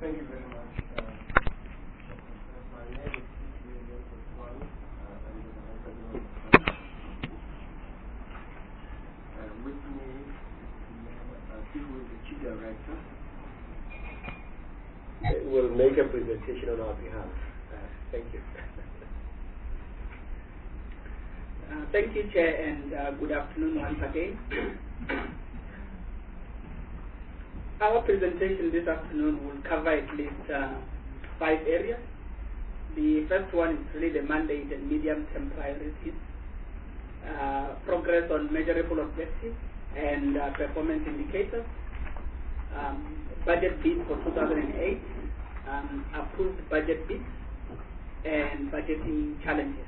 Thank you very much. My name is William Koswani. I'm the Director of with me is the Chief Director. Will make a presentation on our behalf. Thank you. Thank you, Chair, and good afternoon once again. Our presentation this afternoon will cover at least 5 areas. The first one is really the mandate and medium-term priorities, progress on measurable objectives and performance indicators, budget bid for 2008, approved budget bids, and budgeting challenges.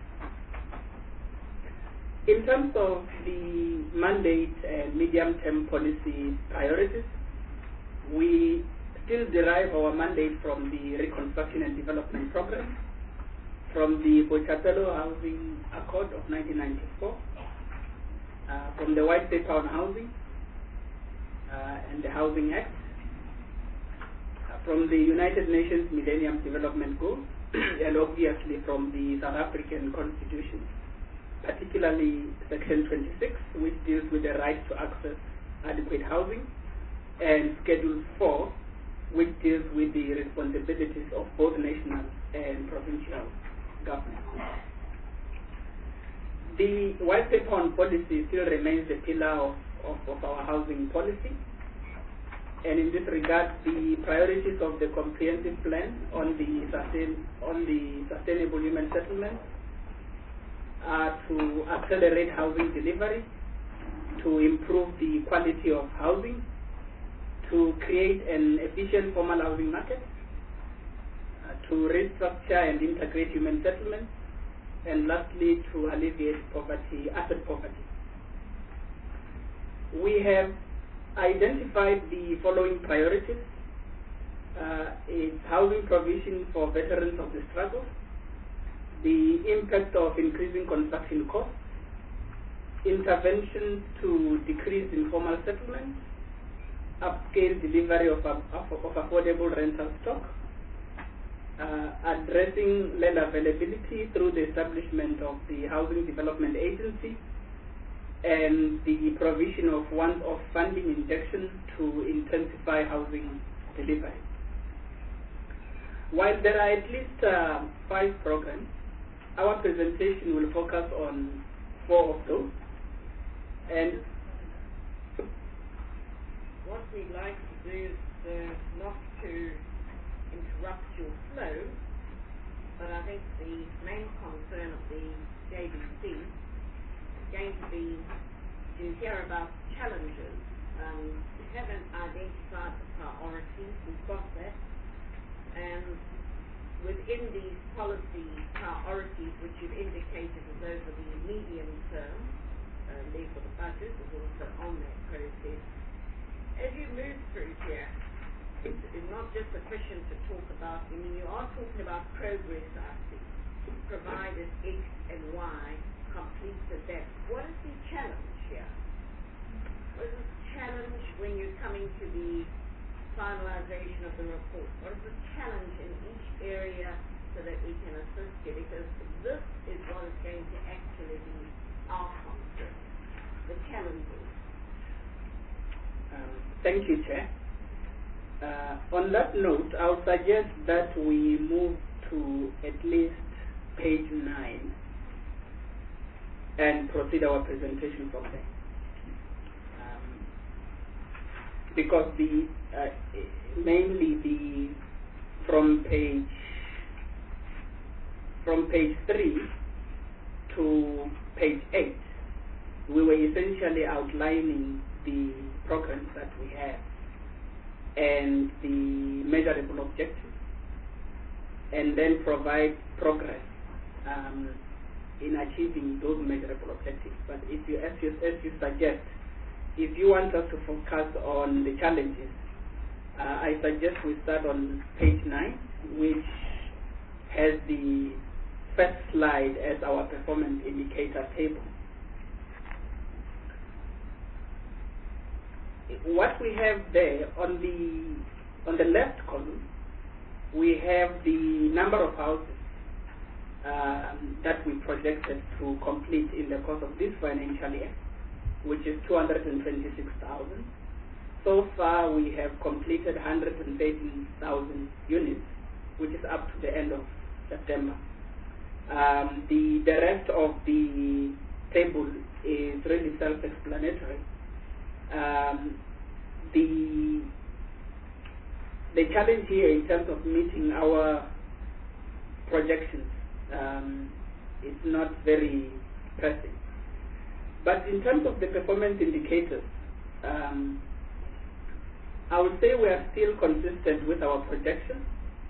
In terms of the mandate and medium-term policy priorities, we still derive our mandate from the Reconstruction and Development Program, from the Botshabelo Housing Accord of 1994, from the White Paper on Housing and the Housing Act, from the United Nations Millennium Development Goals, and obviously from the South African Constitution, particularly Section 26, which deals with the right to access adequate housing, and Schedule 4, which deals with the responsibilities of both national and provincial governments. The White Paper on Policy still remains the pillar of our housing policy, and in this regard, the priorities of the comprehensive plan on the sustainable human settlement are to accelerate housing delivery, to improve the quality of housing, to create an efficient formal housing market, to restructure and integrate human settlements, and lastly, to alleviate poverty, asset poverty. We have identified the following priorities. It's housing provision for veterans of the struggle, the impact of increasing construction costs, interventions to decrease informal settlements, upscale delivery of affordable rental stock, addressing land availability through the establishment of the Housing Development Agency, and the provision of one-off funding injection to intensify housing delivery. While there are at least 5 programs, our presentation will focus on 4 of those. And what we'd like to do is not to interrupt your flow, but I think the main concern of the JBC is going to be to hear about challenges. We haven't identified the priorities, we've got that, and within these policy priorities, which you've indicated as those are the medium term, therefore the budget is also on that process. As you move through here, it's not just sufficient to talk about, I mean, you are talking about progress, I see, provided X and Y completed that. What is the challenge here? What is the challenge when you're coming to the finalization of the report? What is the challenge in each area so that we can assist you? Because this is what is going to actually be our concern, the challenges. Thank you, Chair. On that note, I would suggest that we move to at least page 9 and proceed our presentation from there. Because mainly from page 3 to page 8, we were essentially outlining the programs that we have and the measurable objectives, and then provide progress in achieving those measurable objectives. But if you, as you suggest, if you want us to focus on the challenges, I suggest we start on page 9, which has the first slide as our performance indicator table. What we have there on the left column have the number of houses that we projected to complete in the course of this financial year, which is 226,000. So far, we have completed 113,000 units, which is up to the end of September. The rest of the table is really self-explanatory. The challenge here in terms of meeting our projections is not very pressing. But in terms of the performance indicators, I would say we are still consistent with our projections.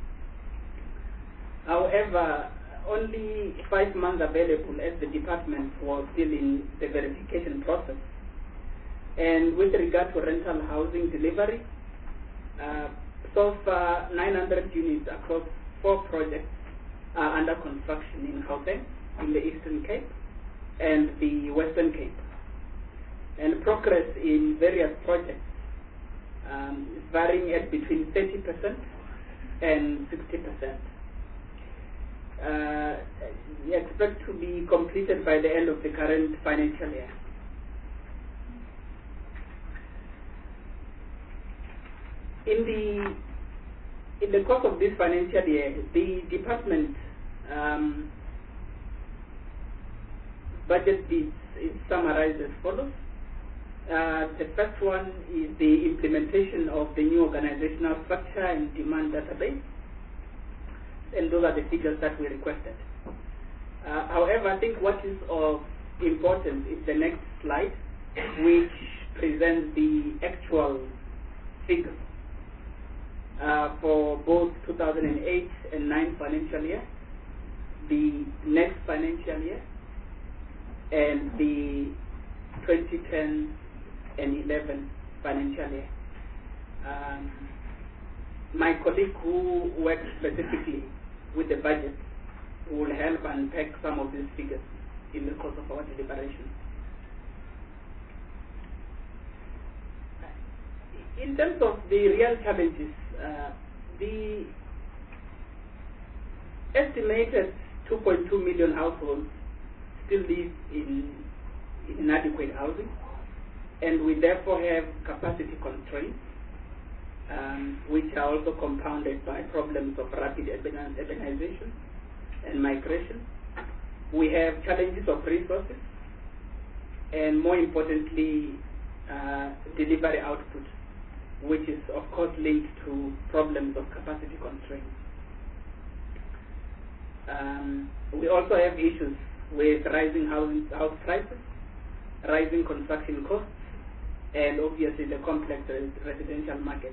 However, only 5 months available as the department was still in the verification process. And with regard to rental housing delivery, so far 900 units across 4 projects are under construction in Gauteng, in the Eastern Cape, and the Western Cape. And progress in various projects is varying at between 30% and 60%. We expect to be completed by the end of the current financial year. In the course of this financial year, the department budget is summarized as follows. The first one is the implementation of the new organizational structure and demand database, and those are the figures that we requested. However, I think what is of importance is the next slide, which presents the actual figures for both 2008 and 9 financial year, the next financial year, and the 2010 and 11 financial year. My colleague who works specifically with the budget will help unpack some of these figures in the course of our deliberations. In terms of the real challenges, the estimated 2.2 million households still live in inadequate housing, and we therefore have capacity constraints, which are also compounded by problems of rapid urbanization and migration. We have challenges of resources, and more importantly, delivery output, which is of course linked to problems of capacity constraints. We also have issues with rising house prices, rising construction costs, and obviously the complex residential market.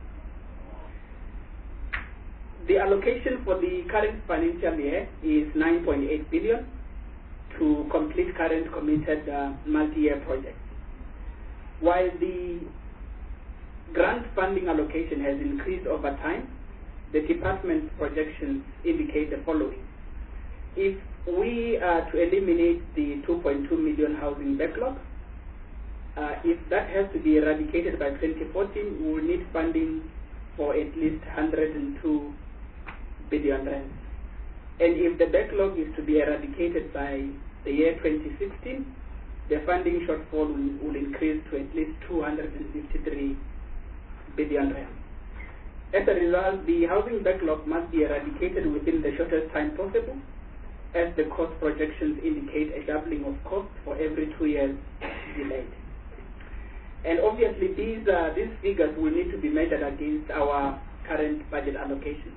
The allocation for the current financial year is 9.8 billion to complete current committed multi-year projects. While the grant funding allocation has increased over time, the department's projections indicate the following. If we are to eliminate the 2.2 million housing backlog, if that has to be eradicated by 2014, we will need funding for at least 102 billion rand. And if the backlog is to be eradicated by the year 2016, the funding shortfall will increase to at least 253 billion rand. As a result, the housing backlog must be eradicated within the shortest time possible, as the cost projections indicate a doubling of cost for every 2 years delayed. And obviously, these figures will need to be measured against our current budget allocations.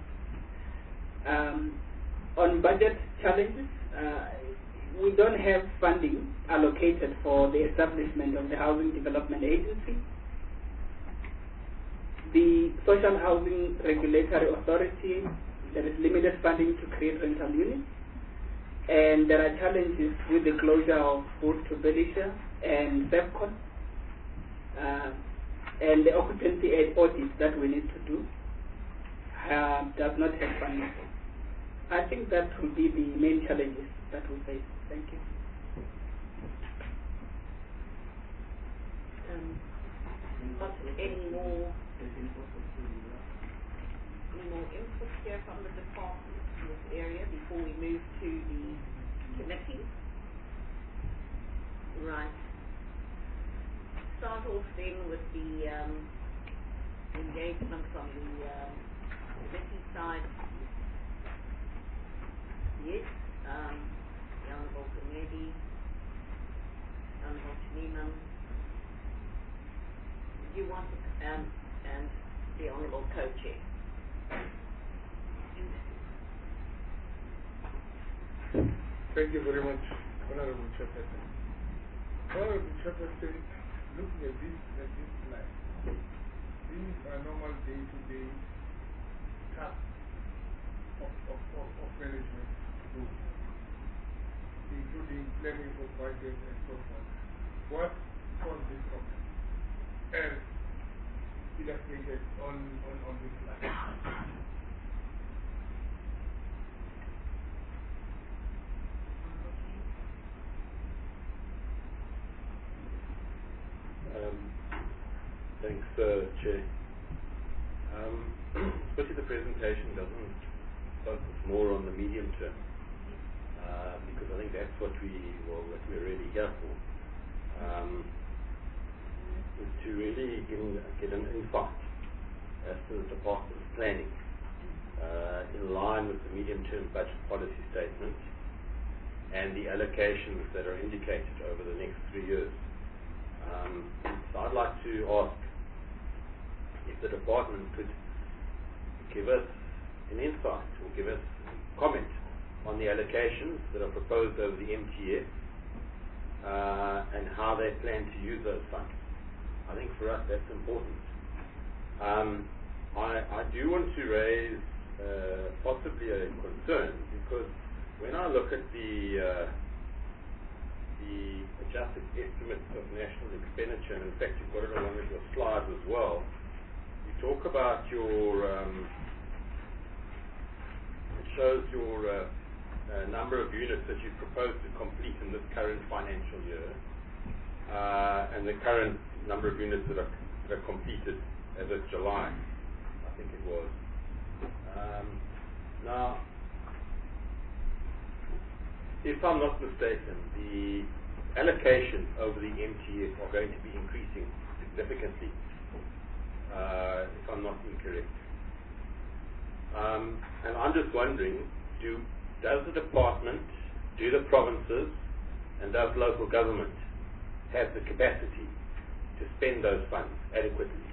On budget challenges, we don't have funding allocated for the establishment of the Housing Development Agency. The Social Housing Regulatory Authority, there is limited funding to create rental units, and there are challenges with the closure of Food to Belisha and SEFCON, and the occupancy audit that we need to do does not have funding. I think that will be the main challenges that we face. Thank you. Not any more. Any more input here from the department in this area before we move to the committee? Right. Start off then with the engagement from the committee side. Yes, the Honourable Gumede, the Honourable Chiniman, you want to, and the Honourable Co-Chair. Thank you very much, Honourable Chairperson. Honourable Chairperson, looking at this slide, these are normal day-to-day tasks of management to do, including planning for budget and so forth. What caused this problem? And illustrated on this slide. Thanks, Chair. Especially the presentation doesn't focus more on the medium term, because I think that's what we're really here for, is to really get an insight as to the department's planning in line with the medium-term budget policy statement and the allocations that are indicated over the next 3 years. So I'd like to ask if the department could give us an insight or give us a comment on the allocations that are proposed over the MTF and how they plan to use those funds. I think for us that's important. I do want to raise possibly a concern, because when I look at the adjusted estimates of national expenditure, and in fact you've got it on one of your slides as well, you talk about your, it shows your number of units that you propose to complete in this current financial year, and the current number of units that are completed as of July, I think it was. Now, if I'm not mistaken, the allocations over the MTF are going to be increasing significantly, if I'm not incorrect. And I'm just wondering, does the department, do the provinces, and does local government have the capacity to spend those funds adequately?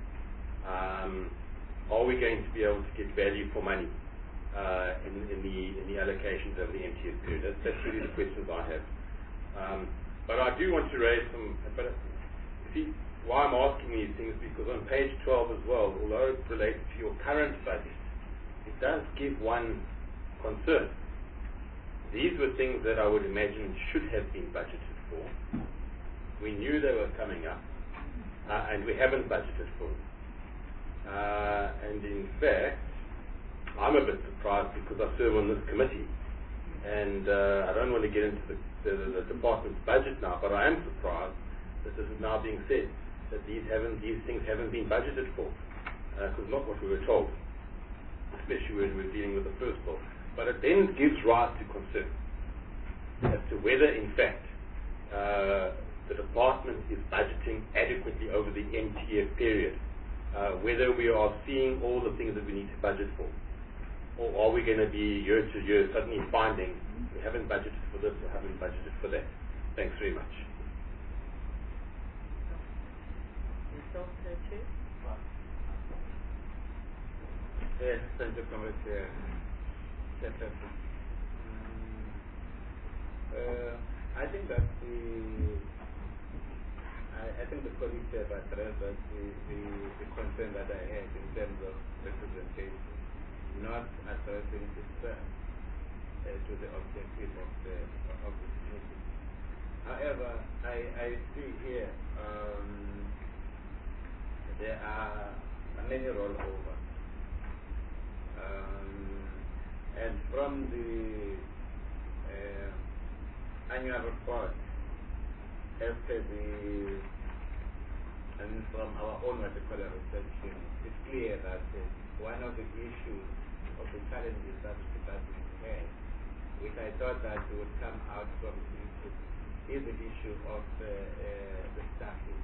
Are we going to be able to get value for money in the allocations over the MTF period? That's really the questions I have. But I do want to raise some. But see, why I'm asking these things, because on page 12 as well, although it relates to your current budget, it does give one concern. These were things that I would imagine should have been budgeted for. We knew they were coming up, and we haven't budgeted for them. And in fact, I'm a bit surprised because I serve on this committee, and I don't want to get into the department's budget now, but I am surprised that this is now being said, that these things haven't been budgeted for, because not what we were told, especially when we're dealing with the first bill. But it then gives rise to concern as to whether, in fact, the department is budgeting adequately over the MTF period, whether we are seeing all the things that we need to budget for, or are we going to be year to year suddenly finding we haven't budgeted for this or haven't budgeted for that. Thanks very much. Yes, thank you, Comrade Chairperson. I think that I think the colleagues have addressed that the concern that I had in terms of representation, not addressing the threat to the objective of this meeting. However, I see here there are many rollovers, and from the annual report, as per and from our own research, it's clear that one of the issues of the challenges that the department has, which I thought that would come out from this, is the issue of the staffing.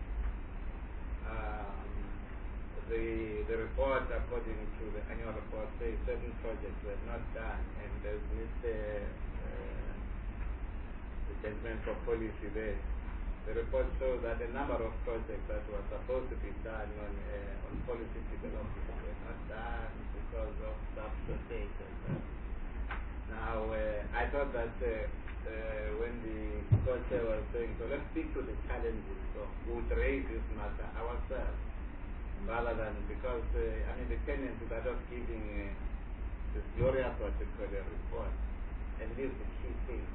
The report, according to the annual report, says certain projects were not done, and there's this the gentleman for policy there. The report shows that a number of projects that were supposed to be done on policy development were not done because of staff shortage. Now, I thought that when the co-chair was saying, so let's speak to the challenges, so we would raise this matter ourselves, rather than, because, the tendency that of giving this glorious particular report and leave the key things.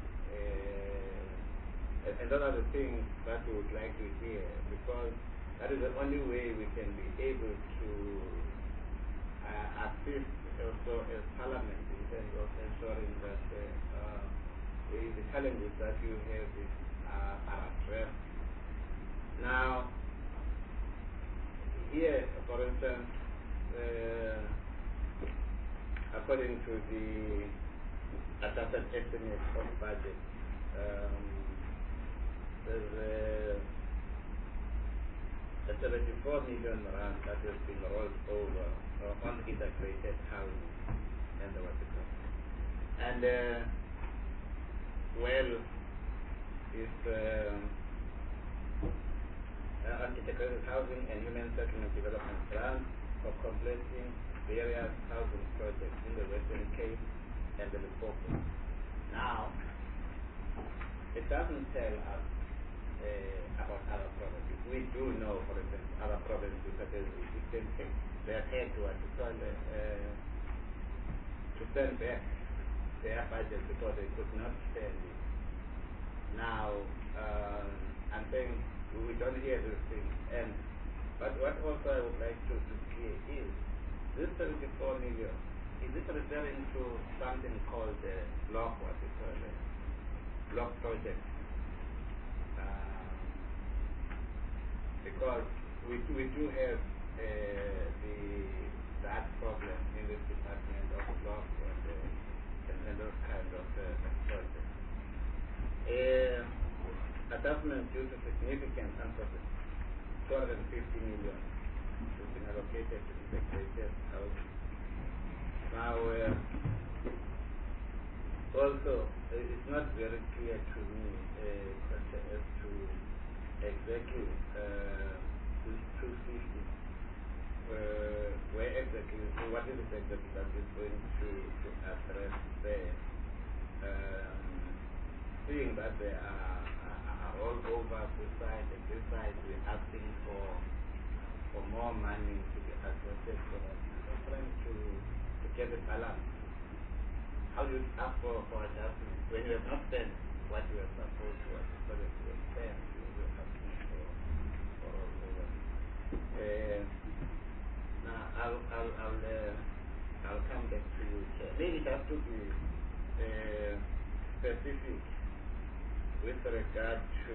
And those are the things that we would like to hear, because that is the only way we can be able to assist also as Parliament in terms of ensuring that the challenges that you have are addressed. Now, here, for instance, according to the adjusted estimate of budget, there's a 74 million rand that has been rolled over on integrated housing and the water company. And is on integrated housing and human settlement development grant for completing various housing projects in the Western Cape and the Limpopo. Now, it doesn't tell us about other provinces. We do know, for example, other provinces such as the Eastern Cape, they have had to send back their budget because they could not spend it. Now, I'm saying we don't hear these things. But what also I would like to clear is, this 74 million, is it referring to something called block, what we call block project? Because we do have that problem in this department of block and those kind of projects. Adjustment due to significant unprocessed 250 million has been allocated to integrated housing. Now, also, it's not very clear to me as to exactly this 250, where exactly, what is it exactly that is going to address there? Seeing that they are all over this side and this side, we're asking for more money to be adjusted for that. I'm trying to get a balance. How do you ask for adjustment when you have not spent what you are supposed to spend? You are asking for all over. Now I'll come back to you. Maybe it has to be specific with regard to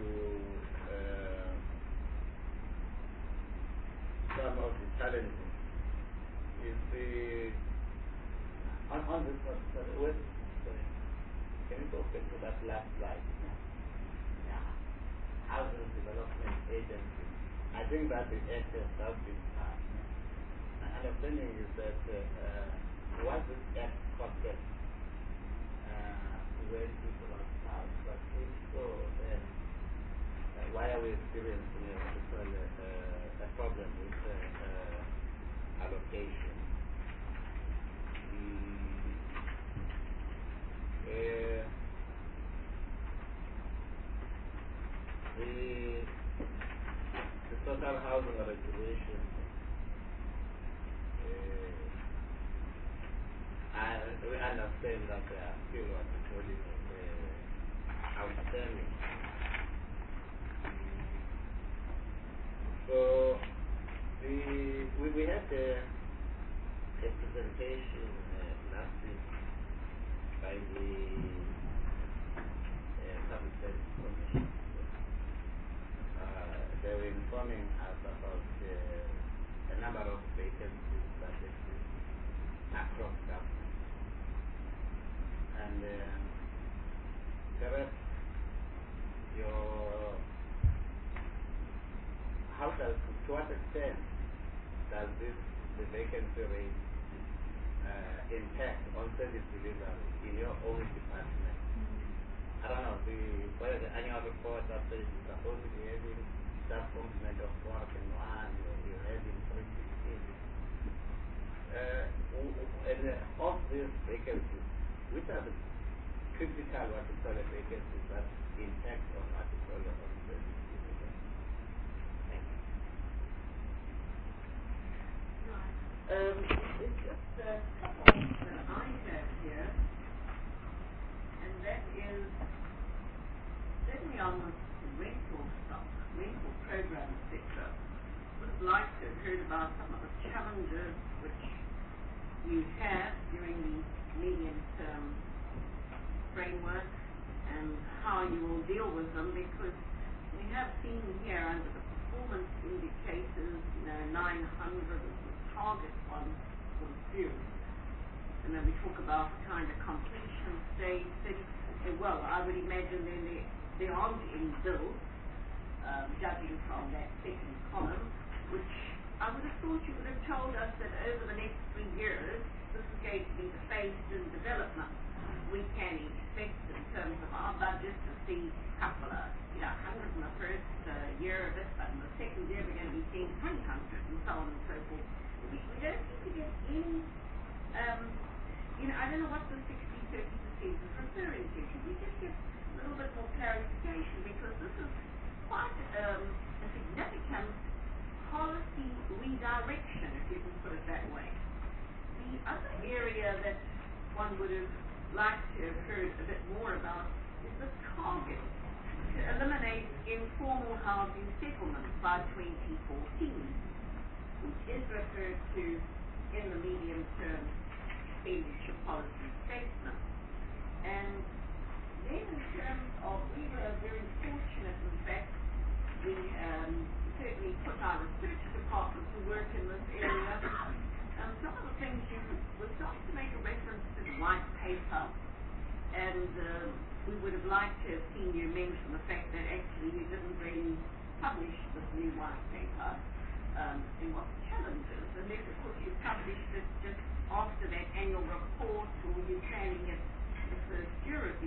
some of the challenges. Is on this one, can you go back to that last slide? Yeah. Housing Development Agency. I think that the act has been passed. My understanding is that what this act costed when people are passed, but if so, then why are we experiencing a problem with allocation? The total housing regulation, we understand that they are still what we call it outstanding. So we had a presentation last week by the Public Service Commission. They were informing us about a a number of vacancies that exist across government. And perhaps to what extent does the vacancy rate impact on service delivery in your own department? I don't know, whether the annual report that says you're supposed to be having staff complement of 4 and 1, or you're having 368. And of these vacancies, which are the critical, what you call, vacancies that impact on what you call on service delivery? Thank you. It's just a couple that I have here, and that is certainly on the rental stock, rental program sector. Would have liked to have heard about some of the challenges which you have during the medium-term framework and how you will deal with them, because we have seen here under the performance indicators, 900 is the target one for the series. And then we talk about kind of completion stage, 30%. Well, I would imagine then they aren't in bills, judging from that second column, which I would have thought you would have told us that over the next 3 years, this is going to be the phased in development. We can expect in terms of our budget to see a couple of, 100 in the first year of it, but in the second year we're going to be seeing 300 and so on and so forth. We don't seem to get any, I don't know what the 60-30% is referring to. Can we just get a little bit more clarification, because this is quite a significant policy redirection, if you can put it that way. The other area that one would have liked to have heard a bit more about is the target to eliminate informal housing settlements by 2014, which is referred to in the medium-term expenditure policy statement. And then in terms of, we were very fortunate, in fact, we certainly put our research department to work in this area. Some of the things you were starting to make a reference to the white paper, and we would have liked to have seen you mention the fact that actually you didn't really publish this new white paper and what the challenges, unless of course you published it just after that annual report, or you're planning it the first year of the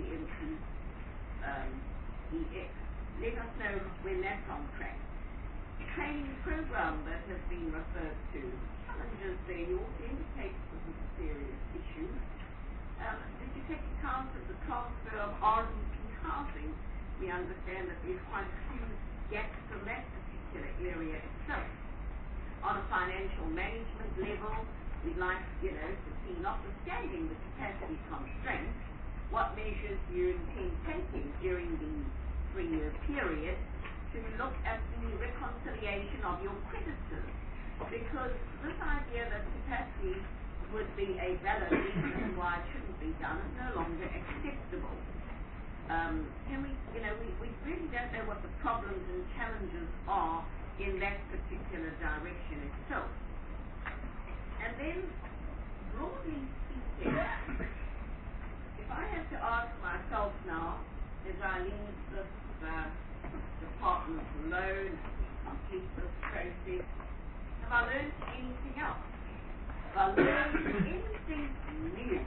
MPEX. Let us know when that's on track. Training program that has been referred to, challenges there, you also indicate this is a serious issue. Did you take account of the transfer of RDP housing? We understand that there's quite a few gaps in that particular area itself. On a financial management level, we'd like to see, notwithstanding the capacity constraints, what measures you intend taking during the 3-year period to look at the reconciliation of your creditors, because this idea that capacity would be a valid reason why it shouldn't be done is no longer acceptable. Can we really don't know what the problems and challenges are in that particular direction itself. And then, broadly speaking, if I had to ask myself now, as I leave this department alone, complete this process, have I learned anything else? Have I learned anything new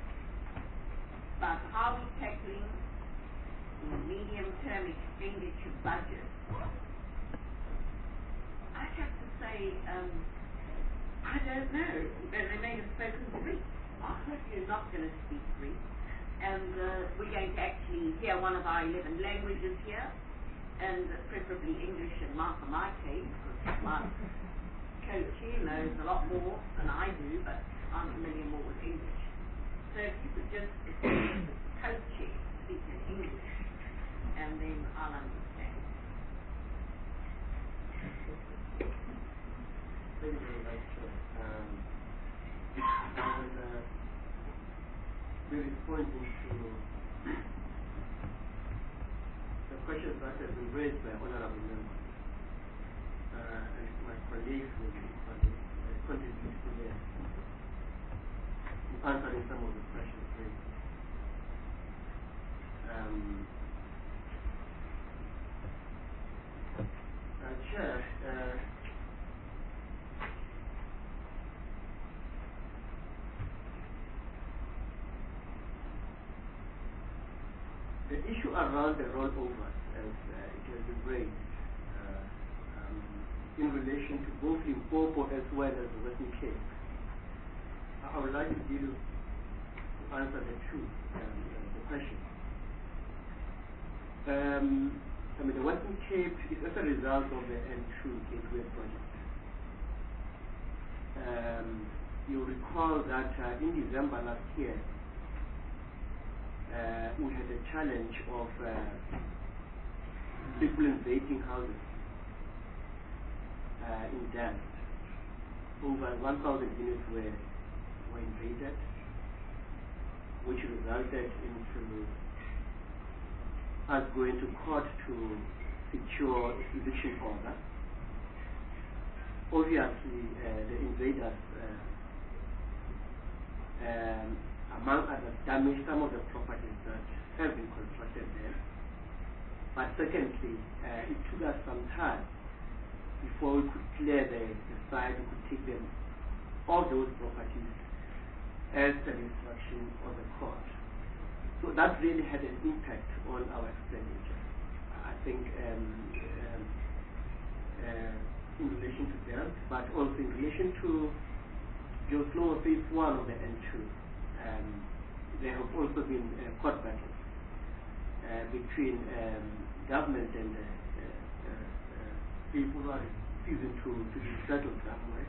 about how we're tackling the medium-term expenditure budget? I have to say, I don't know. They may have spoken Greek. I hope you're not going to speak Greek. And we're going to actually hear one of our 11 languages here, and preferably English and my case, because my coach here knows a lot more than I do, but I'm familiar more with English. So if you could just coach here, speak in English, and then I'll understand. Thank you very much. I was very pointing to the questions that have been raised by honorable members. and my colleagues will contribute to the answering some of the questions raised. Chair, the issue around the rollovers, as it has been raised, in relation to both Limpopo as well as the Western Cape, I would like to answer the two, the question. The Western Cape is as a result of the N2 Gateway project. You recall that in December last year, we had a challenge of people invading houses in Delft. Over 1,000 units were invaded, which resulted into us going to court to secure eviction order. Obviously, the invaders, among others, damaged some of the properties that have been constructed there. But secondly, it took us some time before we could clear the site, we could take them, all those properties, as an instruction of the court. So that really had an impact on our expenditure. I think in relation to that, but also in relation to Joe Slovo phase 1 of the N2, there have also been court battles between government and people who are refusing to be settled somewhere.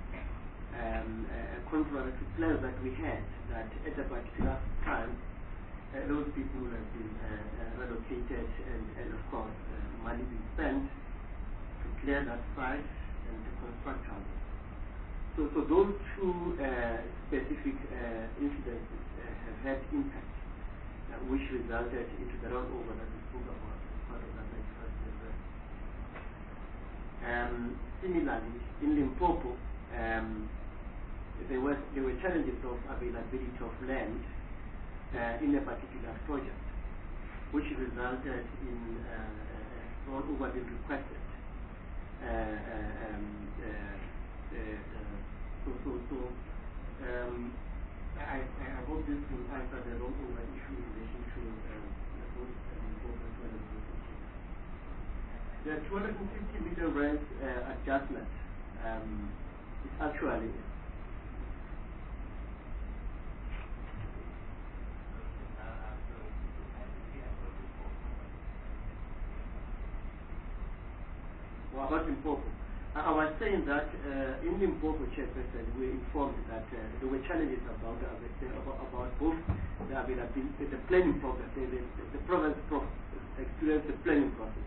Contrary to plans that we had, that at a particular time, those people will have been relocated and of course, money being spent to clear that site and to construct houses. So those two specific incidences have had impact, which resulted into the rollover that we spoke about as part of that 91st December. Similarly, in Limpopo, there were challenges of availability of land in a particular project, which resulted in rollover being requested. I hope this will answer the rollover issue in relation to both Limpopo as well as the 250 million rand adjustment is actually about Limpopo. I was saying that in Limpopo, Chairperson, we informed that there were challenges about both the availability, the planning process. The province experienced the planning process.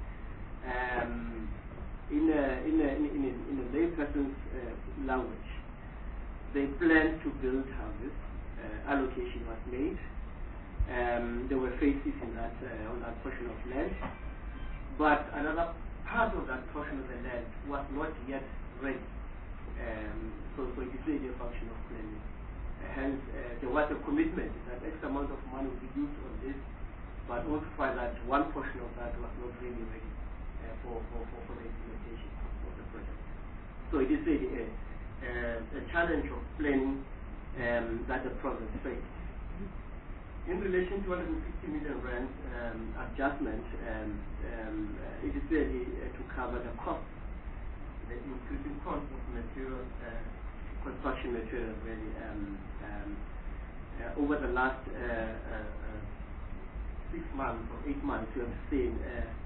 In a layperson's language, they planned to build houses. Allocation was made. There were phases in that on that portion of land, but another part of that portion of the land was not yet ready. So it is really a function of planning. Hence, there was a commitment that X amount of money would be used on this, but also for that one portion of that was not really ready for the implementation of the project. So it is really a challenge of planning that the province faced. In relation to 150 million rand adjustment, it is really to cover the cost, the increasing cost of materials, construction materials. Really, over the last 6 months or 8 months, we have seen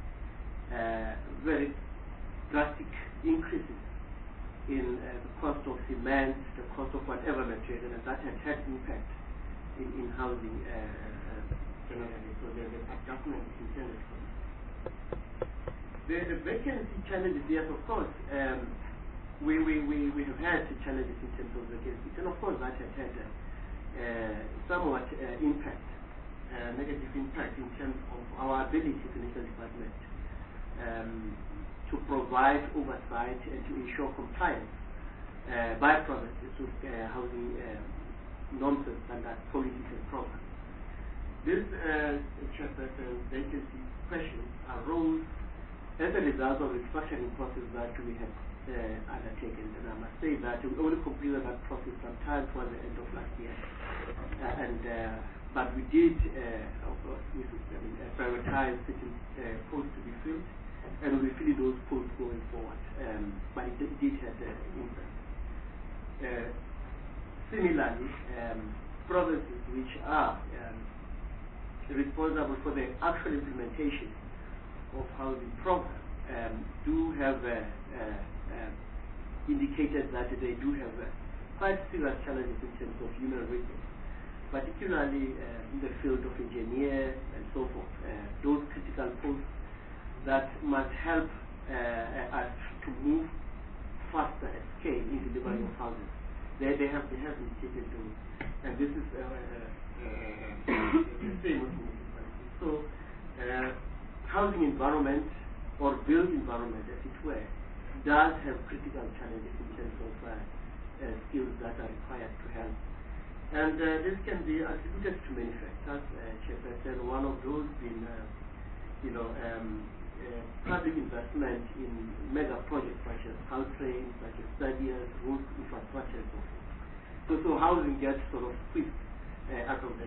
very drastic increases in the cost of cement, the cost of whatever material, and that has had impact in housing generally. So the adjustment is intended for this. The vacancy challenges, yes, of course. We have had challenges in terms of vacancy, and of course that has had somewhat impact, negative impact in terms of our ability to national department to provide oversight and to ensure compliance by provinces with housing norms and standard policies and programs. This vacancy questions arose as a result of the restructuring process that we had undertaken, and I must say that we only completed that process sometime towards the end of last year. But we did, of course, prioritize certain posts to be filled, and we'll be filling those posts going forward. But it did have an impact. Similarly, provinces which are responsible for the actual implementation of housing programs do have indicated that they do have quite serious challenges in terms of human resources, particularly in the field of engineer and so forth. Those critical posts that must help us to move faster at scale in delivery of housing. They have indicated those, and this is the same with municipalities. So, housing environment or built environment, as it were, does have critical challenges in terms of skills that are required to help. And this can be attributed to many factors. Chairperson, one of those being, public investment in mega projects such as housing, such as stadiums, road infrastructure, and so forth. So housing gets sort of squeezed out of the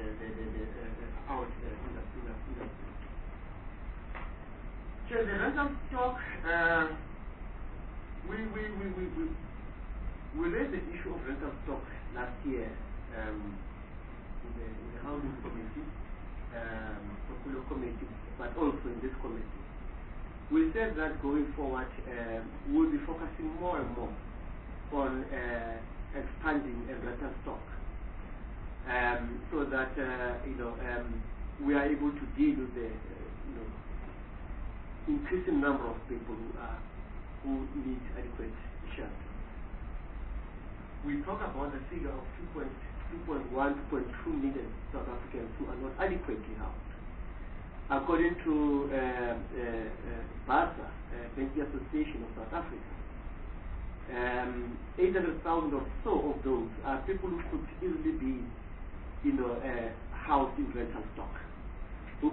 rental stock. We raised the issue of rental stock last year in the housing committee, portfolio committee, but also in this committee. We said that going forward, we'll be focusing more and more on expanding a rental stock, so that we are able to deal with the increasing number of people who need adequate shelter. We talk about the figure of 2.1, 2.2 million South Africans who are not adequately housed. According to BASA, Banking Association of South Africa, 800,000 or so of those are people who could easily be, housed in rental stock, who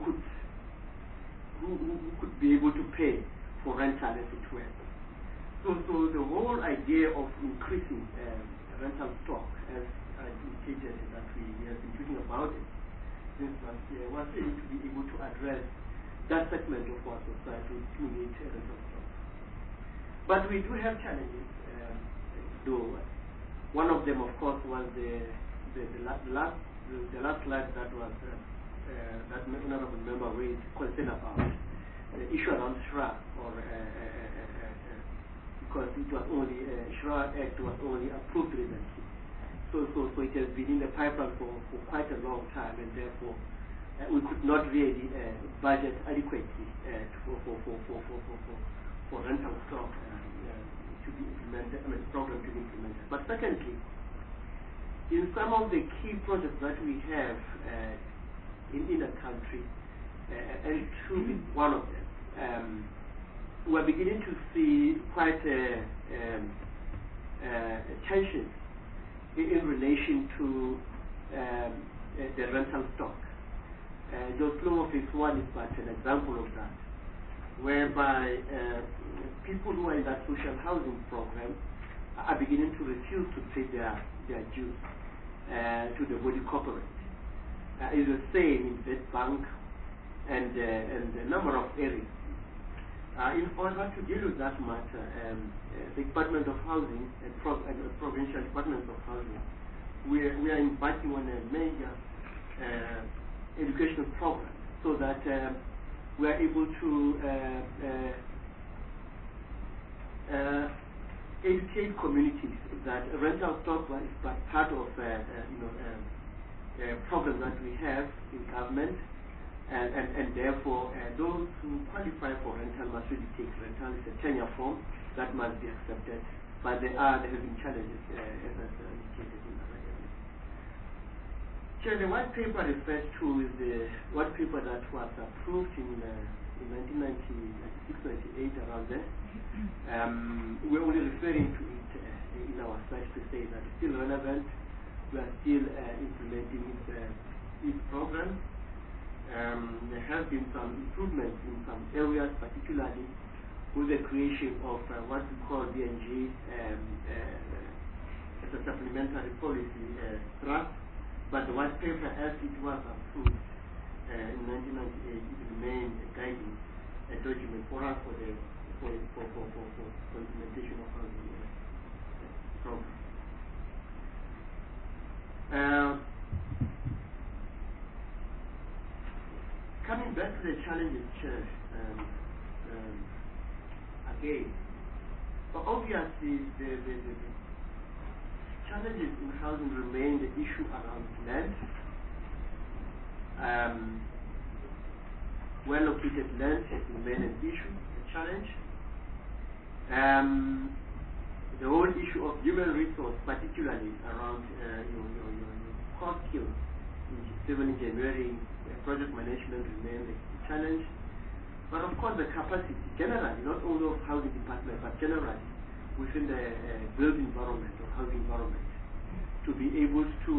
could be able to pay for rental as it were. So the whole idea of increasing rental stock, as I indicated that we have been thinking about it since last year, was to be able to address that segment of our society who need rental stock. But we do have challenges, though. One of them, of course, was the last slide that was that honorable member raised concern about the issue around SHRA, or because it was only SHRA Act was only approved recently, so it has been in the pipeline for quite a long time, and therefore we could not really budget adequately for rental stock to be implemented. Program to be implemented. But secondly, in some of the key projects that we have in the country, and TRUE is one of them, we're beginning to see quite tensions in relation to the rental stock. The Oslo Phase 1 is but an example of that, whereby people who are in that social housing program are beginning to refuse to pay their dues to the body corporate. It's the same in Witbank and a number of areas. In order to deal with that matter, the Department of Housing and provincial departments of housing, we are embarking on a major educational program, so that we are able to educate communities that rental stock is part of problem that we have in government, and therefore those who qualify for rental must really take rental. It's a tenure form that must be accepted, but there have been challenges, as I indicated in the area. So the white paper referred to is the white paper that was approved in in 1996, 98, around there. We're only referring to it in our slides to say that it's still relevant. We are still implementing its program. There have been some improvements in some areas, particularly with the creation of what we call DNG as a supplementary policy draft. But the white paper, as it was approved in 1998, it remained a guiding document for us for implementation of housing program. Coming back to the challenges, Chair, again, but obviously the challenges in housing remain the issue around land. Well-located land remain an issue, a challenge. The whole issue of human resource, particularly around your core skills in civil engineering, project management remain a challenge. But of course the capacity, generally, not only of housing department, but generally within the built environment or housing environment, to be able to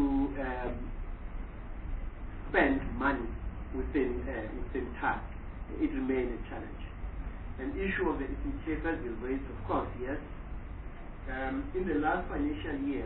spend money within time, it remains a challenge. An issue of the ECTF has been raised, of course, yes. In the last financial year,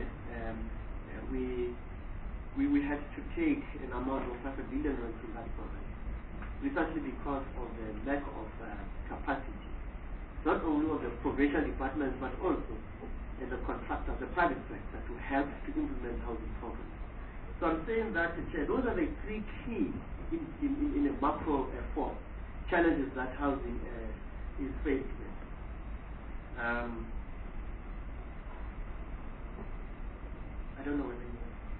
we had to take an amount of 5 billion rand from that program, precisely because of the lack of capacity, not only of the provincial departments, but also as a contractor, the private sector, to help to implement housing programs. So I'm saying that those are the three key, in a macro form, challenges that housing is faced with. I don't know whether you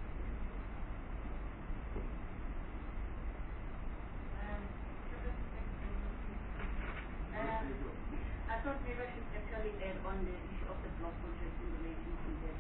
I thought maybe I should actually add on the issue of the block project in relation to that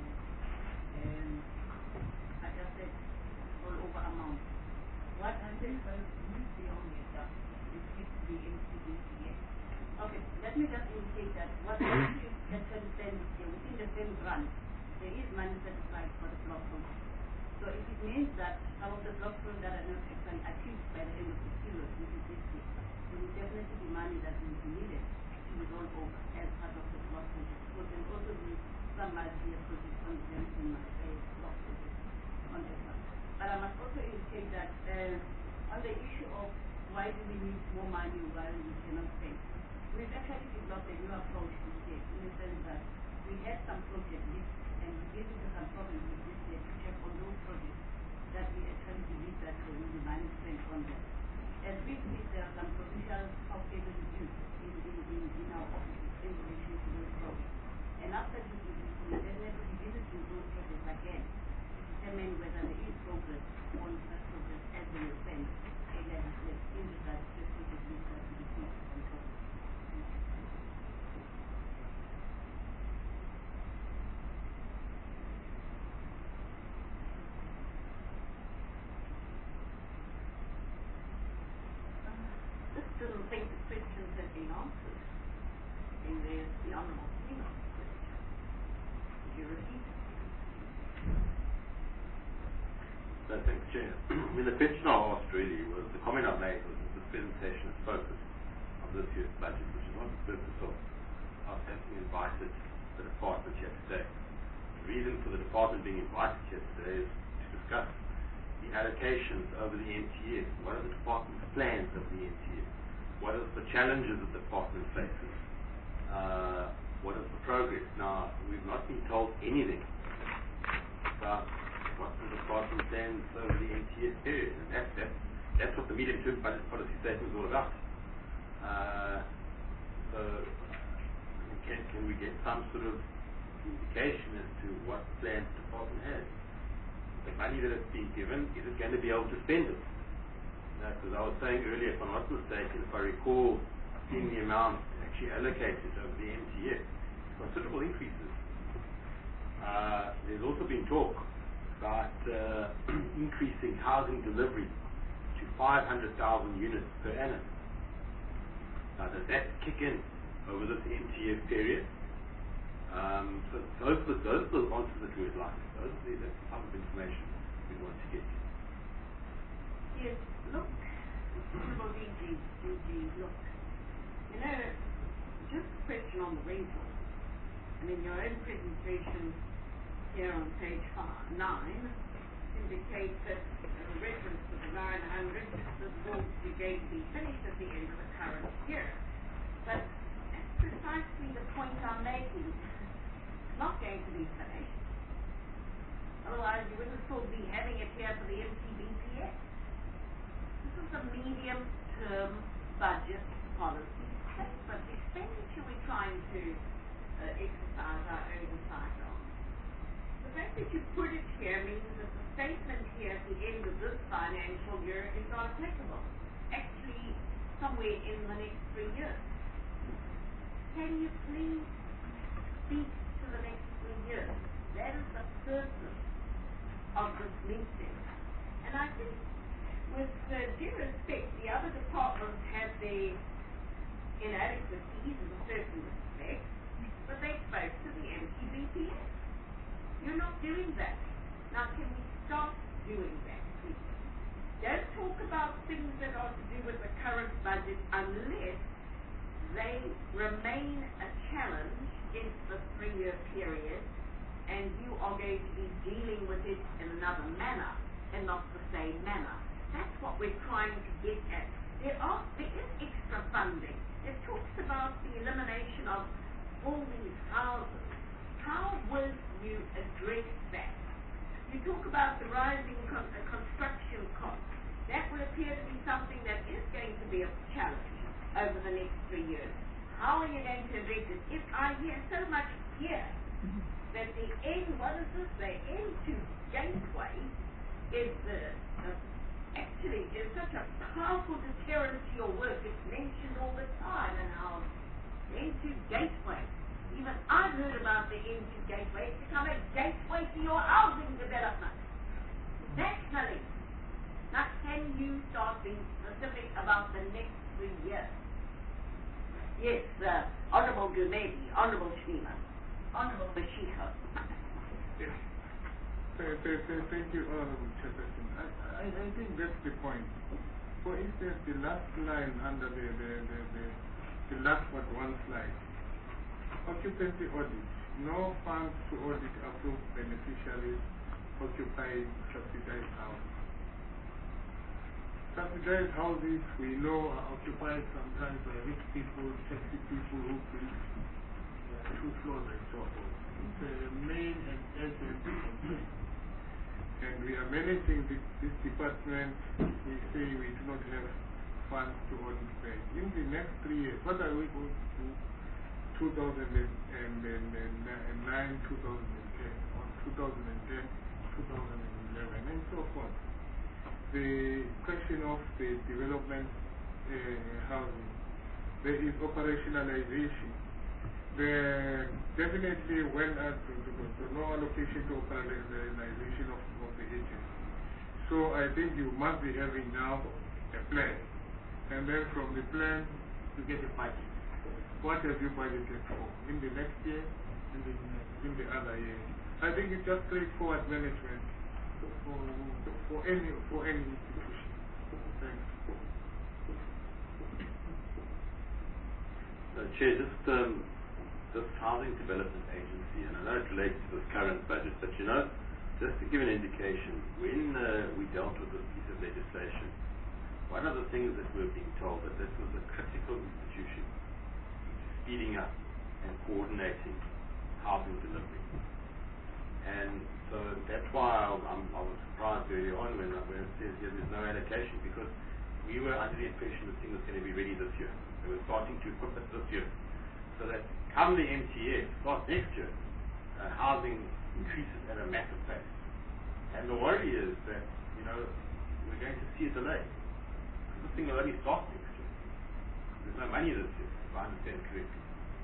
adjusted rollover amount. What I said was beyond the adjustment, it needs to be MCDCA. Okay, let me just indicate that what actually stands within the same grant, there is money set aside for the block project. So if it means that some of the block projects that are not actually achieved by the end of the period, which is this year, there will definitely be money that will be needed to be rolled over as part of the block project. So there will also be some multi-year projects on the block project on that one. But I must also indicate that on the issue of why do we need more money while we cannot pay, we've actually developed a new approach this year in the sense that we had some project lists and we gave into some provinces this year to check on those projects that we actually believe that there will be money spent on them. As we see, there are some provincial house-able reviews in our offices in relation to those projects. And after this review, we definitely revisiting those projects again to determine whether there is progress on such projects as they were spent in regards to the project list that we received from provinces. Didn't think the questions had been answered. And there's the Honourable Female question. Would you repeat it? Thanks, Chair. I mean, the question I asked really was, the comment I made was that this presentation is focused on this year's budget, which is not the purpose of us having invited the department here today. The reason for the department being invited here today is to discuss the allocations over the MTS. What are the department's plans over the MTS? What are the challenges that the department faces? What is the progress? Now, we've not been told anything about what the department plans over the MTS period. And that's what the medium-term budget policy statement is all about. So, can we get some sort of indication as to what plans the department has? The money that it's been given, is it going to be able to spend it? Because I was saying earlier, if I'm not mistaken, if I recall seeing the amount actually allocated over the MTS, considerable increases. There's also been talk about increasing housing delivery to 500,000 units per annum. Now, does that kick in over this MTF period? So those are the answers that we would like. Those are the type of information we want to get. Yes, look, Honorable DG, look, you know, just a question on the rental. I mean, your own presentation here on page 9 indicates that a reference to the 900 is going to be finished at the end of the current year. But that's precisely the point I'm making. It's not going to be finished. Otherwise, you wouldn't still be having it here for the MTBPS. This is a medium-term budget policy statement. Expenditure we're trying to exercise our oversight on. The fact that you put it here means that the statement here at the end of this financial year is not applicable. Actually, somewhere in the next 3 years. Can you please speak to the next 3 years? That is the purpose of this meeting. And I think, with due respect, the other departments have their inadequacies in certain respects, but they spoke to the MTBPS. You're not doing that. Now, can we start doing that, please? Don't talk about things that are to do with the current budget unless they remain a challenge in the 3-year period, and you are going to be dealing with it in another manner and not the same manner. That's what we're trying to get at. There is extra funding. It talks about the elimination of all these houses. How will you address that? You talk about the rising construction costs. That will appear to be something that is going to be a challenge over the next 3 years. How are you going to address it? If I hear so much here that the end to Gateway is actually is such a powerful deterrent to your work. It's mentioned all the time, and how into Gateway. Even I've heard about the into Gateway. It's become a gateway to your housing development. That's silly. Now, can you start being specific about the next 3 years? Yes, Honorable Gumedi, Honorable Shima, Honorable Bashika. Yes. Thank you, Honorable Chairperson. I think that's the point. For instance, the last line under the last one slide, occupancy audit, no funds to audit approved beneficiaries occupying subsidized houses. Subsidized houses, we know, are occupied sometimes by rich people, sexy people who build 2 floors and so forth. It's a main and urgent concern. And we are managing this department. We say we do not have funds to audit bank. In the next 3 years, what are we going to do? 2009, 2010, or 2010, 2011, and so forth. The question of the development housing, there is operationalization. There definitely went out to no allocation to operationalization of the agency. So I think you must be having now a plan. And then from the plan, you get a budget. What have you budgeted for in the next year and in the other year? I think it's just straightforward management for any institution. Thanks. Chair, this Housing Development Agency, and I know it relates to this current budget, but you know, just to give an indication, when we dealt with this piece of legislation, one of the things that we were being told that this was a critical institution speeding up and coordinating housing delivery. And so that's why I was surprised early on when it says here there's no allocation, because we were under the impression this thing was going to be ready this year. They were starting to equip it this year. So that come the MTF, start next year, housing increases at a massive pace. And the worry is that, you know, we're going to see a delay. This thing will only start next year. There's no money this year, if I understand correctly.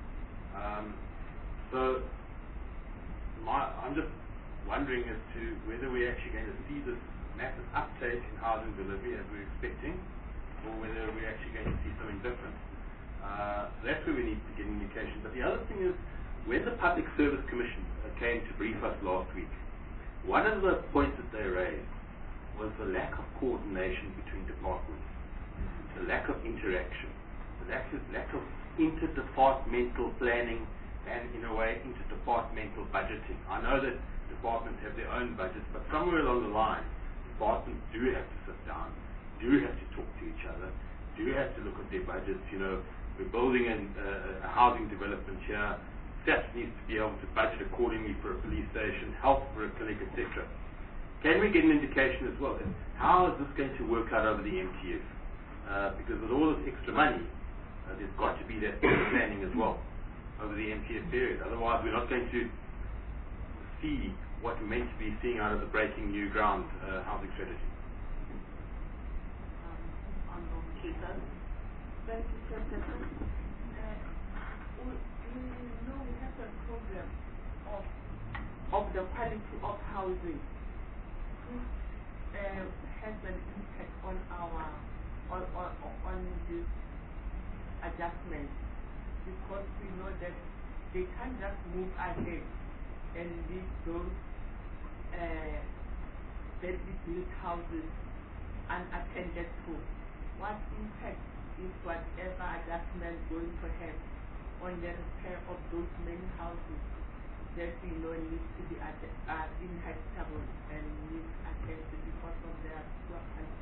So I'm just wondering as to whether we're actually going to see this massive uptake in housing delivery as we're expecting, or whether we're actually going to see something different. That's where we need to get indication. But the other thing is, when the Public Service Commission came to brief us last week, one of the points that they raised was the lack of coordination between departments, the lack of interaction, the lack of interdepartmental planning, and in a way interdepartmental budgeting. I know that departments have their own budgets, but somewhere along the line, departments do have to sit down, do have to talk to each other, do have to look at their budgets. We're building a housing development here. SAPS needs to be able to budget accordingly for a police station, health for a clinic, etc. Can we get an indication as well? How is this going to work out over the MTF? Because with all this extra money, there's got to be that planning as well over the MTF period. Otherwise, we're not going to see what we're meant to be seeing out of the Breaking New Ground housing strategy. Thank you, Chairperson. We have a problem of the quality of housing, which has an impact on on this adjustment, because we know that they can't just move ahead and leave those badly built houses unattended to. What impact is whatever adjustment going to have on the repair of those many houses that we know need to be inhabitable and need attention because of their poor quality?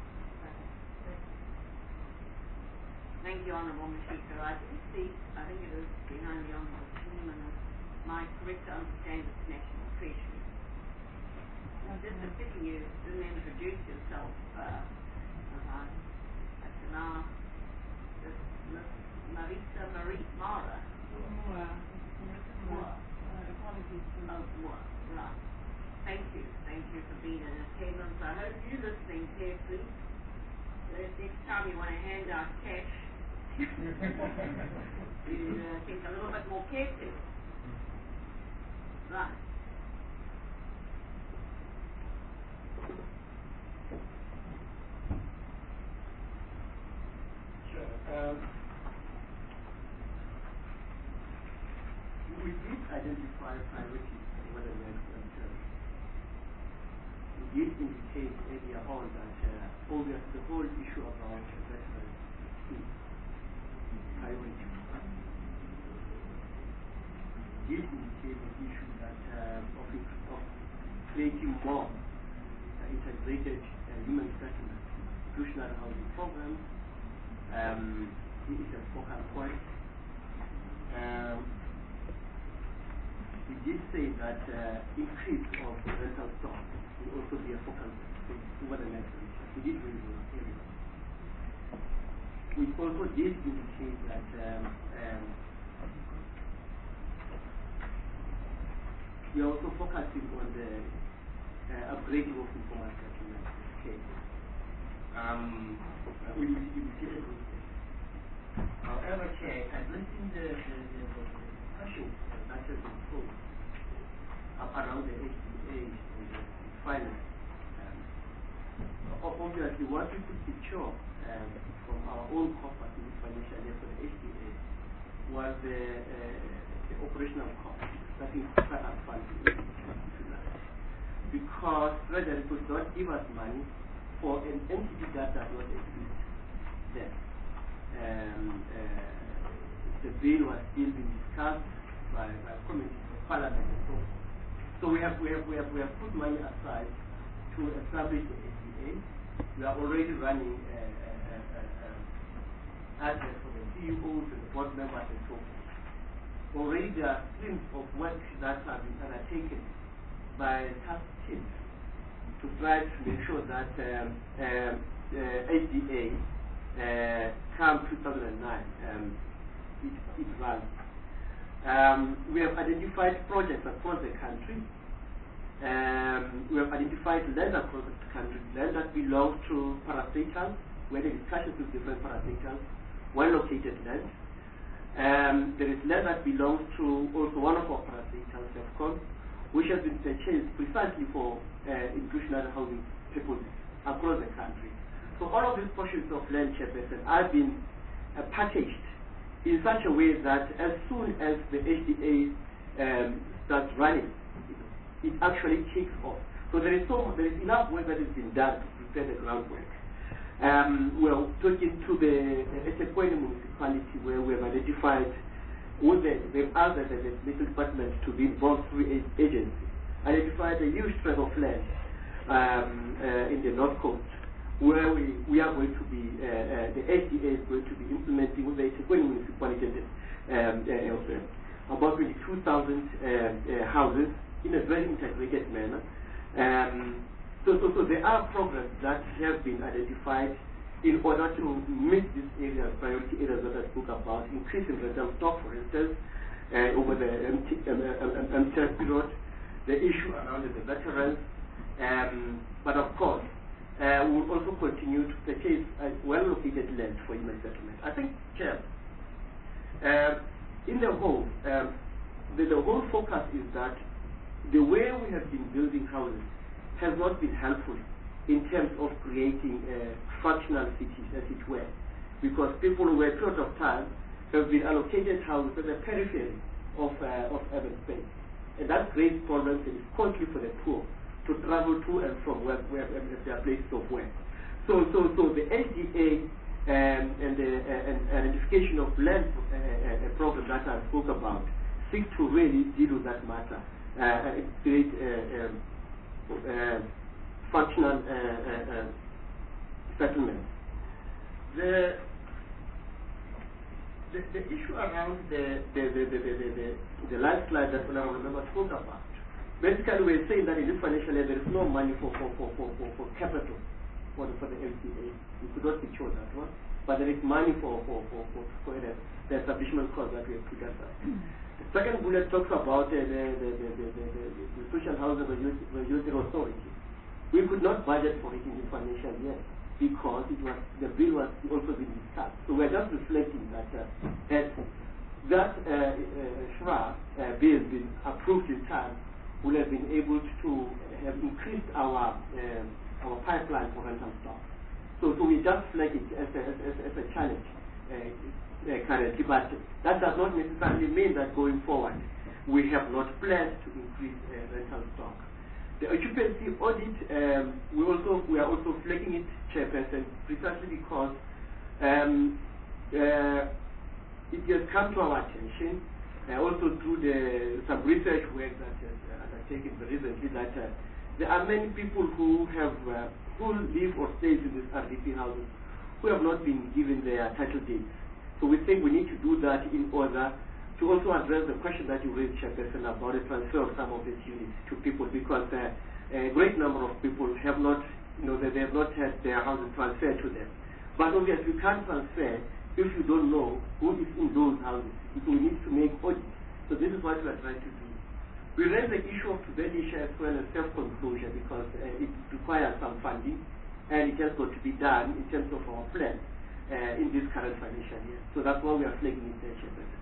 Thank you, Honourable Mashika. I think it is behind the Honourable Chairman. My correct to understand it's National Treasury. Just a pity you didn't introduce yourself. Now, Miss Marisa Mara. Right. Thank you. Thank you for being in attendance. I hope you're listening carefully. Next time you want to hand out cash, you think a little bit more carefully. Right. Sure. We did identify priorities over the next term. We did indicate earlier on that obviously the whole issue about veteran is priority. We did indicate the issue that of creating more integrated human settlement, inclusionary housing programs. It is a focal point. We did say that increase of rental stock will also be a focal point over the next year. We did raise those areas. We also did indicate that we are also focusing on the upgrading of informal settlement case. We indicated those things. However, Chair, addressing the questions that have been posed around the HDA and the finance, obviously what we could secure from our own corpus in financial year for the HDA was the operational cost, starting startup funding, because Treasury could not give us money for an entity that does not exist there. The bill was still being discussed by committees of Parliament and so on. So we have put money aside to establish the HDA. We are already running address for the CEOs and the board members and so on. Already there are streams of work that have been undertaken by task teams to try to make sure that HDA come 2009 it runs. We have identified projects across the country. We have identified land across the country, land that belongs to parastatals, where the discussions with different parastatals, well-located land. There is land that belongs to also one of our parastatals, SEFCON, which has been purchased precisely for inclusionary housing purposes across the country. So all of these portions of land, Chairperson, have been packaged in such a way that as soon as the HDA starts running, it actually kicks off. So there is enough work that has been done to prepare the groundwork. We're talking to the eThekwini municipality, where we have identified with the other legal department to be involved through agency, identified a huge tract of land in the North Coast, where we are going to be, the HDA is going to be implementing with the eThekwini municipality about 22,000 houses in a very integrated manner. So there are programs that have been identified in order to meet these areas, priority areas that I spoke about, increasing rental stock, for instance, over the MTS period, the issue around the veterans, but of course, we will also continue to purchase well-located land for human settlement. I think, Chair, in the whole, the whole focus is that the way we have been building houses has not been helpful in terms of creating fractional cities, as it were, because people over a period of time have been allocated houses at the periphery of urban space. And that creates problems and is costly for the poor to travel to and from where their places of work. So the HDA and the identification of land program that I spoke about seek to really deal with that matter, create functional settlements. The issue around the life slide that I remember spoke about. Basically, we're saying that in this financial year there is no money for capital for the LCA. We could not be sure that one, but there is money for the establishment cost that we have put aside. The second bullet talks about the social housing regulatory authority. We could not budget for it in this financial year because the bill was also being discussed. So we're just reflecting that that SHRA bill been approved in time, would have been able to have increased our pipeline for rental stock. So we just flag it as a challenge currently, but that does not necessarily mean that going forward we have not planned to increase rental stock. The occupancy audit, we are also flagging it, Chairperson, precisely because it has come to our attention, also through some research work that has undertaken recently, that there are many people who live or stay in these RDP houses who have not been given their title deeds. So we think we need to do that in order to also address the question that you raised, Chairperson, about the transfer of some of these units to people, because a great number of people have not, they have not had their houses transferred to them. But obviously you can't transfer if you don't know who is in those houses. So we need to make audits. So this is what we are trying to do. We raise the issue of expenditure as well as self-conclusion because it requires some funding, and it has got to be done in terms of our plan in this current financial year. So that's why we are flagging it there, Chairperson.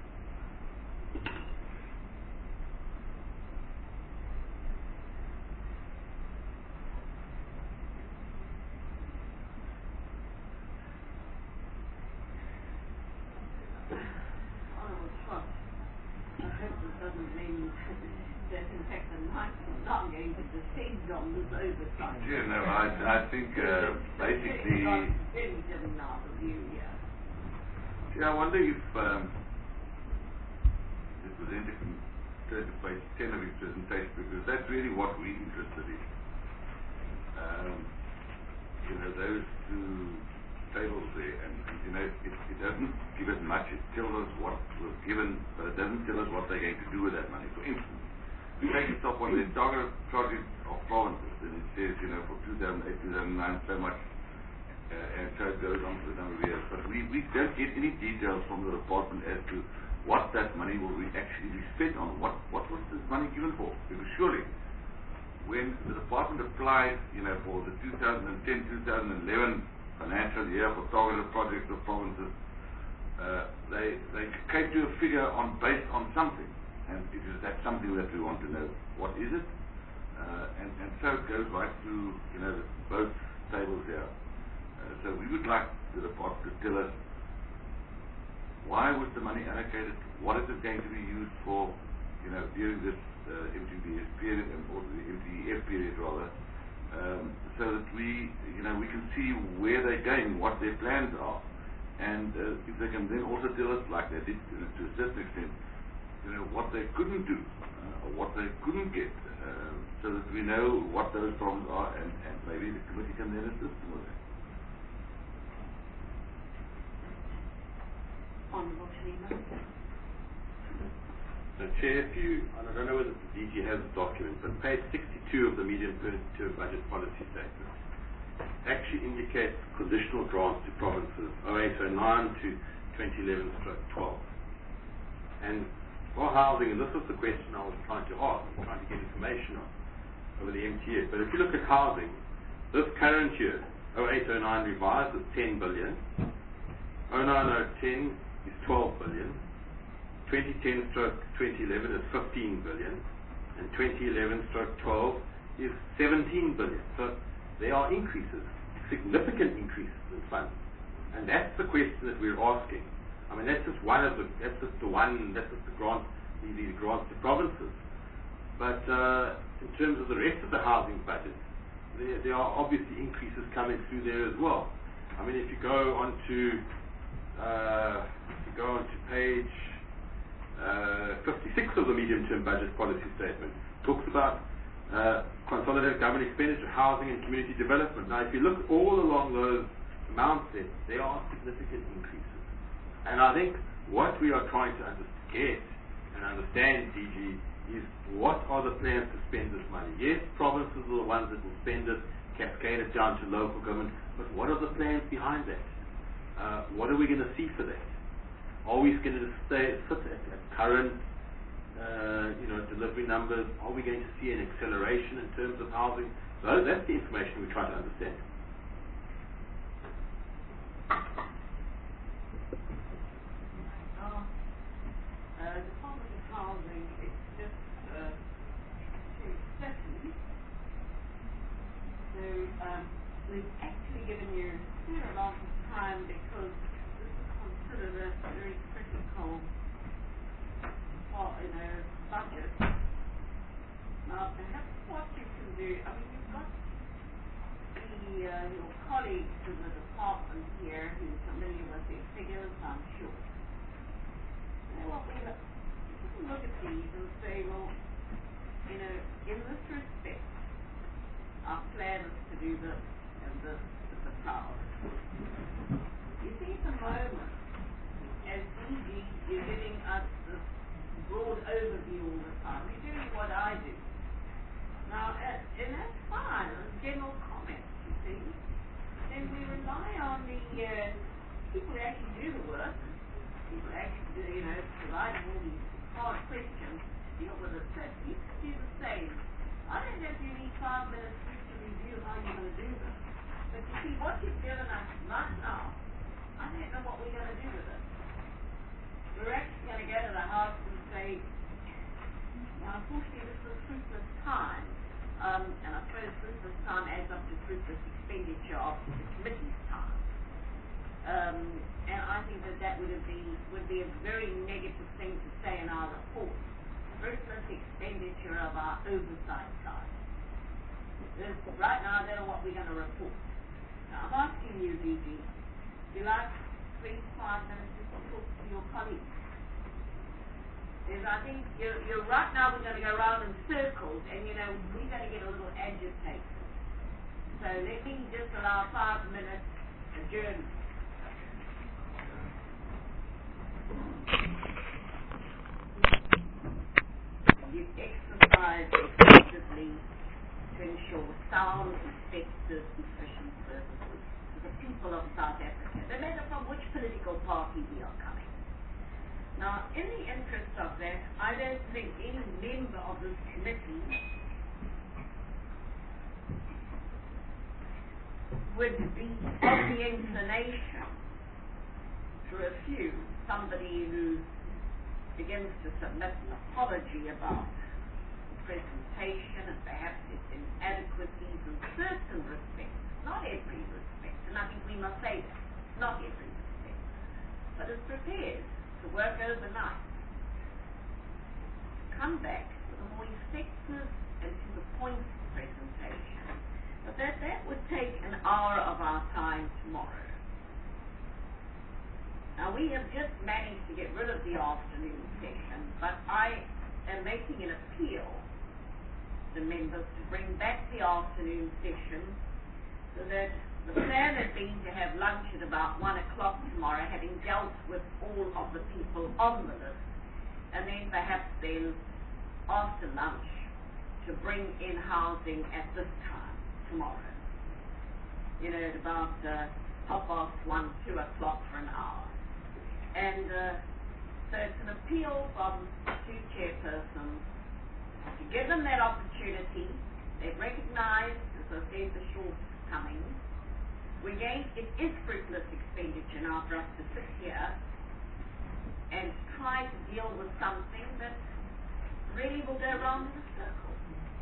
Yeah, no, I think basically. Yeah, I wonder if this presented from page 10 of his presentation, because that's really what we're interested in. Those two tables there, and it doesn't give us much. It tells us what was given, but it doesn't tell us what they're going to do with that money. For instance, we take a stop on the target project of provinces, and it says, for 2008, 2009, so much, and so it goes on for a number of years. But we don't get any details from the department as to what that money will actually be spent on. What was this money given for? Because surely, when the department applied, for the 2010-2011 financial year for targeted projects of provinces, they came to a figure based on something. And that's something that we want to know. What is it? And so it goes right through, both tables here. So we would like the department to tell us Why was the money allocated? What is it going to be used for, during this MTBS period, or the MTEF period rather, so that we can see where they're going, what their plans are. And if they can then also tell us, like they did to a certain extent, what they couldn't do, or what they couldn't get, so that we know what those problems are, and maybe the committee can then assist them with that. Honourable Shalima. So, Chair, and I don't know whether the DG has the document, but page 62 of the medium-term budget policy statement actually indicates conditional grants to provinces 0809 to 2011/12. And for housing, and this was the question I was trying to ask, trying to get information on over the MTF. But if you look at housing, this current year, 0809 revised is 10 billion, 09010 is 12 billion, 2010/2011 is 15 billion, and 2011/12 is 17 billion. So there are increases, significant increases in funds, and that's the question that we're asking. I mean, that's just the grants to provinces. But in terms of the rest of the housing budget, there are obviously increases coming through there as well. I mean, if you go on to page 56 of the medium-term budget policy statement, talks about consolidated government expenditure, housing and community development. Now, if you look all along those amounts there are significant increases. And I think what we are trying to get and understand, DG, is what are the plans to spend this money? Yes, provinces are the ones that will spend it, cascade it down to local government, but what are the plans behind that? What are we going to see for that? Are we going to sit at current delivery numbers? Are we going to see an acceleration in terms of housing? So that's the information we're trying to understand. The problem with housing is just too certain. So we've actually given you a fair amount of time because this is considered a very critical budget. Now, perhaps what you can do, I mean, you've got your colleagues in the department here who are familiar with their figures, I'm sure. You know what, we can look at these and say, well, in this respect, our plan is to do this and this with the power. You see, at the moment, as DG, you're giving us this broad overview all the time. You're doing what I do. Now, and that's fine, it's general comments, you see. Then we rely on the people who actually do the work, people who actually do, provide all these hard questions, deal with it. So you can do the same. I don't know if you need 5 minutes just to review how you're going to do this. But you see, what you've given us right now, I don't know what we're going to do with it. We're actually going to go to the house and say, now, unfortunately, this is Christmas time, and I suppose Christmas time adds up to Christmas expenditure after the committee's time. And I think that would be a very negative thing to say in our report. Christmas expenditure of our oversight side. Right now, I don't know what we're going to report. Now, I'm asking you, DG, do you like 3 to 5 minutes just to talk to your colleagues? Because I think you're right now we're going to go around in circles, and we're going to get a little agitated. So let me just allow 5 minutes adjournment. You exercise effectively to ensure sound, effective, efficient services to the people of South Africa, no matter from which political party we are coming. Now, in the interest of that, I don't think any member of this committee would be of the inclination to refuse somebody who begins to submit an apology about presentation and perhaps its inadequacies in certain respects, not every respect, and I think we must say that, not every respect. but is prepared to work overnight, come back with a more effective and to the point presentation. But that would take an hour of our time tomorrow. Now we have just managed to get rid of the afternoon session, but I am making an appeal to members to bring back the afternoon session so that the plan had been to have lunch at about 1 o'clock tomorrow, having dealt with all of the people on the list, and then perhaps then after lunch to bring in housing at this time tomorrow. You know, at about 1:30, 2 o'clock for an hour. And so it's an appeal from two chairpersons to give them that opportunity. They've recognized, as I said, the shortcomings. It is frivolous expenditure now for us to sit here and try to deal with something that really will go round in a circle.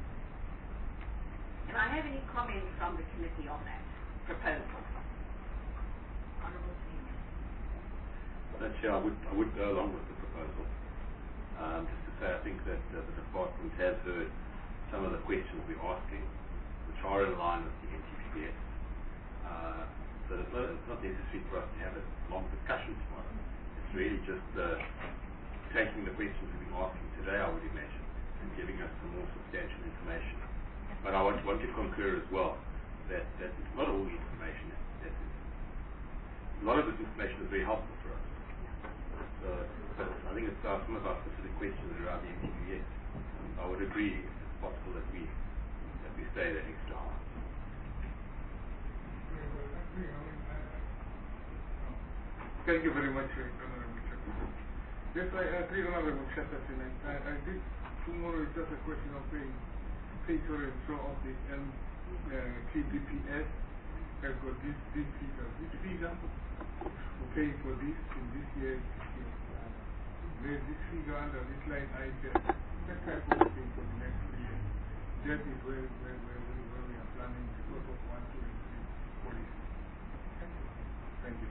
Can I have any comments from the committee on that proposal? Honourable Senior. Chair, I would go along with the proposal. Just to say, I think that the department has heard some of the questions we're asking, which are in line with the NTPBS. So it's not necessary for us to have a long discussion tomorrow. It's really just taking the questions we've been asking today, I would imagine, and giving us some more substantial information. But I want to concur as well that it's not all the information. A lot of this information is very helpful for us. So I think it's some of our specific questions around the NTPBS. I would agree if it's possible that we stay there next hour. Thank you very much, Honorable Chairman. Yes, I agree, Honorable Chatterton. I think tomorrow is just a question of pay for and show of the KPPS has got this figure. This figure for paying for this in this year. There's this figure under this line item. That type of thing for the next 3 years. That is where we are planning because of 1, 2, and 3 policy. Thank you.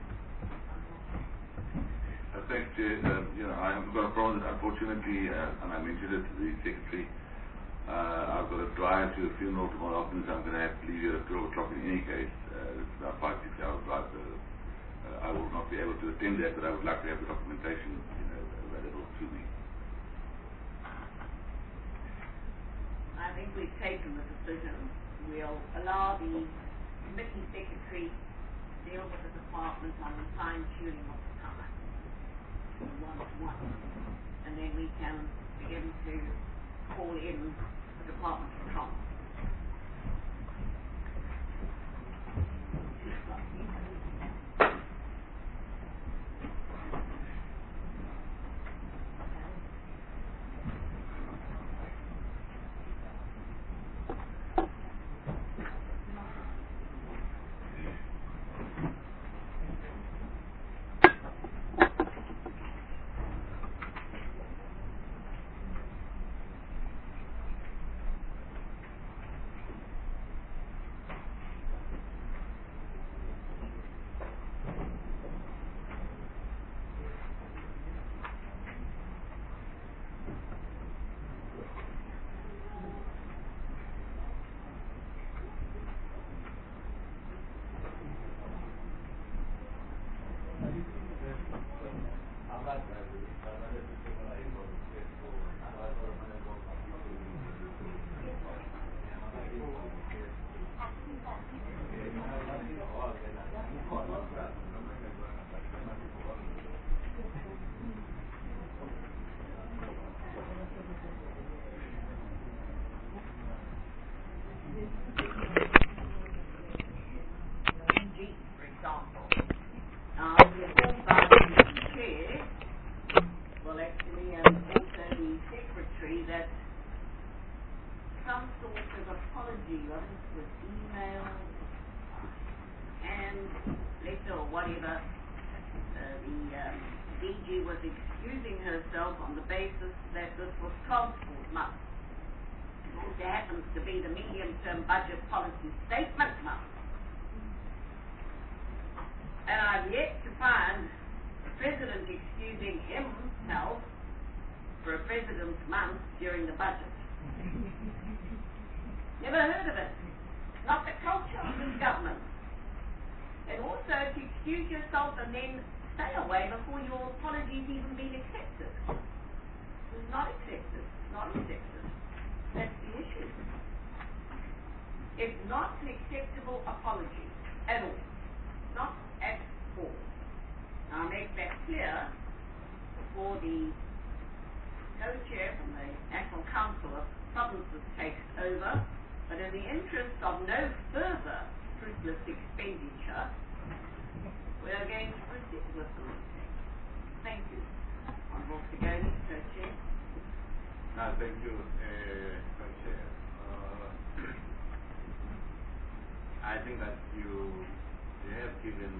Thanks, I haven't got a problem with it, unfortunately, and I mentioned it to the Secretary. I've got to drive to a funeral tomorrow afternoon, so I'm going to have to leave here at 12 o'clock in any case. It's about 5-6 hours drive, so I will not be able to attend that, but I would like to have the documentation available to me. I think we've taken the decision. We'll allow the committee secretary to deal with the department on the fine-tuning of the time, one-to-one, and then we can begin to call in the Department of Commerce. president excusing himself for a president's month during the budget. Never heard of it. Not the culture of this government. And also to excuse yourself and then stay away before your apology's even been accepted. It's not accepted. Not accepted. That's the issue. It's not an acceptable apology at all. Not at all. Now, I make that clear before the co-chair from the National Council of Provinces takes over, but in the interest of no further fruitless expenditure, we are going to proceed with the meeting. Thank you. On board to go, co-chair. Thank you, co-chair. I think that you have given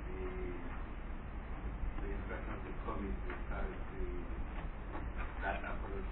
the impression of the committee that approach.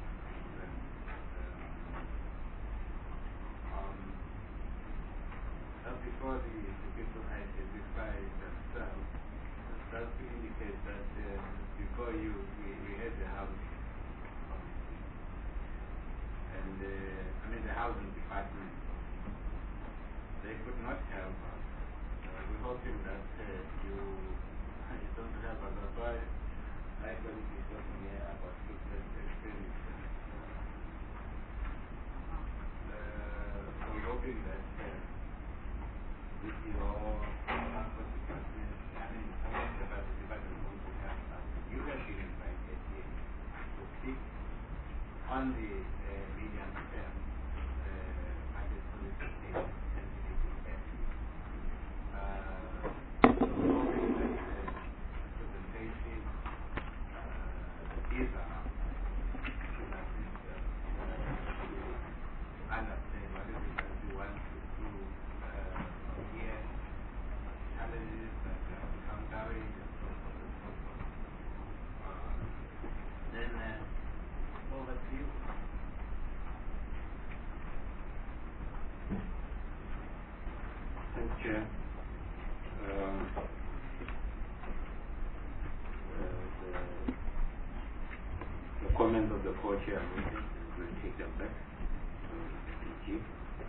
Before the people identify themselves, it does indicate that before you, we had the housing committee. And the housing department. They could not help us. We're hoping that you don't help us. That's why I'm going to be talking here about fruitless expenditure. So we're hoping that with your transport department, the department wants to help us. You have been invited here to speak on the medium term budget solicitation. Comments of the co-chair meeting, and we'll take them back to the DG.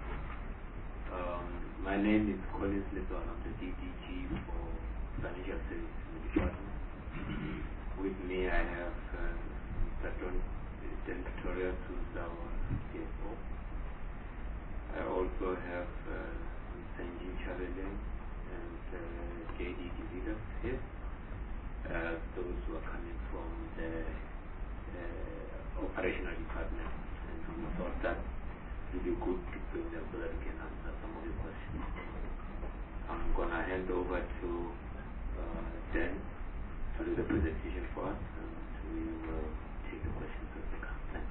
My name is Collins Little. I'm the DDG for Financial Services in the department. With me, I have Mr. Dan Victoria, who's our CFO. I also have Sanjay Chavele and JD Dividas here. Those who are coming from the operational department, and we thought that it would be good to bring them so that we can answer some of your questions. I'm going to hand over to Dan to do the presentation for us, and we will take the questions as they come. Thanks.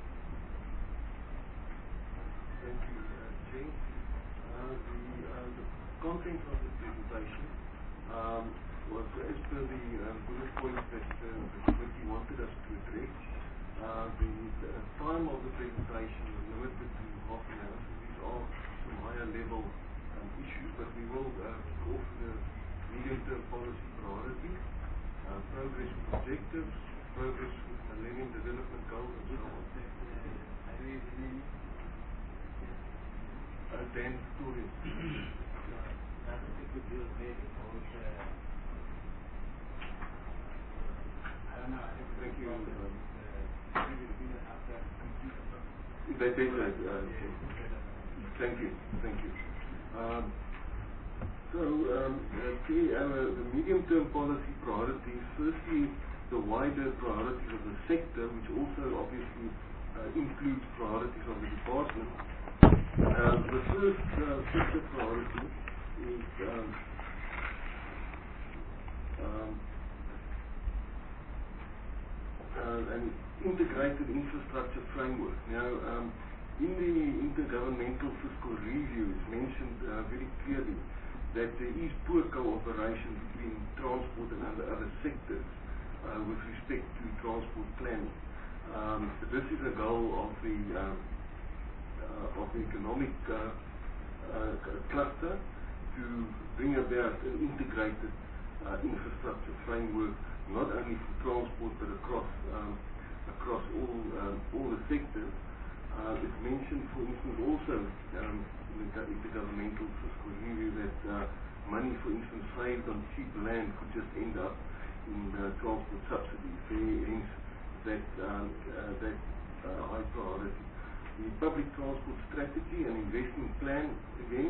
Thank you, Jane. The content of the presentation was as per the bullet points that the committee wanted us to address. The time of the presentation was limited to half an hour, so these are some higher level issues, but we will go off the medium-term policy priorities, progress with objectives, progress with Millennium Development Goals, and so on. Dan Victoria. I don't think we do it because I don't know, I think thank you. Thank you. The medium-term policy priorities, firstly, the wider priorities of the sector, which also obviously includes priorities of the department. The first sector priority is an integrated infrastructure framework. Now, in the Intergovernmental Fiscal Review, it's mentioned very clearly that there is poor cooperation between transport and other sectors with respect to transport planning. This is a goal of the economic cluster to bring about an integrated infrastructure framework not only for transport but across all the sectors. It's mentioned, for instance, also in the intergovernmental fiscal review that money, for instance, saved on cheap land could just end up in transport subsidies. Hence, that high priority. The public transport strategy and investment plan, again,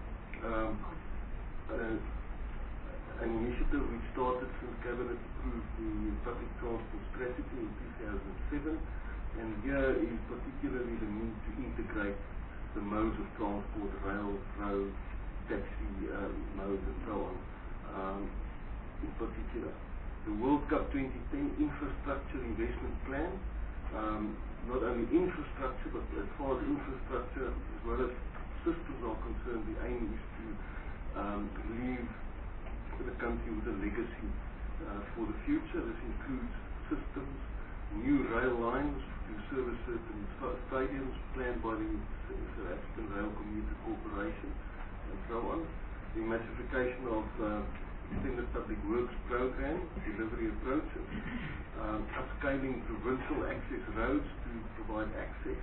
an initiative which started since Cabinet approved the public transport strategy in 2007. And here is particularly the need to integrate the modes of transport, rail, road, taxi modes, and so on. In particular, the World Cup 2010 infrastructure investment plan, not only infrastructure, but as far as infrastructure as well as systems are concerned, the aim is to leave the country with a legacy for the future. This includes systems, new rail lines to service certain stadiums planned by the South African Rail Commuter Corporation, and so on. The massification of extended public works program, delivery approaches, upscaling provincial access roads to provide access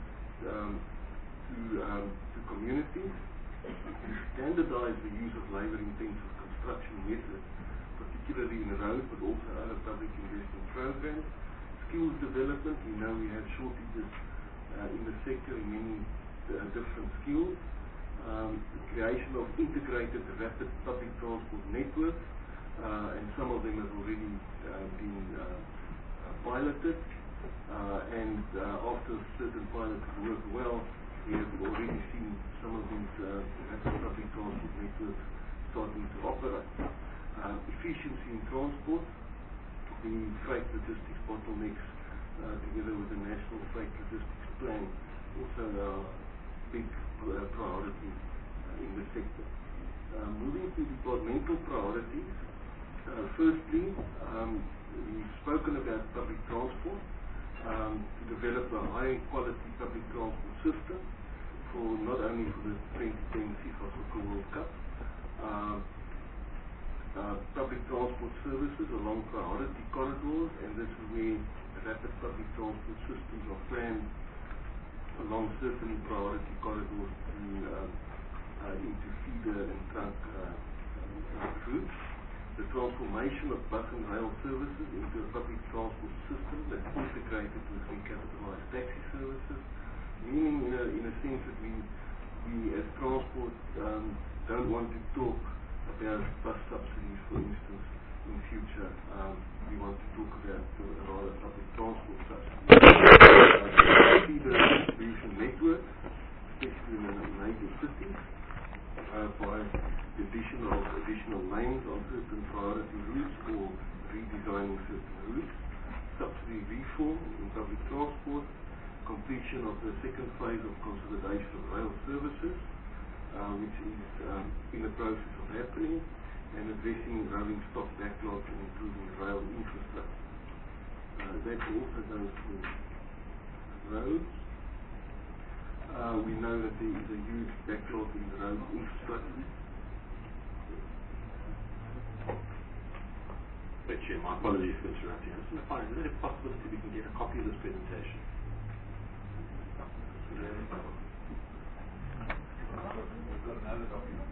to communities, to standardize the use of labor-intensive construction methods, particularly in roads, but also other public investment programs. Skills development, we know we have shortages in the sector in many different skills. The creation of integrated rapid public transport networks, and some of them have already been piloted, and after certain pilots work well, we have already seen some of these rapid public transport networks starting to operate. Efficiency in transport, the freight logistics bottlenecks, together with the National Freight Logistics Plan, also are big priority in the sector. Moving to departmental priorities, firstly, we've spoken about public transport, to develop a high quality public transport system for not only for the 2010 FIFA Soccer World Cup. Public transport services along priority corridors, and this is where rapid public transport systems are planned along certain priority corridors into feeder and trunk routes. The transformation of bus and rail services into a public transport system that's integrated with recapitalized taxi services, meaning in a sense that we as transport don't want to talk about bus subsidies, for instance, in future. We want to talk about rather public transport subsidies. Feeder distribution networks, especially in the major cities, by the additional lanes on certain priority routes or redesigning certain routes. Subsidy reform in public transport, completion of the second phase of consolidation of rail services, which is in the process of happening, and addressing rolling stock backlog and improving rail infrastructure. That also goes for roads. We know that there is a huge backlog in road infrastructure. Chair, my apologies for interrupting. I just want to find, is it a possibility we can get a copy of this presentation? We've got another document.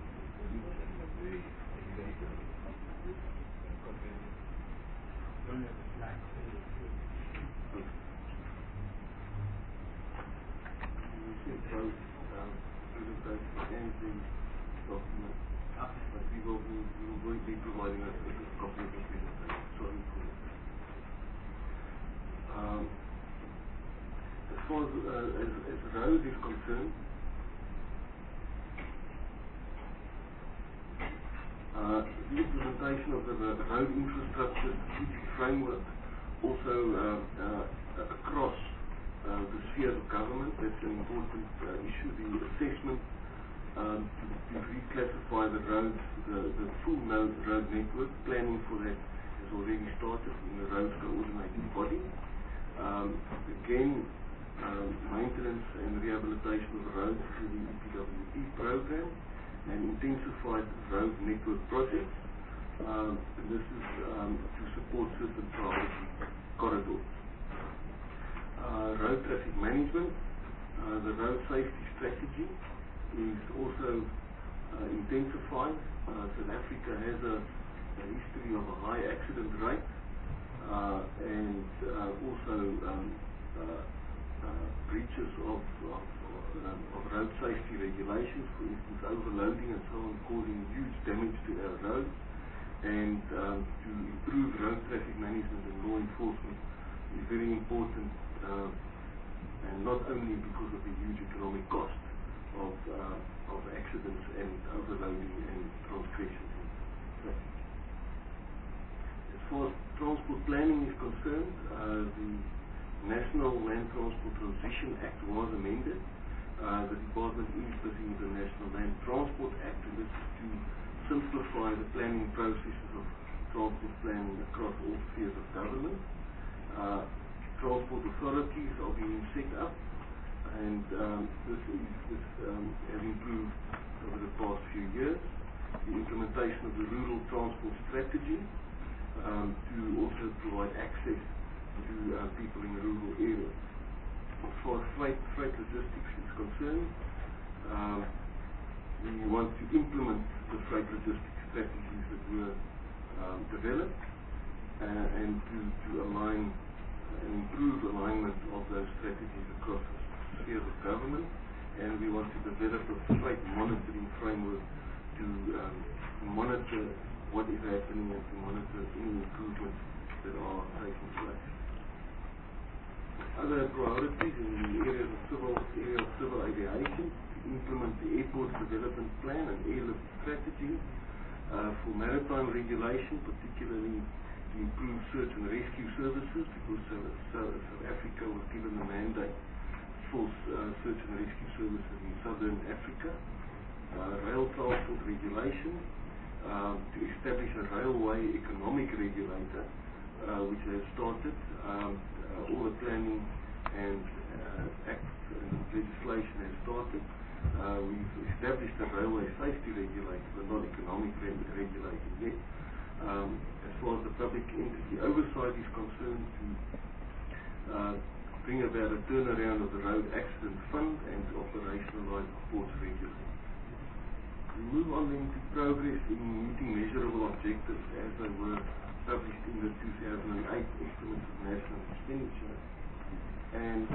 But we will be providing us with a copy of the presentation. Sorry for that. As far as road is concerned, the implementation of the road infrastructure strategic framework also across the sphere of government, that's an important issue. The assessment to reclassify the roads, the full road network, planning for that has already started in the roads coordinating body. Again, maintenance and rehabilitation of roads through the EPWP program, and intensified road network projects, and this is to support certain priority corridors. Road traffic management, the road safety strategy is also intensified. South Africa has a history of a high accident rate and also breaches of road safety regulations, for instance overloading and so on, causing huge damage to our roads. And to improve road traffic management and law enforcement is very important, and not only because of the huge economic cost of accidents and overloading and transgressions in traffic. As far as transport planning is concerned, the National Land Transport Transition Act was amended. The department is busy with the National Land Transport Act, and this is to simplify the planning processes of transport planning across all spheres of government. Transport authorities are being set up, and this has improved over the past few years. The implementation of the Rural Transport Strategy to also provide access to people in rural areas. As far as freight logistics is concerned, we want to implement the freight logistics strategies that were developed and to align and improve alignment of those strategies across the spheres of government. And we want to develop a freight monitoring framework to monitor what is happening and to monitor any improvements that are taking place. Other priorities in the area of civil aviation: to implement the Airport Development Plan and airlift strategy, for maritime regulation, particularly to improve search and rescue services, because South Africa was given the mandate for search and rescue services in Southern Africa. Rail transport regulation, to establish a railway economic regulator, which has started. All the planning and acts and legislation has started. We've established a railway safety regulator, but not economic regulator yet. As far as the public entity oversight is concerned, to bring about a turnaround of the Road Accident Fund and to operationalize the ports regularly. We move on then to progress in meeting measurable objectives as they were published in the 2008 Estimates of National Expenditure. And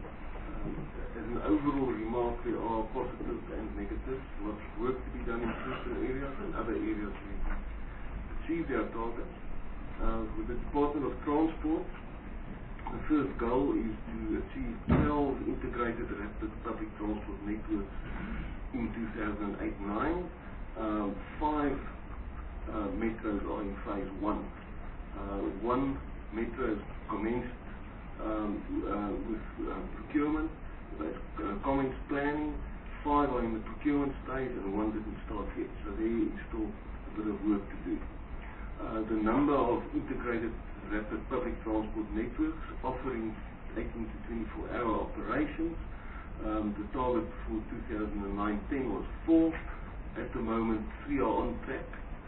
as an overall remark, there are positives and negatives. Lots of work to be done in certain areas, and other areas we've achieved our targets. With the Department of Transport, the first goal is to achieve 12 integrated rapid public transport networks in 2008-9. 5 metros are in phase 1. 1 metro has commenced with procurement, commenced planning. 5 are in the procurement stage, and 1 didn't start yet. So there is still a bit of work to do. The number of integrated rapid public transport networks offering 18 to 24-hour operations. The target for 2009-10 was 4. At the moment, 3 are on track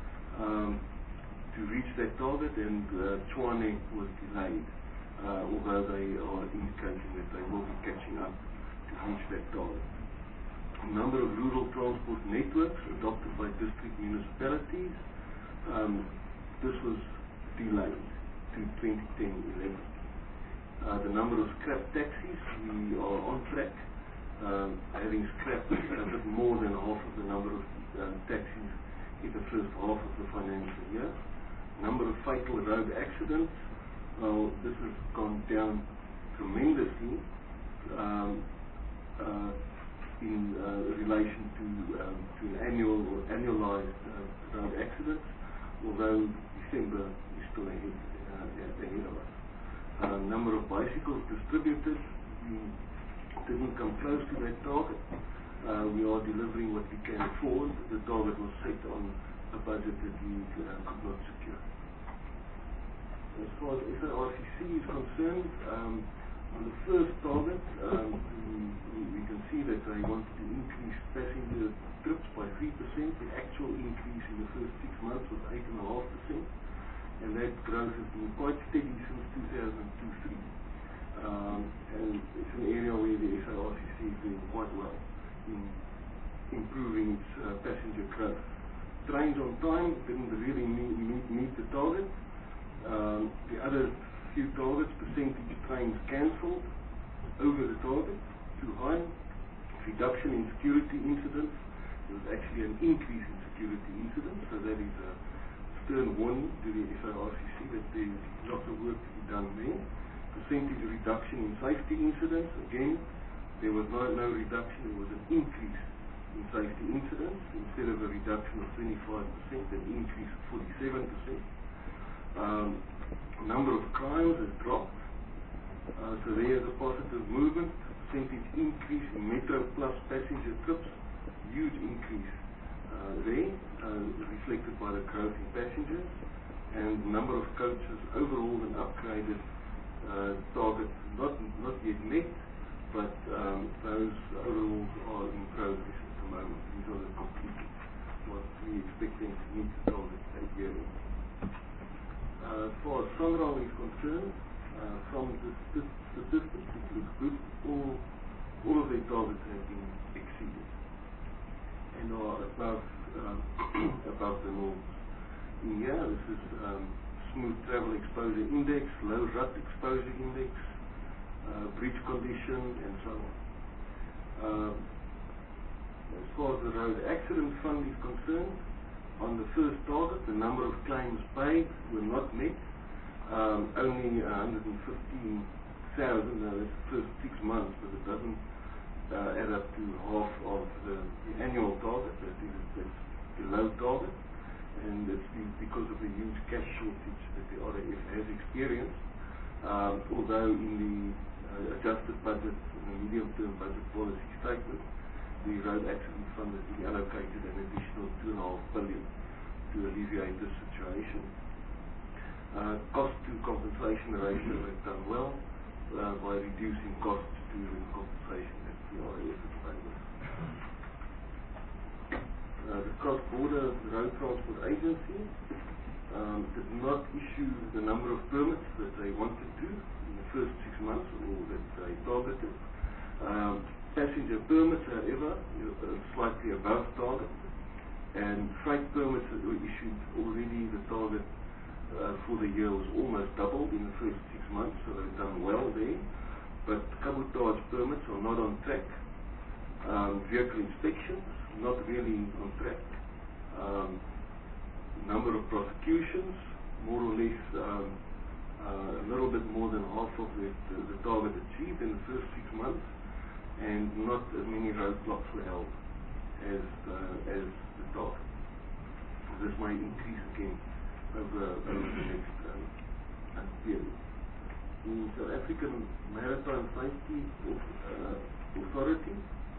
to reach that target, and Tshwane was delayed, although they are indicating that they will be catching up to reach that target. The number of rural transport networks adopted by district municipalities, this was delayed to 2010-11. The number of scrap taxis, we are on track, having scrapped a bit more than half of the number of taxis in the first half of the financial year. Number of fatal road accidents, this has gone down tremendously in relation to an annualized road accidents, although December is still ahead of us. Number of bicycles distributed, we didn't come close to that target. We are delivering what we can afford. The target was set on a budget that we could not secure. As far as SARCC is concerned, on the first target, we can see that they wanted to increase passenger trips by 3%. The actual increase in the first 6 months was 8.5%, and that growth has been quite steady since 2002-03. And it's an area where the SARCC is doing quite well in improving its passenger growth. Trains on time didn't really meet the target. The other few targets, percentage trains cancelled, over the target, too high. Reduction in security incidents. There was actually an increase in security incidents, so that is a stern warning to the SARCC that there is lots of work to be done there. Percentage reduction in safety incidents, again, there was no reduction, there was an increase in safety incidents. Instead of a reduction of 25%, an increase of 47%. Number of crimes has dropped, so there is a positive movement. Percentage increase in Metro Plus passenger trips, huge increase there, reflected by the growth in passengers, and number of coaches overall and upgraded targets not yet met, but those overall are in progress at the moment. These are the completed. What we expect them to meet the target at year-end. As far as SONRAL is concerned, from the statistics, it looks good. All of their targets have been exceeded and are above the norms. In here, this is smooth travel exposure index, low rut exposure index, bridge condition, and so on. As far as the road accident fund is concerned, on the first target, the number of claims paid were not met. Only 115,000, now that's the first 6 months, but it doesn't add up to half of the annual target. That's below target, and it's because of the huge cash shortage that the RAF has experienced. Although in the adjusted budget, in the medium-term budget policy statement, the road accident fund has been allocated an additional 2.5 billion to alleviate this situation. Cost to compensation ratio has done well by reducing costs to the compensation that the RAF has paid. The Cross-Border Road Transport Agency did not issue the number of permits that they wanted to in the first 6 months, or that they targeted. Passenger permits, however, slightly above target, and freight permits that were issued already, the target for the year was almost doubled in the first 6 months, so they've done well there. But cabotage permits are not on track. Vehicle inspections, not really on track. Number of prosecutions, more or less a little bit more than half of the target achieved in the first 6 months. And not as many roadblocks were held as the target. This might increase again over the next period. The South African Maritime Safety Authority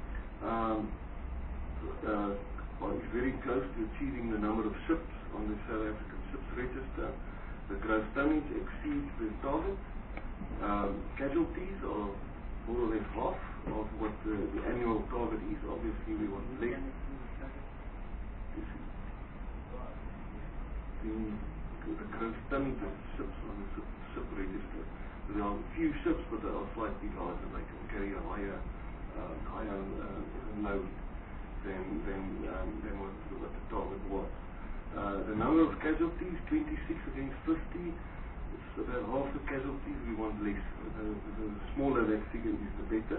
is very close to achieving the number of ships on the South African Ships Register. The gross tonnage exceeds the target. Casualties are more or less half of what the annual target is. Obviously, we want less. The gross tonnage of ships on the ship register. There are a few ships, but they are slightly larger. They can carry a higher load than what the target was. The number of casualties, 26 against 50. It's about half the casualties. We want less. The smaller that figure is, the better.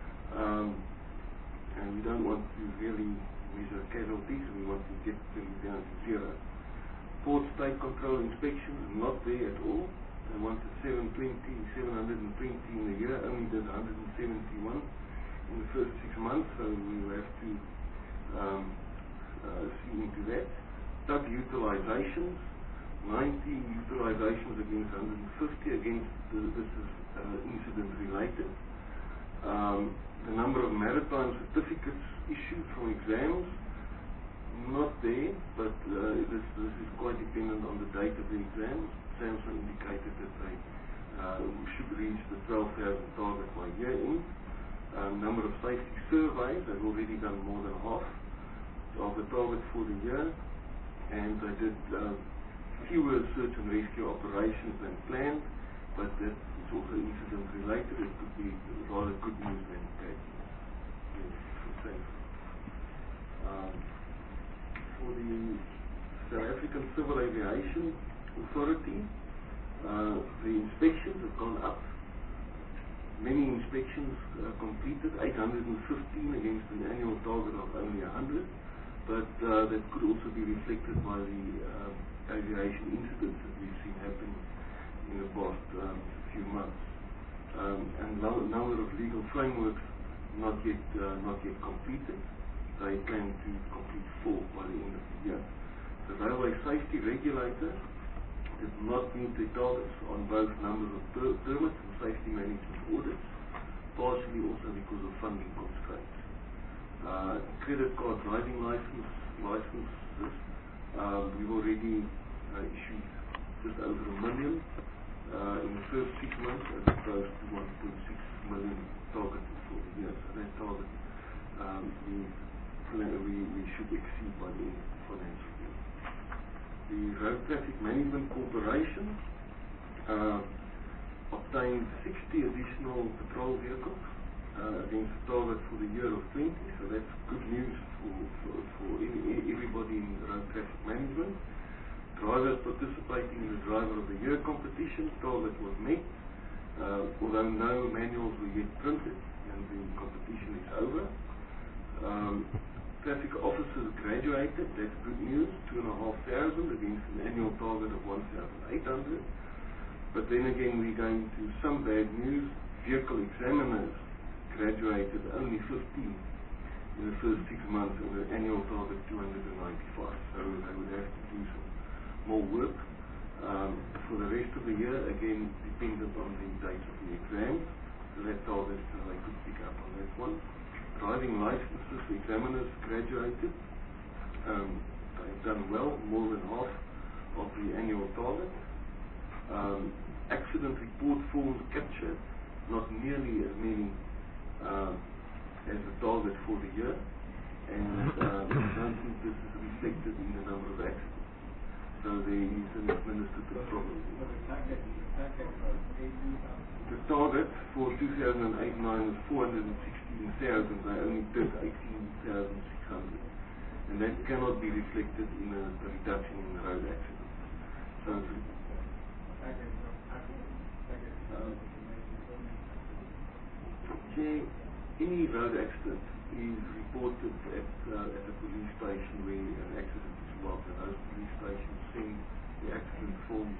And we don't want to really measure casualties. We want to get them down to zero. Port state control inspections, not there at all. They wanted 720 in the year. Only did 171 in the first 6 months. So we will have to see into that. Tug utilizations. 90 utilizations against 150 against this is incident related. The number of maritime certificates issued from exams, not there, but this is quite dependent on the date of the exams. Samsung indicated that they should reach the 12,000 target by year end. Number of safety surveys, they've already done more than half of the target for the year. and they did fewer search and rescue operations than planned, but that is also incident related. It could be rather good news than bad news for safety. For the South African Civil Aviation Authority, the inspections have gone up. Many inspections completed, 815 against an annual target of only 100, but that could also be reflected by the aviation incidents that we've seen happening in the past few months. And number of legal frameworks not yet completed. They plan to complete 4 by the end of the year. The railway safety regulator did not meet the targets on both numbers of permits and safety management audits, partially also because of funding constraints. Credit card driving licenses, we've already issued just over 1 million in the first 6 months, as opposed to 1.6 million targeted for the year. So that target we should exceed by the end of the financial year. The Road Traffic Management Corporation obtained 60 additional patrol vehicles against the target for the year of 20, so that's good news for everybody in road traffic management. Drivers participating in the Driver of the Year competition, target was met, although no manuals were yet printed and the competition is over. Traffic officers graduated, that's good news, 2,500 against an annual target of 1,800. But then again, we're going to some bad news. Vehicle examiners graduated only 15 in the first 6 months, and the annual target 295. So they would have to do some more work. For the rest of the year, again, dependent on the dates of the exams. So that target, they could pick up on that one. Driving licenses, examiners graduated. They've done well, more than half of the annual target. Accident report forms captured, not nearly as many as the target for the year, and I don't think this is reflected in the number of accidents. So there is an administrative problem. The target for 2008-9 was 416,000. They only did 18,600, and that cannot be reflected in a reduction in the road accidents. So any road accident is reported at the police station where an accident is logged, and those police stations send the accident forms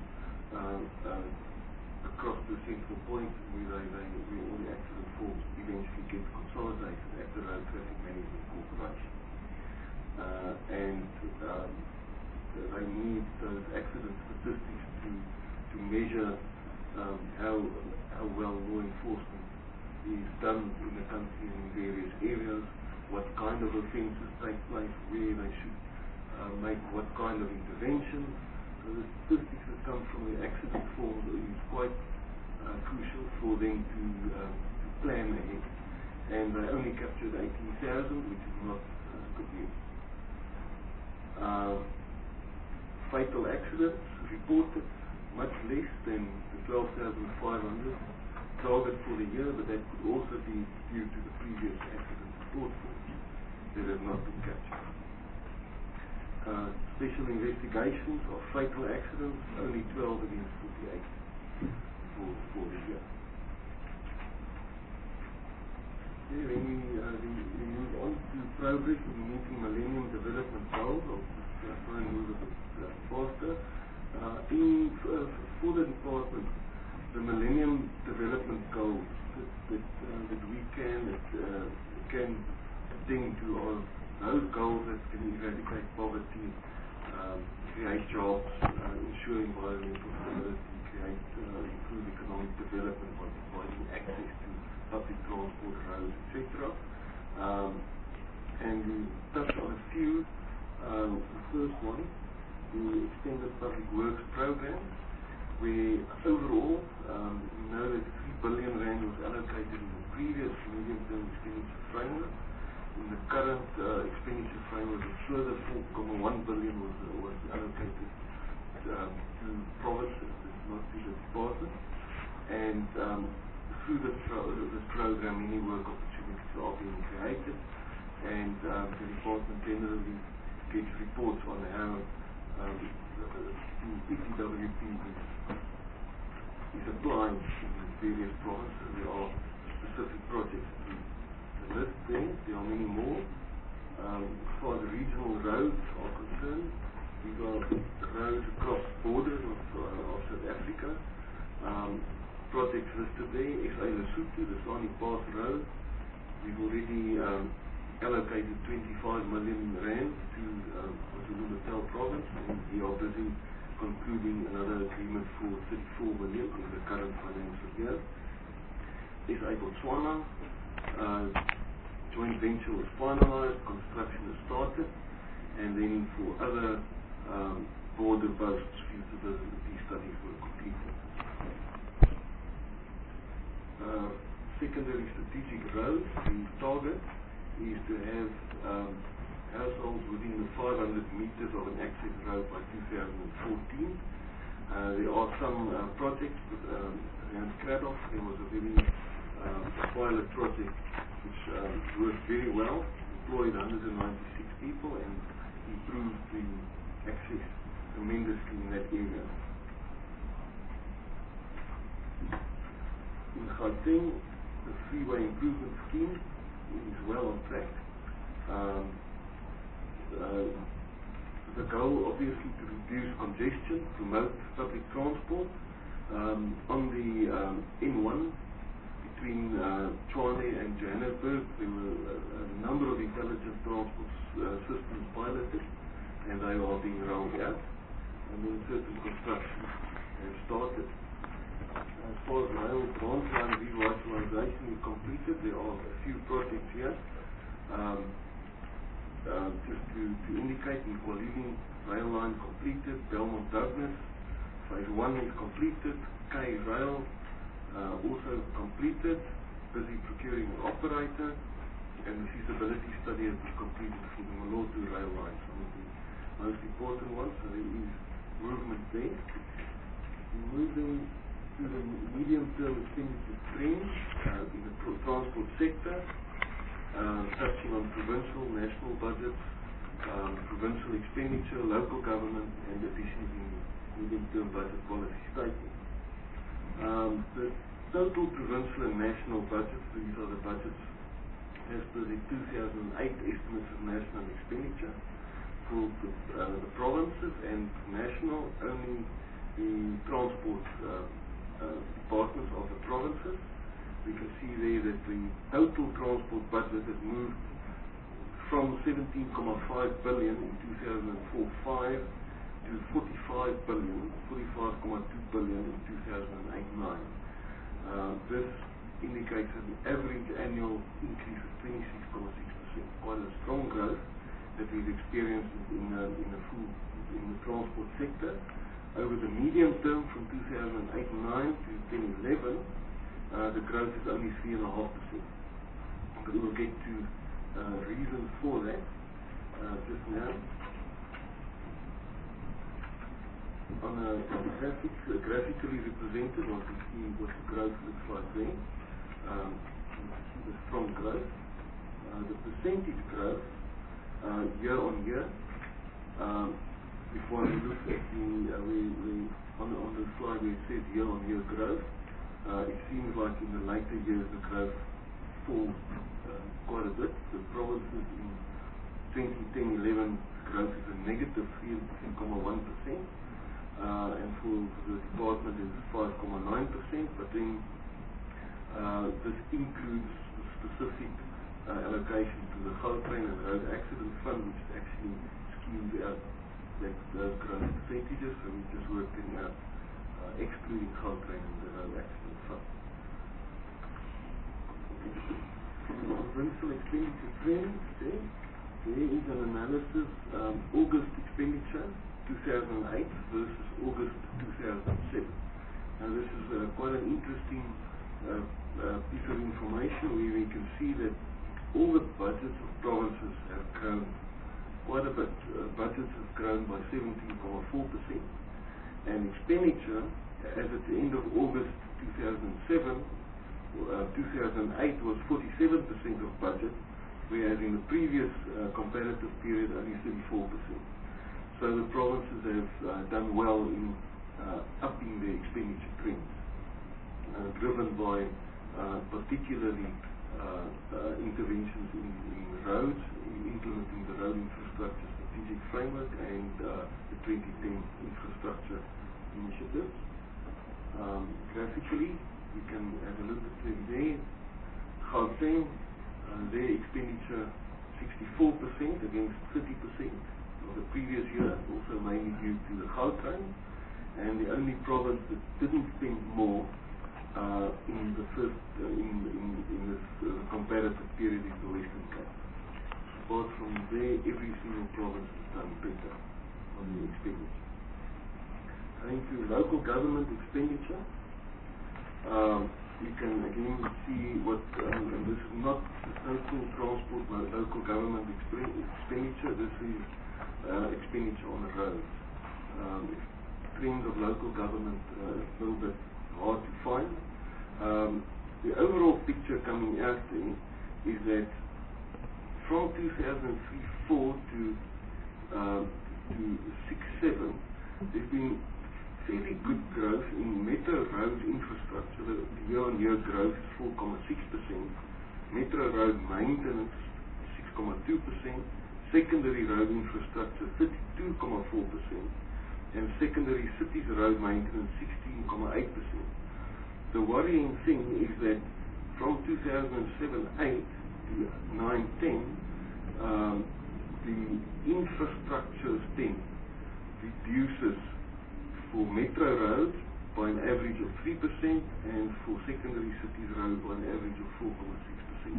across the central point where all the accident forms eventually get consolidated at the Road Traffic Management Corporation. And they need those accident statistics to measure how well law enforcement is done in the country and in various areas, what kind of offences take place, where they should make what kind of intervention. So the statistics that come from the accident forms is quite crucial for them to plan ahead. And they only captured 18,000, which is not good news. Fatal accidents reported much less than the 12,500 target for the year, but that could also be due to the previous accident report forms that have not been captured. Special investigations of fatal accidents, only 12 against 48 for the year. Then we move on to progress in meeting Millennium Development Goals. I'll just try and move a bit faster. For the department, the Millennium Development Goals that we can attend to are those goals that can eradicate poverty, create jobs, ensure environmental stability, improve economic development by providing access to public transport, roads, etc. And we touched on a few. The first one, the Extended Public Works Program, where overall we know that 3 billion rand was allocated in the previous medium-term expenditure framework, in the current expenditure framework, a further 4.1 billion was allocated to provinces, not to the department. And through this program, many work opportunities are being created, and the department generally gets reports on how PTWP is applying in various provinces. There are specific projects to list there. There are many more. As far as regional roads are concerned, these are roads across borders of South Africa. Projects listed there: SA Lesotho, the Sani Pass Road. We've already allocated 25 million rand to KwaZulu-Natal province, and we are busy concluding another agreement for 34 million in the current financial year. SA Botswana, joint venture was finalized, construction has started, and then for other border posts, feasibility studies were completed. Secondary strategic roads, the target is to have households within the 500 meters of an access road by 2014. There are some projects around Kradoff. There was a very pilot project which worked very well, employed 196 people and improved the access tremendously in that area. In Gauteng, the freeway improvement scheme is well on track. The goal, obviously, to reduce congestion, promote public transport. On the N1 between Tshwane and Johannesburg, there were a number of intelligent transport systems piloted, and they are being rolled out. And then certain construction has started. As far as rail branch line revitalization is completed, there are a few projects here. Just to indicate, in Kwalini, rail line completed, Belmont Douglas, phase 1 is completed, K Rail also completed, busy procuring an operator, and the feasibility study has been completed for the Moloto rail line, some of the most important ones, so there is movement there. Moving to the medium-term expenditure trend in the transport sector, touching on provincial, national budgets, provincial expenditure, local government, and additions in medium-term budget policy statement. The total provincial and national budgets, these are the budgets as per the 2008 estimates of national expenditure for the provinces, and national only the transport departments of the provinces. We can see there that the total transport budget has moved from 17.5 billion in 2004-05 to 45 billion, 45.2 billion in 2008-09. This indicates an average annual increase of 26.6%, quite a strong growth that we've experienced in the transport sector. Over the medium term, from 2008-09 to 2011, the growth is only 3.5%. But we'll get to reasons for that just now. On a graphically represented, what we see what the growth looks like there. You can see the strong growth. The percentage growth year on year. Before we look at on the slide where it says year-on-year growth, it seems like in the later years the growth falls quite a bit. The provinces in 2010-11 growth is a negative 3.1%, and for the department is 5.9%, but then this includes the specific allocation to the Gautrain and Road Accident Fund, which actually skews out those growth percentages, so we're just working out excluding Gautrain and the Road Accident Fund. Provincial expenditure trends, there is an analysis, August expenditure 2008 versus August 2007. Now this is quite an interesting piece of information where we can see that all the budgets of provinces have grown quite a bit. Budgets have grown by 17.4%, and expenditure, as at the end of August 2007, 2008 was 47% of budget, whereas in the previous comparative period only 34%. So the provinces have done well in upping their expenditure trends, driven by particularly interventions in roads, implementing the road infrastructure strategic framework and the 2010 infrastructure initiatives. Graphically, you can have a look at them there. Gauteng, their expenditure 64% against 30% of the previous year, also mainly due to the Gauteng, and the only province that didn't spend more in the first in this comparative period is the Western Cape. Apart from there, every single province has done better on the expenditure. Going to local government expenditure, you can again see what, and this is not the total transport local government expenditure, this is expenditure on the roads. Trends of local government a little bit hard to find. The overall picture coming out there is that from 2003-4 to 6-7, there's been fairly good growth in metro road infrastructure. The year-on-year growth is 4.6%. Metro road maintenance 6.2%. Secondary road infrastructure 32.4%. And secondary cities road maintenance 16.8%. The worrying thing is that from 2007-8 to 9-10, the infrastructure spend reduces for metro roads by an average of 3% and for secondary cities road by an average of 4.6%.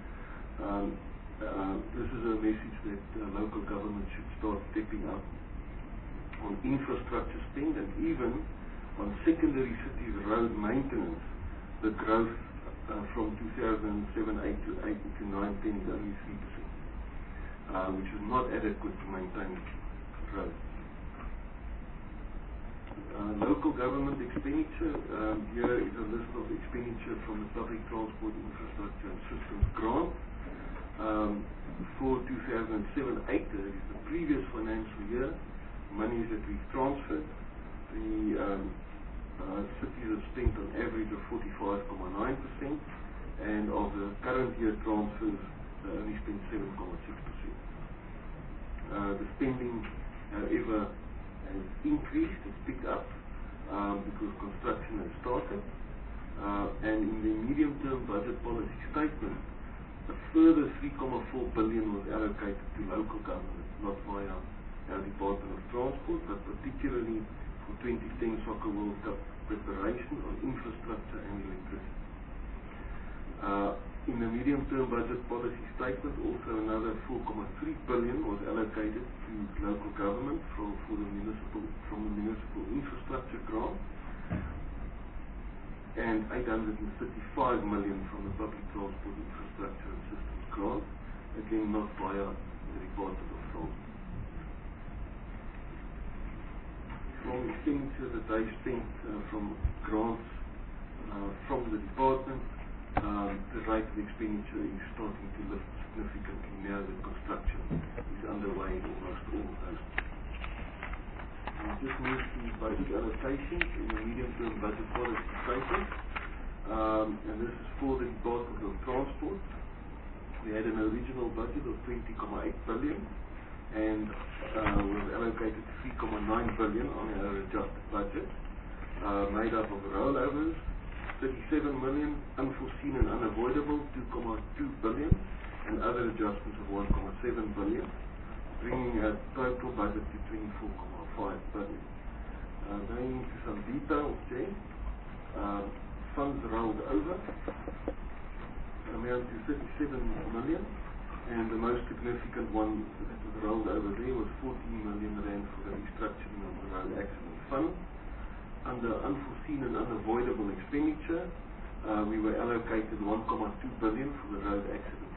This is a message that local government should start stepping up on infrastructure spend, and even on secondary cities road maintenance. The growth from 2007-8 to 9-10 is only 3%, which is not adequate to maintain roads. Local government expenditure, here is a list of expenditure from the Public Transport Infrastructure and Systems Grant. For 2007-8, that is the previous financial year, monies that we've transferred, the cities have spent an average of 45.9%, and of the current year transfers, they only spent 7.6%. The spending, however, has increased, it's picked up because construction has started, and in the medium-term budget policy statement, a further 3.4 billion was allocated to local government, not via our Department of Transport, but particularly for 2010 Soccer World Cup preparation on infrastructure and electricity. In the medium-term budget policy statement, also another 4.3 billion was allocated to local government from the municipal infrastructure grant, and 835 million from the Public Transport Infrastructure and Systems grant, again not via the Department of Transport. From expenditure that they spent from grants from the department, the rate of expenditure is starting to lift significantly now that construction is underway in almost all of those. We'll just move to budget allocations in the medium-term budget policy statement, and this is for the Department of Transport. We had an original budget of 20.8 billion, and was allocated 3.9 billion on our adjusted budget, made up of rollovers, 37 million, unforeseen and unavoidable, 2.2 billion, and other adjustments of 1.7 billion, bringing our total budget to 24.5 billion. Going into some details there, funds rolled over amount to 37 million, and the most significant one that was rolled over there was 14 million rand for the restructuring of the road accident fund. Under unforeseen and unavoidable expenditure, we were allocated 1.2 billion for the road accident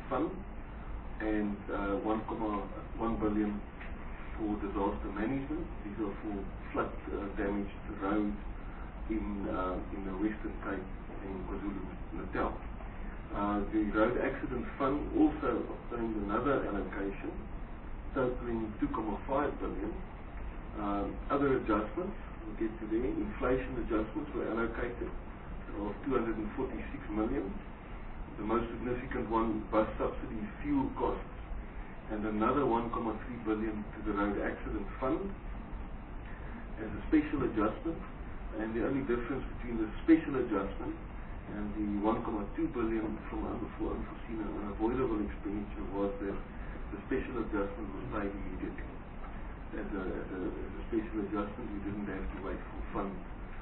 Fund and 1.1 billion for disaster management. These are for flood damaged roads in the Western Cape and KwaZulu-Natal. The Road Accident Fund also obtained another allocation totaling 2.5 billion. Other adjustments, we'll get to there. Inflation adjustments were allocated of 246 million. The most significant one, bus subsidies, fuel costs, and another 1.3 billion to the Road Accident Fund as a special adjustment. And the only difference between the special adjustment and the 1.2 billion from unforeseen and unavoidable expenditure was that the special adjustment was paid immediately. As a special adjustment, we didn't have to wait for funds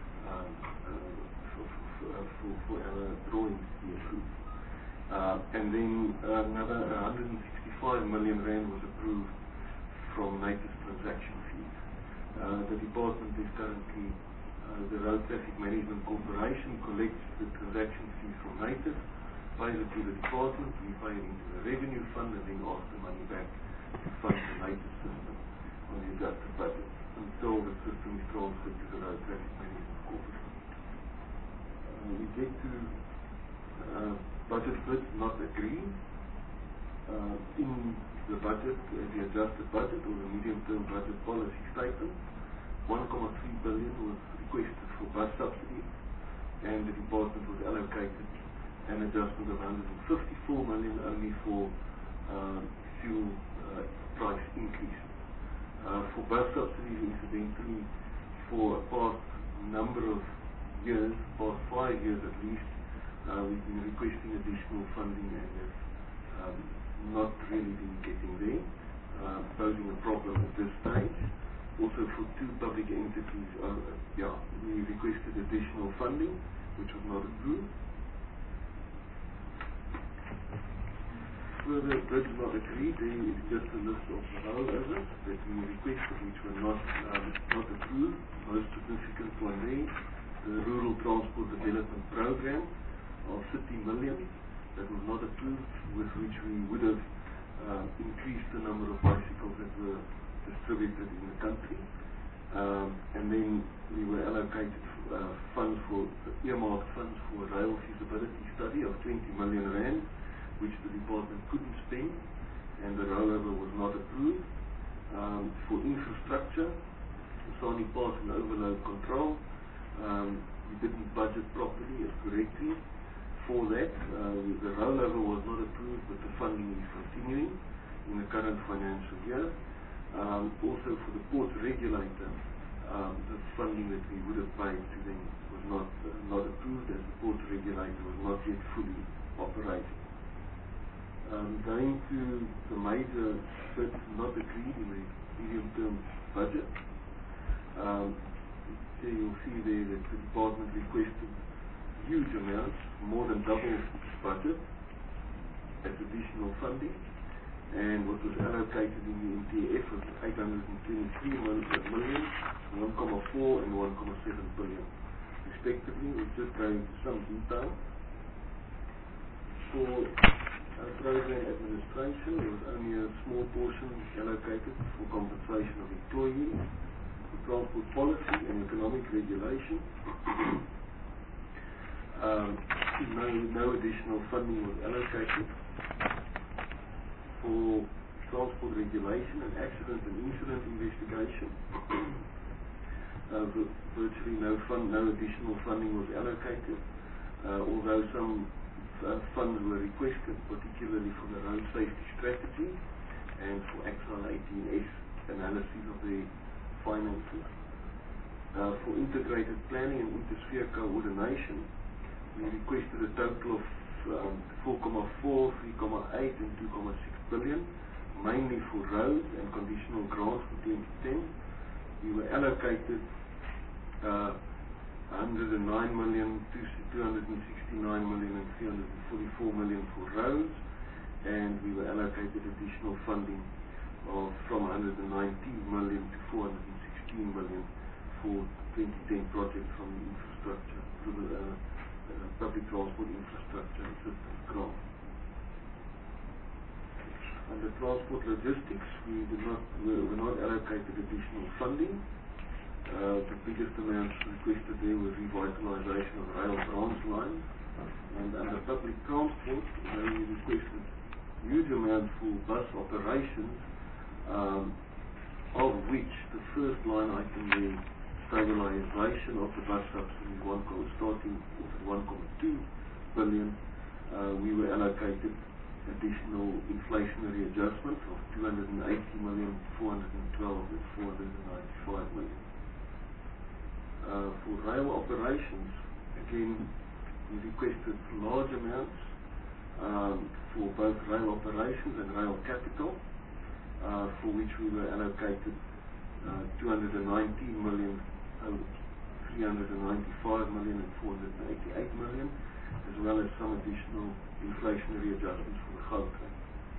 for our drawings to be approved. And then another 165 million rand was approved from NATIS transaction fees. The department is currently, the Road Traffic Management Corporation collects the transaction fees from NATIS, pays it to the department, we pay it into the revenue fund, and then ask the money back to fund the NATIS system on the adjusted budget until the system is transferred to the Road Traffic Management Corporation. We get to budget bids not agreed. In the budget, the adjusted budget or the medium-term budget policy statement, 1.3 billion was requested for bus subsidies, and the department was allocated an adjustment of 154 million only for fuel price increases. For bus subsidies, incidentally, for a past number of years, past 5 years at least, we've been requesting additional funding and have not really been getting there, posing a problem at this stage. Also for two public entities, we requested additional funding, which was not approved. Further bids not agreed, there is just a list of the rollovers that we requested, which were not approved. Most significant one there, the Rural Transport Development Program of 30 million that was not approved, with which we would have increased the number of bicycles that were distributed in the country. And then we were allocated funds for earmarked funds for a rail feasibility study of 20 million rand, which the department couldn't spend, and the rollover was not approved. For infrastructure, Sani Pass and overload control, we didn't budget properly and correctly for that. The rollover was not approved, but the funding is continuing in the current financial year. Also for the port regulator, the funding that we would have paid to them was not approved, as the port regulator was not yet fully operating. Going to the major bids not agreed in the medium-term budget, you'll see there that the department requested huge amounts, more than double its budget, as additional funding, and what was allocated in the MTF was 823 million, 1.4 and 1.7 billion respectively. We'll just go into some detail. For program administration, there was only a small portion allocated for compensation of employees. For transport policy and economic regulation, no additional funding was allocated. For transport regulation and accident and incident investigation, virtually no additional funding was allocated, although some funds were requested, particularly for the road safety strategy and for Axon 18S analysis of the finances. For integrated planning and intersphere coordination, we requested a total of 4.4, 3.8 and 2.6 billion, mainly for roads and conditional grants for 2010. We were allocated 109 million, 269 million and 344 million for roads, and we were allocated additional funding from 119 million to 416 million for 2010 projects from the infrastructure, through the public transport infrastructure assistance grant. Under transport logistics, were not allocated additional funding. The biggest amounts requested there was revitalization of rail branch lines. And under public transport, we requested huge amounts for bus operations, of which the first line item, the stabilization of the bus subsidies, starting off at 1.2 billion, we were allocated additional inflationary adjustments of 280 million, 412 and 495 million. For rail operations, again, we requested large amounts for both rail operations and rail capital, for which we were allocated 219 million, 395 million and 488 million, as well as some additional inflationary adjustments for the Gauteng.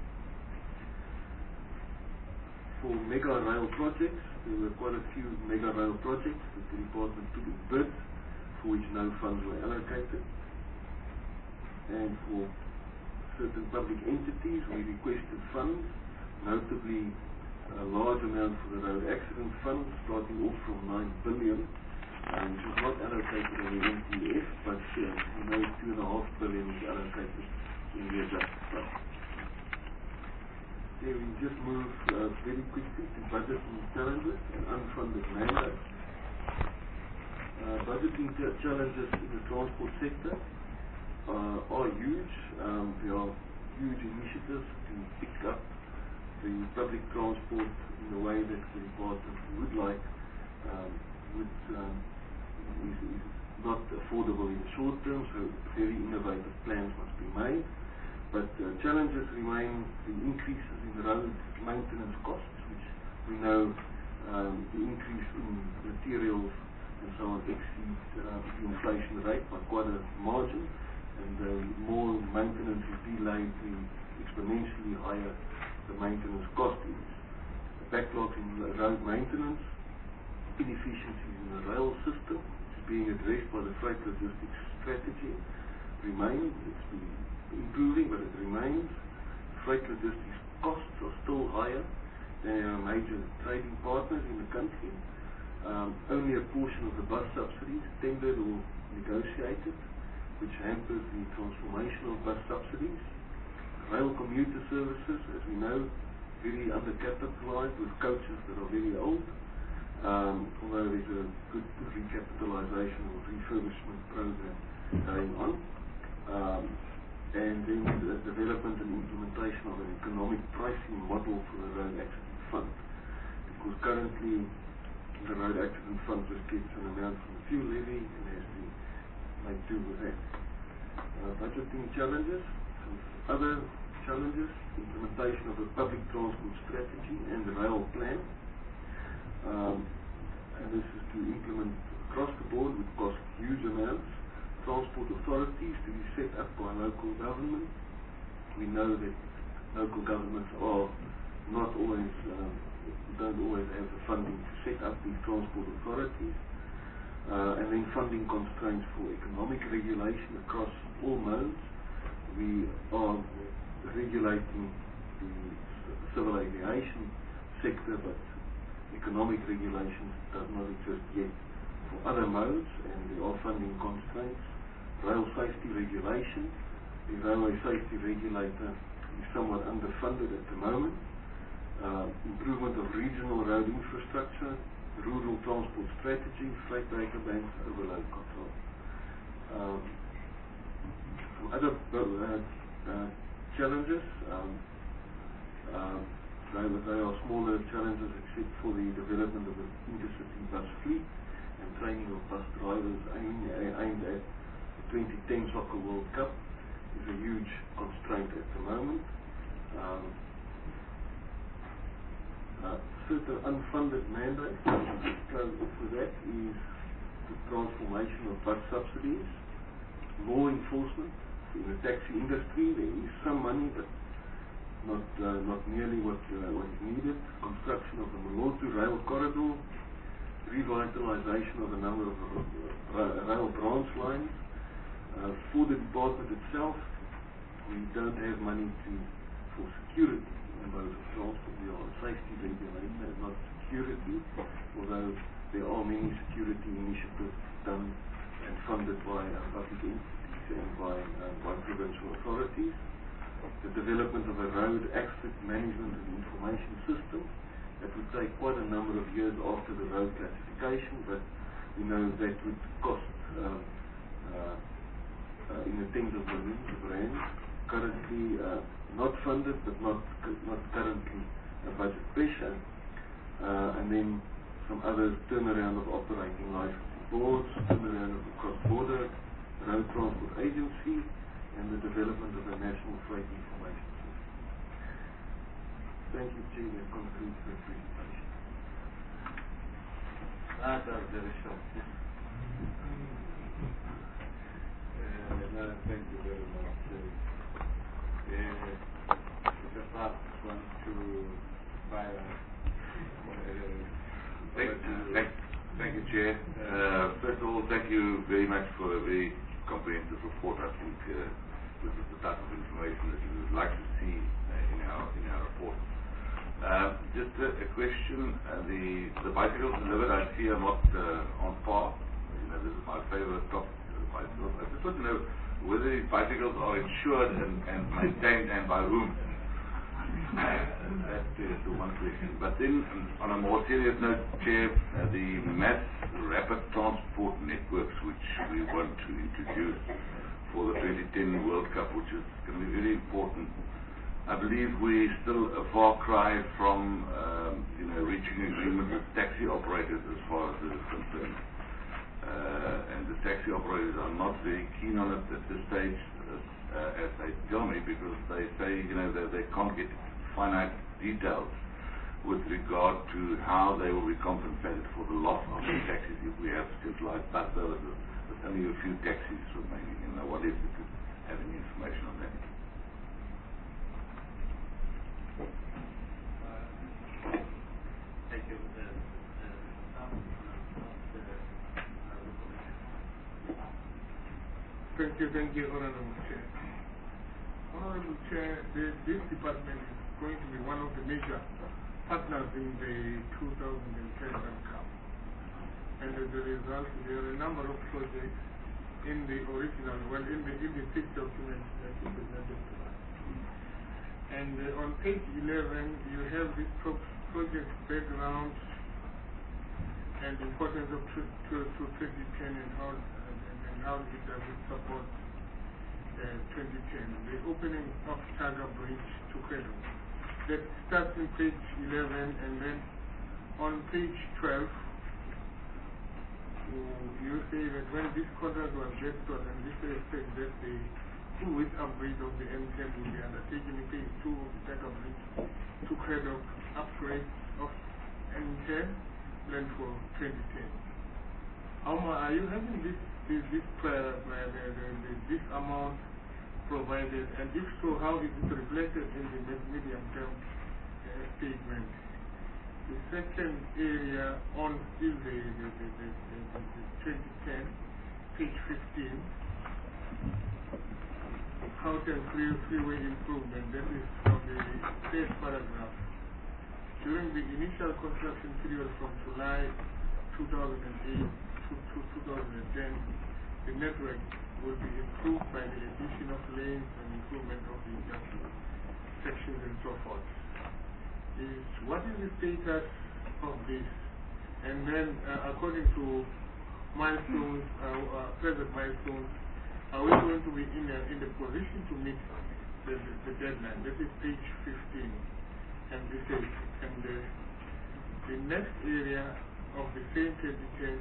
For mega rail projects, there were quite a few mega rail projects that the department took in bid, for which no funds were allocated. And for certain public entities, we requested funds, notably a large amount for the road accident fund, starting off from 9 billion, which was not allocated on the NTF, but 2.5 billion is allocated in the adjusted fund. There we just move very quickly to budgeting challenges and unfunded mandates. Budgeting challenges in the transport sector are huge. There are huge initiatives to pick up the public transport in the way that the department would like, is not affordable in the short term, so very innovative plans must be made. But challenges remain the increases in road maintenance costs, which we know the increase in materials and so on exceeds the inflation rate by quite a margin, and more maintenance is delayed, the exponentially higher the maintenance cost is. The backlog in road maintenance, inefficiencies in the rail system, which is being addressed by the freight logistics strategy, remains. It's been improving, but it remains. Freight logistics costs are still higher than our major trading partners in the country. Only a portion of the bus subsidies tendered or negotiated, which hampers the transformation of bus subsidies. Rail commuter services, as we know, very undercapitalized with coaches that are very old, although there's a good recapitalization or refurbishment program going on. And then the development and implementation of an economic pricing model for the road accident fund, because currently the road accident fund just gets an amount from the fuel levy and has to make do with that. Budgeting challenges, some other challenges, implementation of a public transport strategy and the rail plan, and this is to implement across the board, would cost huge amounts. Transport authorities to be set up by local government. We know that local governments are not always, don't always have the funding to set up these transport authorities. And then funding constraints for economic regulation across all modes. We are regulating the civil aviation sector, but economic regulations does not exist yet for other modes, and there are funding constraints. Rail safety regulation, the railway safety regulator is somewhat underfunded at the moment. Improvement of regional road infrastructure, rural transport strategy, freight data banks, overload control. Some other challenges, they are smaller challenges except for the development of an intercity bus fleet and training of bus drivers aimed at the 2010 Soccer World Cup is a huge constraint at the moment. Certain unfunded mandates, for that is the transformation of bus subsidies, law enforcement. In the taxi industry, there is some money, but not nearly what is needed. Construction of the Molotu rail corridor, revitalization of a number of rail branch lines. For the department itself, we don't have money for security modes of transport. We are a safety regulator and not security, although there are many security initiatives done and funded by public entities and by provincial authorities. The development of a road access management and information system that would take quite a number of years after the road classification, but we know that would cost in the tens of millions of rands. Currently not funded, but not currently a budget pressure. And then some other turnaround of operating licensing boards, turnaround of the cross-border road transport agency, and the development of a national freight information system. Thank you, Chair. That concludes the presentation. That was very short. Thank you very much. The first one to fire. Thank you, Chair. First of all, thank you very much for a very comprehensive report. I think this is the type of information that we would like to see in our report. Just a question. The bicycles delivered, I see, are not on par. This is my favorite topic. Bicycles. I just want to know whether these bicycles are insured and maintained, and by whom. That is the one question. But then, on a more serious note, Chair, the mass rapid transport networks which we want to introduce for the 2010 World Cup, which is going to be very important. I believe we're still a far cry from reaching agreement with taxi operators as far as this is concerned. And the taxi operators are not very keen on it at this stage, as they tell me, because they say that they can't get finite details with regard to how they will be compensated for the loss of the taxis if we have centralized bus services. There's only a few taxis remaining. What if we could have any information on that? Thank you. Thank you, Honorable Chair. Honorable Chair, this department is going to be one of the major partners in the 2010 World Cup. And as a result, there are a number of projects in the original, in the pitch document that you presented to us. And on page 11, you have this project background and importance of 2010 and how it does support 2010. The opening of Taga Bridge to Cradle. That starts in page 11, and then on page 12, you say that when this contract was get started, and this expects that the full-width upgrade of the M10 will be undertaken in phase 2 of the Taga Bridge to Cradle upgrade of M10 planned for 2010. Are you having this amount provided, and if so, how is it reflected in the medium-term statement? The second area on still the 2010, page 15, Gauteng freeway improvement, that is from the third paragraph. During the initial construction period from July 2008 to 2010, the network will be improved by the addition of lanes and improvement of the sections and so forth. What is the status of this? And then, according to milestones, present milestones, are we going to be in the position to meet the deadline? That is page 15. And the next area of the same 2010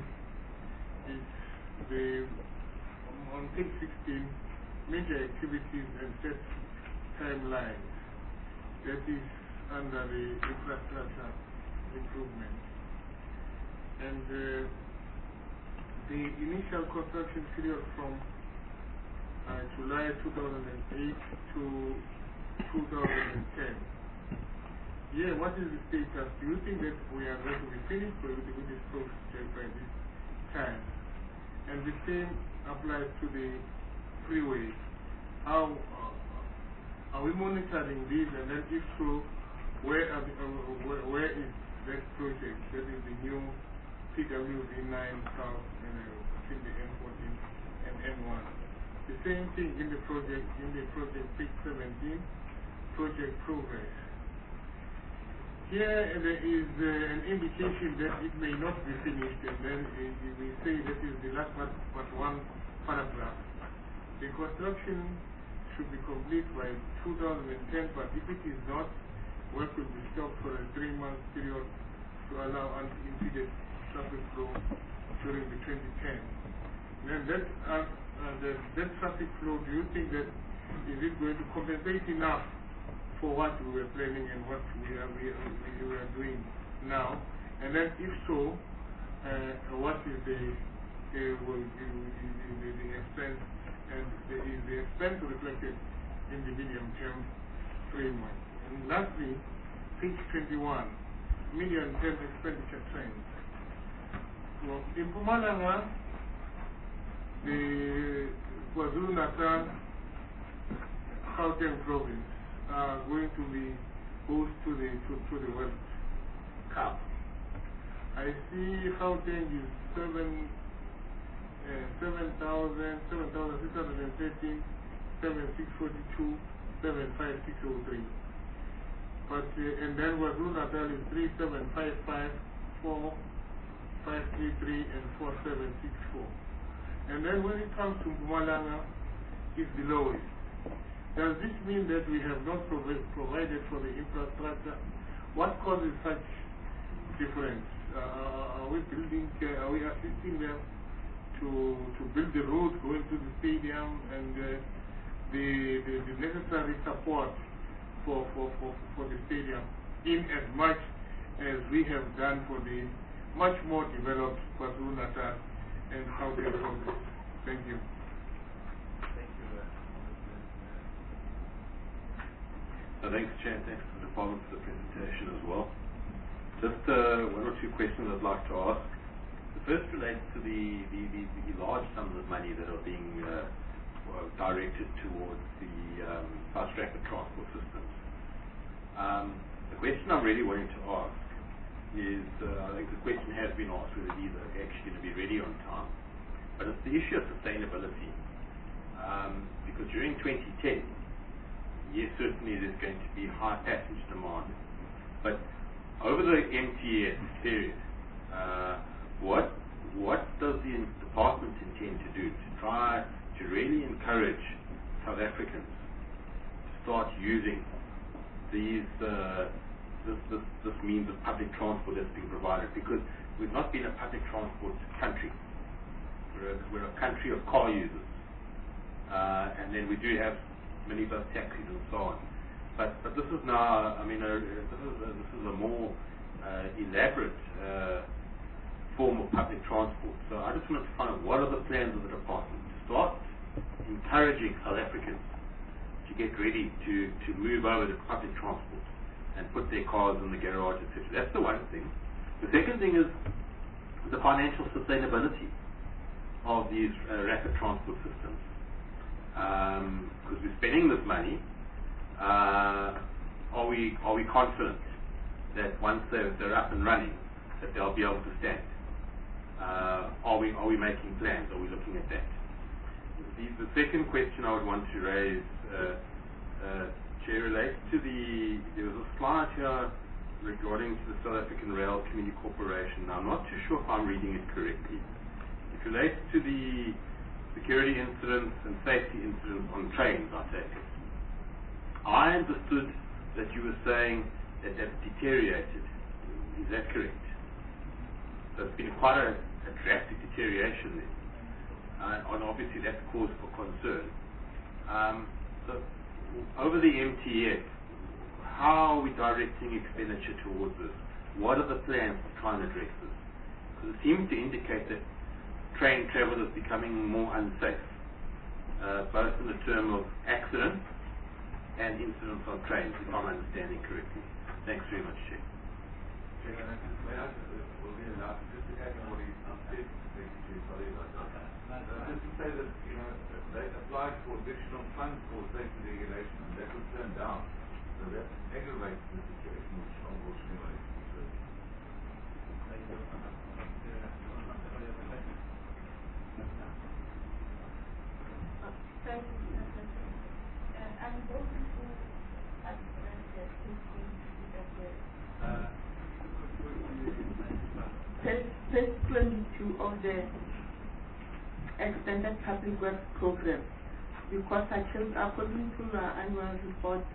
is on page 16, major activities and set timelines. That is under the infrastructure improvement. And the initial construction period from July 2008 to 2010. Yeah, what is the status? Do you think that we are going to be finished with this project by this time? And the same applies to the freeway. How are we monitoring these? And then if so, where is that project? That is the new PWV 9 South between the M14 and M1. The same thing in the project page 17, project progress. Here there is an indication that it may not be finished, and then we say that is the last but one paragraph. The construction should be complete by 2010, but if it is not, work will be stopped for a 3-month period to allow unimpeded traffic flow during the 2010. Then that traffic flow, do you think that is it going to compensate enough for what we were planning and what we are doing now? And then if so, what is the expense, and is the expense reflected in the medium-term framework? And lastly, page 21, medium-term expenditure trends. Well, in Mpumalanga, the KwaZulu-Natal, Gauteng province are going to be host to the World Cup. I see Gauteng is 7,613, 7,642, 7,5603. But and then KwaZulu-Natal is 3,755, 4,533, and 4,764. And then when it comes to Mpumalanga, it's the lowest. Does this mean that we have not provided for the infrastructure? What causes such difference? Are we assisting them to build the road going to the stadium and the necessary support for the stadium, in as much as we have done for the much more developed KwaZulu-Natal and Gauteng province? Thank you. Thank you. Thanks, Chair. Thanks to the department for the presentation as well. Just one or two questions I'd like to ask. The first relates to the large sums of money that are being directed towards the fast-rapid transport systems. The question I'm really wanting to ask is, I think the question has been asked whether these are actually going to be ready on time, but it's the issue of sustainability. Because during 2010, yes, certainly there's going to be high passenger demand, but over the MTS period, what does the department intend to do to try to really encourage South Africans to start using these this means of public transport that's being provided? Because we've not been a public transport country. We're a country of car users, and then we do have minibus taxis and so on. But this is now, I mean, this is a more elaborate form of public transport. So I just wanted to find out what are the plans of the department to start encouraging South Africans to get ready to move over to public transport and put their cars in the garage, etc. That's the one thing. The second thing is the financial sustainability of these rapid transport systems. Because we're spending this money, are we confident that once they're up and running, that they'll be able to stand? Are we making plans? Are we looking at that? The second question I would want to raise, Chair, relates to there was a slide here regarding to the South African Rail Community Corporation. Now, I'm not too sure if I'm reading it correctly. It relates to the security incidents and safety incidents on trains, I take it. I understood that you were saying that that's deteriorated. Is that correct? So it's been quite a drastic deterioration there. And obviously that's cause for concern. So over the MTF, how are we directing expenditure towards this? What are the plans to try and address this? Because it seems to indicate that train travel is becoming more unsafe, both in the term of accidents and incidents on trains, if I'm understanding correctly. Thanks very much, Chair. Will be allowed to just add on what he said, sorry about that. Just to say that, they applied for additional funds for safety regulation, and that was turned down. So So that aggravates the situation which almost relates to it. Thank you. I'm going to address the thinking page 22 of the Extended Public Works Program, because according to your annual report,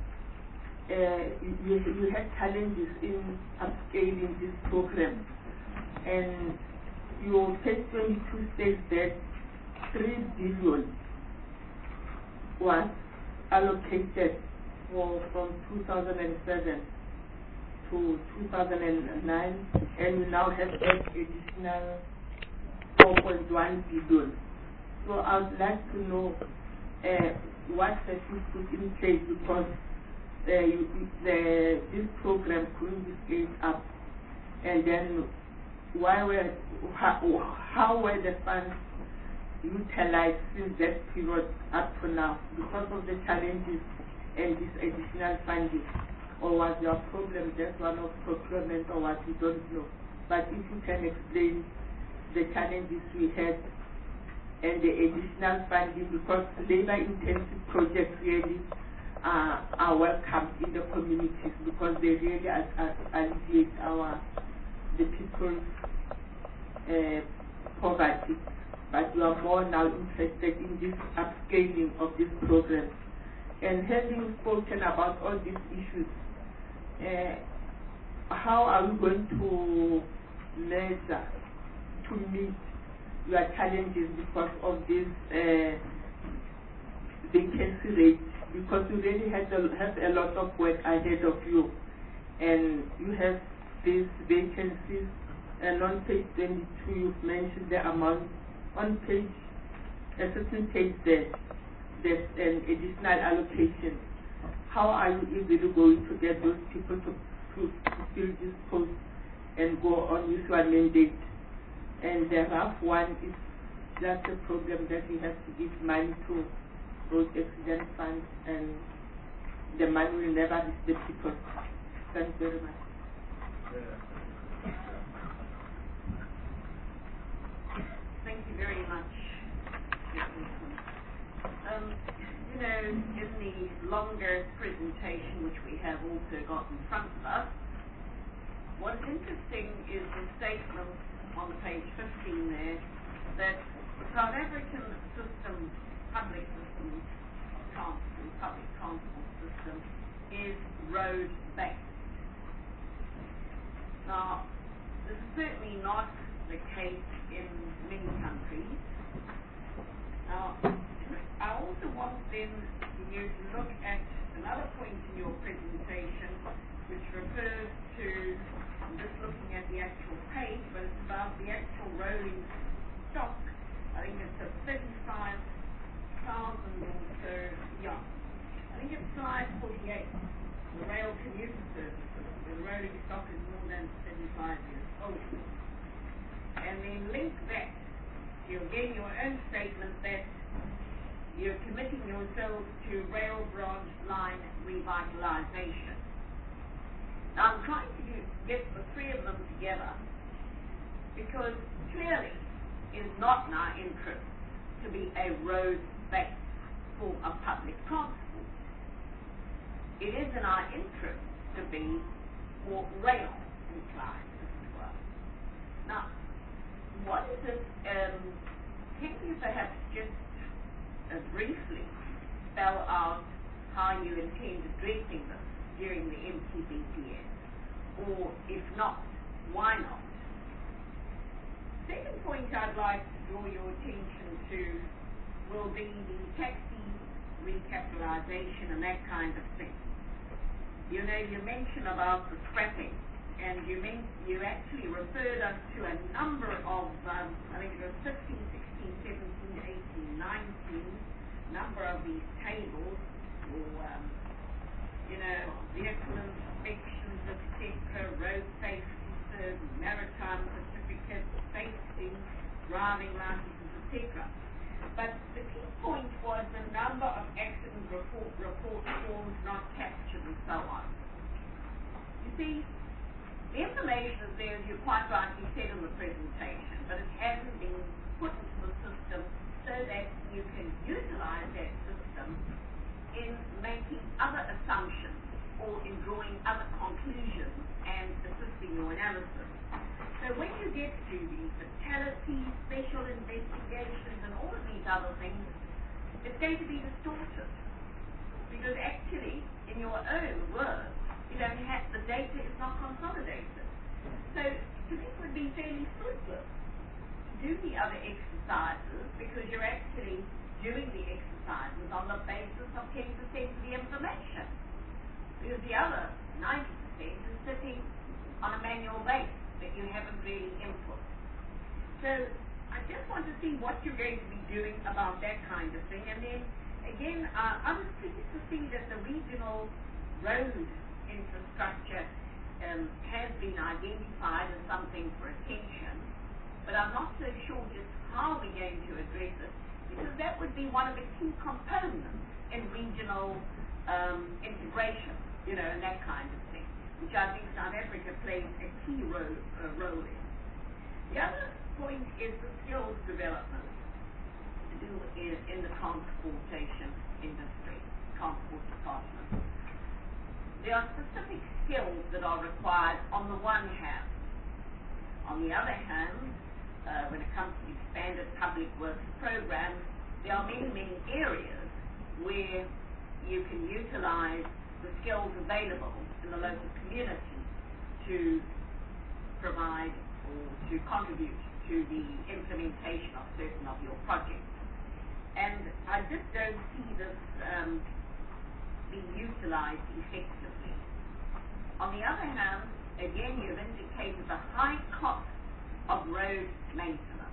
you had challenges in upscaling this program, and your page 22 states that 3 billion was allocated from 2007 to 2009, and you now have an additional 4.1 billion. So I would like to know what has you put in place, because this program couldn't be scaled up, and then how were the funds utilized since that period up to now, because of the challenges and this additional funding? Or was your problem just one of procurement or what, we don't know. But if you can explain the challenges we had and the additional funding, because labor-intensive projects really are welcome in the communities, because they really alleviate the people's poverty. But you are more now interested in this upscaling of this program. And having spoken about all these issues, how are we going to measure to meet your challenges because of this vacancy rate? Because you really have a lot of work ahead of you, and you have these vacancies, and on page 22 you've mentioned the amount. On a certain page there's an additional allocation. How are you easily going to get those people to fill this post and go on with your mandate? And the rough one is just a program that you have to give money to road accident funds, and the money will never reach the people. Thanks very much. Thank you very much. In the longer presentation which we have also got in front of us, what's interesting is the statement on page 15 there that the South African system, public transport system, is road-based. Now, this is certainly not the case in many countries. Now, I also want then you to look at another point in your presentation which refers to, I'm just looking at the actual page, but it's about the actual rolling stock. I think it's a 35,000 or so, yeah. I think it's slide 48, the rail commuter services. The rolling stock is more than 75 years old. And then link that to, again, your own statement that you're committing yourselves to rail branch line revitalization. Now, I'm trying to get the three of them together because clearly it is not in our interest to be a road-based form of public transport. It is in our interest to be more rail inclined, as it were. Now, what is it? Can you perhaps just briefly spell out how you intend addressing this during the MTBPS? Or if not, why not? Second point I'd like to draw your attention to will be the taxi recapitalization and that kind of thing. You mentioned about the scrapping, and you actually referred us to a number of, I think it was 15, 16, 17, 18, 19, number of these tables, or, vehicle inspections, etc., road safety service, maritime certificates, safety, driving licenses, etc. But the key point was the number of accident report forms not captured and so on. You see, the information is there, as you quite rightly said in the presentation, but it hasn't been put into the system so that you can utilize that system in making other assumptions or in drawing other conclusions and assisting your analysis. So when you get to these fatalities, special investigations, and all of these other things, it's going to be distorted. Because actually, in your own words, you don't have, the data is not consolidated. So to me it would be fairly fruitless to do the other exercises because you're actually doing the exercises on the basis of 10% of the information. Because the other 90% is sitting on a manual basis that you haven't really input. So I just want to see what you're going to be doing about that kind of thing. And then again, I was pleased to see that the regional road infrastructure has been identified as something for attention, but I'm not so sure just how we're going to address it, because that would be one of the key components in regional integration, and that kind of thing, which I think South Africa plays a key role in. The other point is the skills development to do in the transportation industry, transport department. There are specific skills that are required on the one hand. On the other hand, when it comes to expanded public works programs, there are many, many areas where you can utilize the skills available in the local community to provide or to contribute to the implementation of certain of your projects. And I just don't see this being utilized effectively. On the other hand, again, you've indicated the high cost of road maintenance.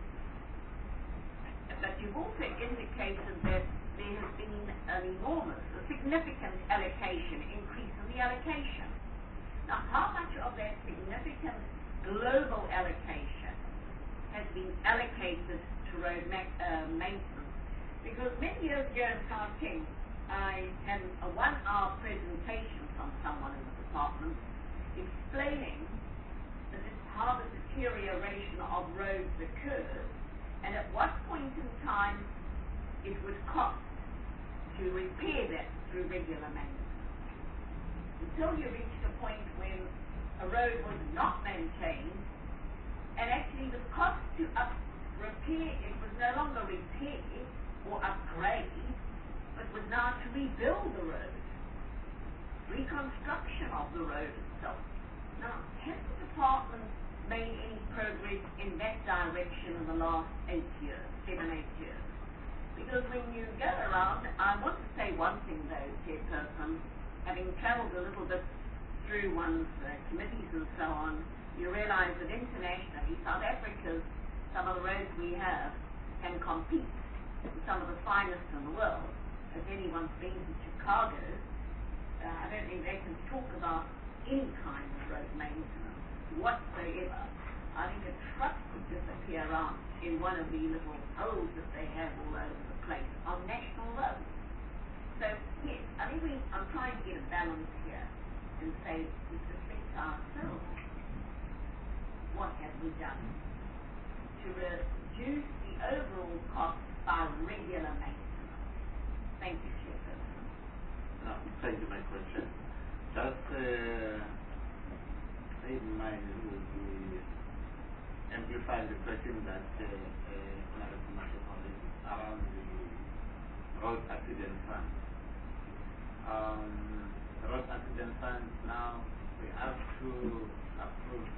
But you've also indicated that there has been a significant allocation, increase in the allocation. Now, how much of that significant global allocation has been allocated to road maintenance? Because many years ago in Gauteng, I had a 1-hour presentation from someone in the department explaining how the deterioration of roads occurs and at what point in time it would cost to repair that through regular maintenance. Until you reached a point when a road was not maintained and actually the cost to repair it was no longer repair or upgrade, but was now to rebuild the road, reconstruction of the road itself. Now, has the department made any progress in that direction in the last 7, 8 years? Because when you go around, I want to say one thing though, Chairperson, having travelled a little bit through one's committees and so on, you realise that internationally, South Africa's, some of the roads we have can compete with some of the finest in the world. If anyone's been to Chicago, I don't think they can talk about any kind of road maintenance whatsoever. I think a truck could disappear out in one of the little holes that they have all over the place on national roads. So, yes, I think I'm trying to get a balance here and say, with respect to ourselves, what have we done to reduce the overall cost by regular maintenance? Thank you, Chairperson. Thank you, my question. Just amplify the question that Honorable Commissioner raised around the road accident fund. The road accident fund now we have to approve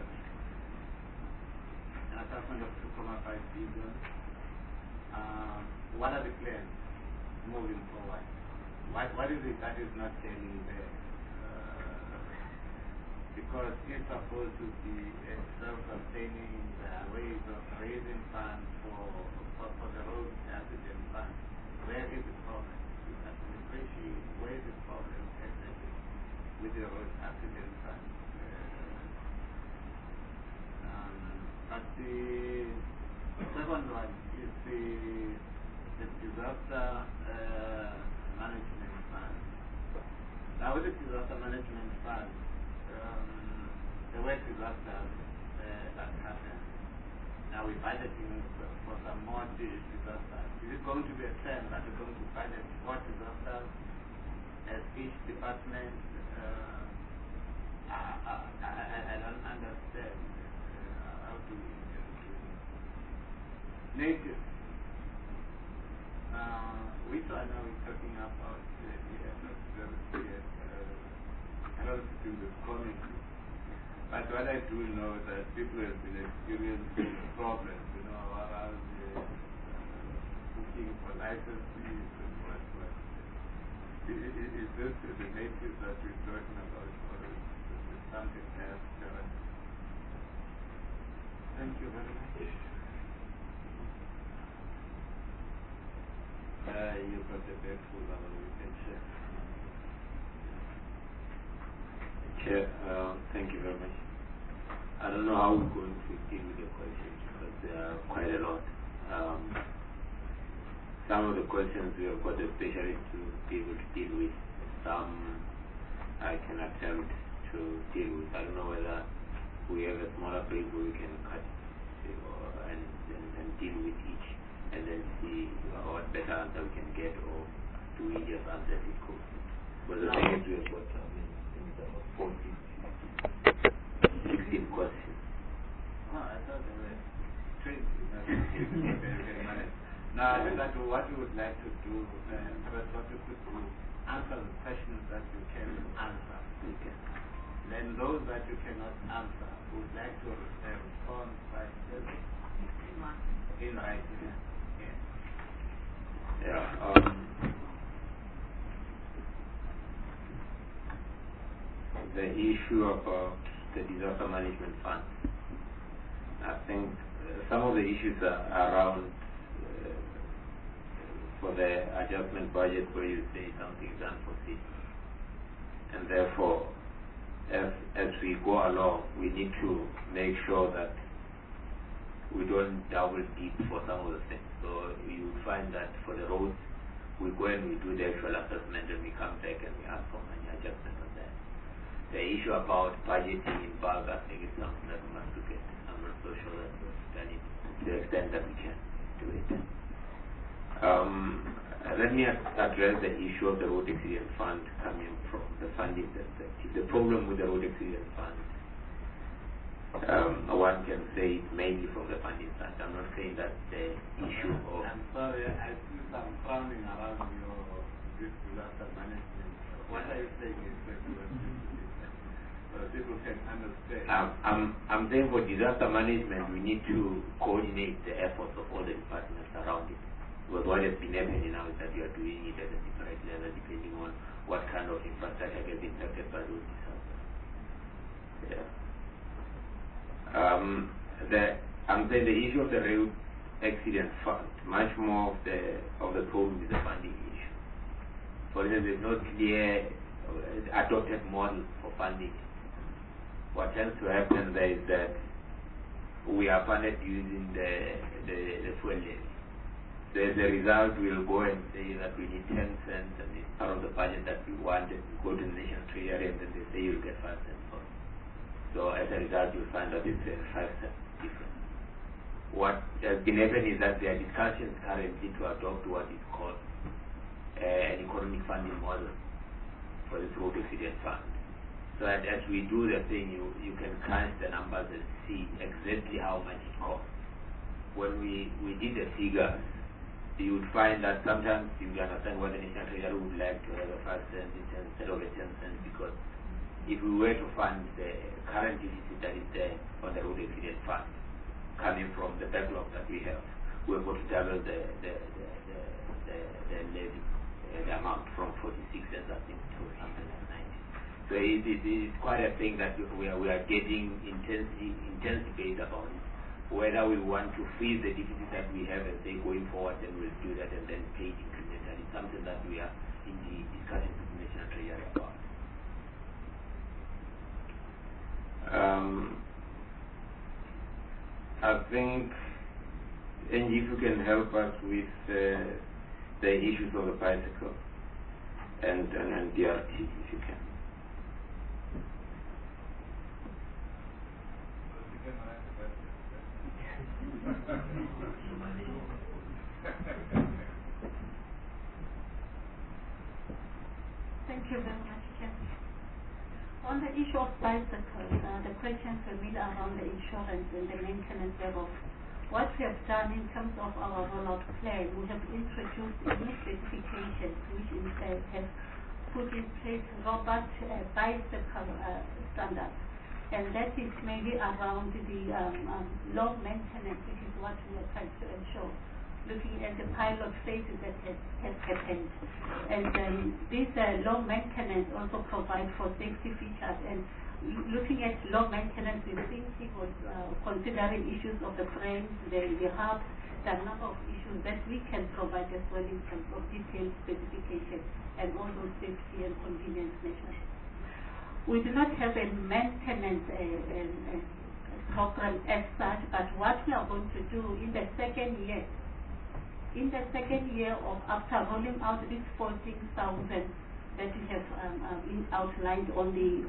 an assessment of 2.5 billion. What are the plans moving forward? What is it that is not telling there? Because it's supposed to be self-sustaining, ways of raising funds for the road accident fund. Where is the problem? Administration, where is the problem exactly with the road accident fund? But the second one is the the disaster management fund. Now with the disaster management fund, there were disasters that happened. Now we're budgeting for some more disasters. Is it going to be a term that we're going to budget more disasters as each department? I don't understand how to native. Which one are we talking about? Not very clear. Not to do with committee. But what I do know is that people have been experiencing problems, around booking for licenses and what. Is this the native that we're talking about, or is something else? Thank you very much. You've got the best food on the weekend, Chair. Chair, thank you very much. I don't know how we're going to deal with the questions because there are quite a lot. Some of the questions we have got a specialist to be able to deal with. Some I can attempt to deal with. I don't know whether we have a smaller brief where we can cut and deal with each and then see what better answer we can get, or do we just answer this question? But the thing is we have got 16 questions. Oh, I thought they were 20. Now, I think that what we would like to do, first what we could do, answer the questions that you can answer. Okay. Then those that you cannot answer, we would like to respond by in writing. Yeah. The issue about the disaster management fund. I think some of the issues are around for the adjustment budget where you say something is unforeseen. And therefore, as we go along, we need to make sure that we don't double dip for some of the things. So you find that for the roads, we go and we do the actual assessment and we come back and we ask for money adjustment on that. The issue about budgeting in bulk, I think it's something that we must look at. I'm not so sure that we've done it to the extent that we can do it. Let me address the issue of the road accident fund coming from the funding perspective. The problem with the road accident fund, one can say it's mainly from the funding side. I'm not saying that's the issue of... I'm sorry, I see some frowning around this disaster management. What are you saying exactly? So people can understand. I'm saying for disaster management, we need to coordinate the efforts of all the departments around it. Because what has been happening now is that you are doing it at a different level depending on what kind of infrastructure gets impacted by those disasters. Yeah. I'm saying the issue of the road accident fund, much more of the problem is the funding issue. For instance, there's no clear adopted model for funding. What tends to happen there is that we are funded using the fuel levy. So as a result, we'll go and say that we need 10 cents and it's part of the budget that we want, and we go to the national treasury and then they say you'll get 5 cents for it. So as a result, you'll find that it's a 5 cents difference. What has been happening is that there are discussions currently to adopt what is called an economic funding model for this road accident fund. So that as we do the thing, you can crunch the numbers and see exactly how much it costs. When we did the figures, you would find that sometimes you understand what the national treasury would like to have a 5 cents instead of a 10 cents, because if we were to fund the current deficit that is there on the road accident fund coming from the backlog that we have, we're going to double the levy, the amount from 46 cents I think to something like 90. So it's quite a thing that we are getting intense debate about it. Whether we want to freeze the deficit that we have and say going forward, then we'll do that and then pay it incrementally. It's something that we are in the discussion with the National Treasury about. I think and if you can help us with the issues of the bicycle and DRT, if you can. Thank you very much, Chair. On the issue of bicycles, the questions were made around the insurance and the maintenance thereof. What we have done in terms of our rollout plan, we have introduced new specifications which have put in place robust bicycle standards. And that is mainly around the low maintenance, which is what we are trying to ensure, looking at the pilot phases that has happened. And this low maintenance also provides for safety features. And looking at low maintenance, we think it was considering issues of the frames, the hubs, the number of issues that we can provide as well in terms of detailed specification and also safety and convenience measures. We do not have a maintenance program as such, but what we are going to do in the second year, of after rolling out these 14,000 that we have outlined on the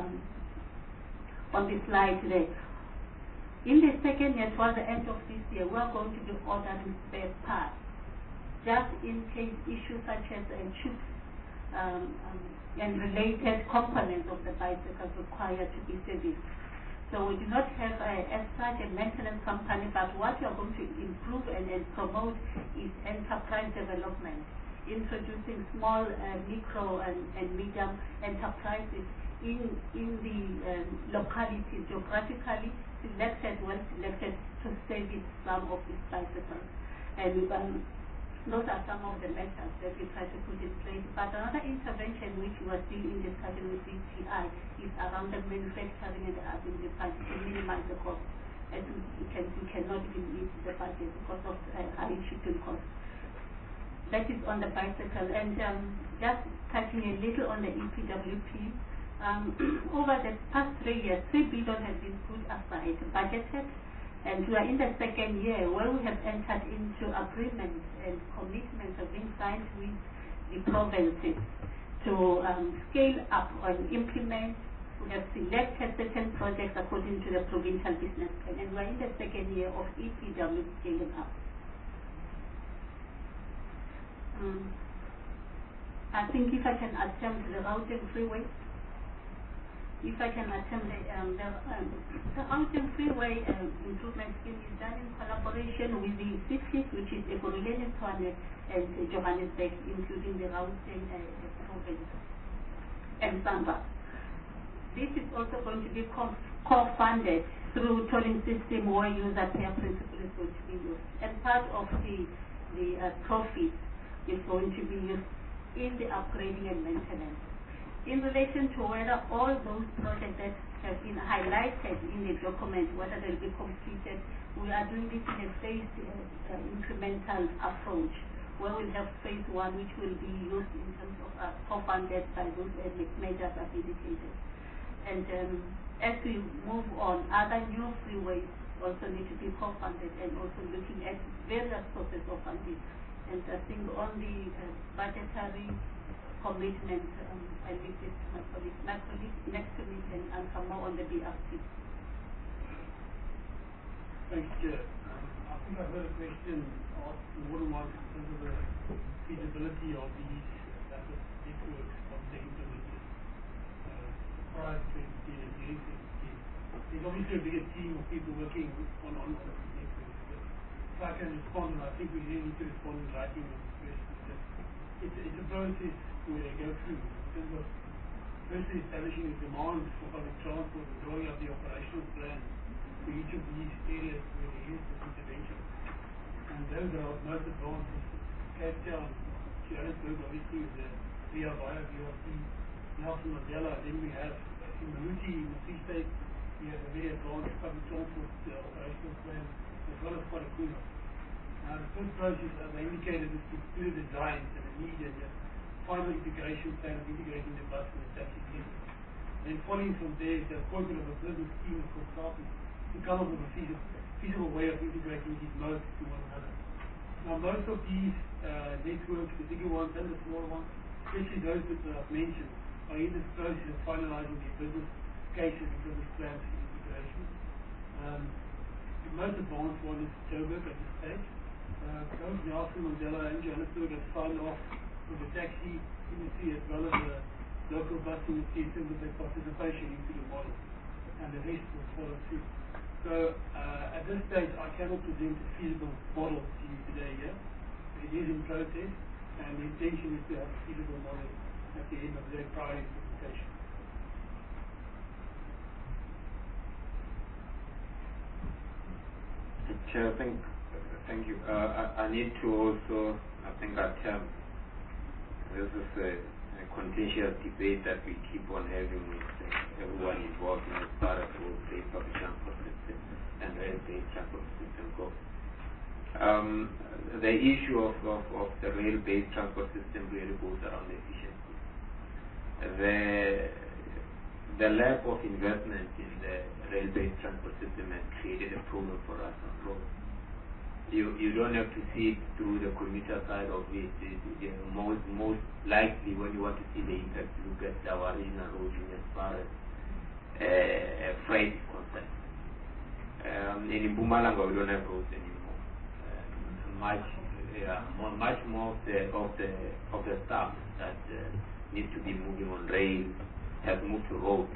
slide today. In the second year, towards the end of this year, we are going to be ordering spare parts, just in case issues such as chips and related components of the bicycle require to be serviced. So we do not have as such a maintenance company, but what we are going to improve and promote is enterprise development, introducing small, micro and medium enterprises in the locality, geographically well selected to service some of these bicycles. And those are some of the measures that we try to put in place. But another intervention which we are still in discussion with DTI is around the manufacturing and the assembly part to minimize the cost. As we cannot even meet the budget because of high shipping costs. That is on the bicycle. And just touching a little on the EPWP, over the past 3 years, 3 billion has been put aside, budgeted. And we are in the second year where we have entered into agreements and commitments have been signed with the provinces to scale up and implement. We have selected certain projects according to the provincial business plan, and we are in the second year of EPW scaling up. I think if I can attempt the routing freeway. If I can attempt the Routing Freeway improvement scheme is done in collaboration with the cities, which is Ekurhuleni, Tshwane, and Johannesburg, including the Routing province and Samba. This is also going to be co-funded through tolling system where user payer principle is going to be used. And part of the profit is going to be used in the upgrading and maintenance. In relation to whether all those projects that have been highlighted in the document, whether they'll be completed, we are doing this in a phased incremental approach, where we'll have phase 1, which will be used in terms of co-funded by those measures as indicated. And as we move on, other new freeways also need to be co-funded and also looking at various sources of funding. And I think on the budgetary commitment, I leave this to my colleague. My colleague next to me can answer more on the BRT. Thanks, Chair. I think I heard a question asked more than once in terms of the feasibility of these rapid networks of the implemented prior to 2010 and during 2010. There's obviously a bigger team of people working on these networks. But if I can respond, and I think we really need to respond in writing on this question, it's a process where they go through in terms of firstly establishing a demand for public transport and drawing up the operational plan for each of these areas where there is this intervention. And those are most advanced. Cape Town, Johannesburg obviously is the Ria Via BRT, Nelson Mandela. Then we have in Maluti, in the Free State, we have a very advanced public transport operational plan as well as Quadacuna. Now the first process, as I indicated, is to do the designs and the need and the final integration plan of integrating the bus and the taxi system. Then following from there is the appointment of a business team of consultants to come up with a feasible way of integrating these modes to one another. Now, most of these networks, the bigger ones and the smaller ones, especially those that I've mentioned, are in this process of finalizing their business cases and business plans for integration. The most advanced one is Joburg at this stage. Both Nelson Mandela and Johannesburg have signed off with the taxi industry as well as the local bus industry in terms of their participation into the model, and the rest will follow suit. So at this stage, I cannot present a feasible model to you today. Yeah? It is in process, and the intention is to have a feasible model at the end of the day prior to implementation. Chair, thank you. I need to also, I think this is a contentious debate that we keep on having with everyone involved in as far as the public transport system and rail-based transport system goes. The issue of the rail-based transport system really goes around efficiency. The lack of investment in the rail-based transport system has created a problem for us on roads. You don't have to see it through the commuter side of it. Most likely, when you want to see the impact, look at our regional roads as far as freight is concerned. In Mpumalanga, we don't have roads anymore. Much more of the staff that needs to be moving on rail has moved to roads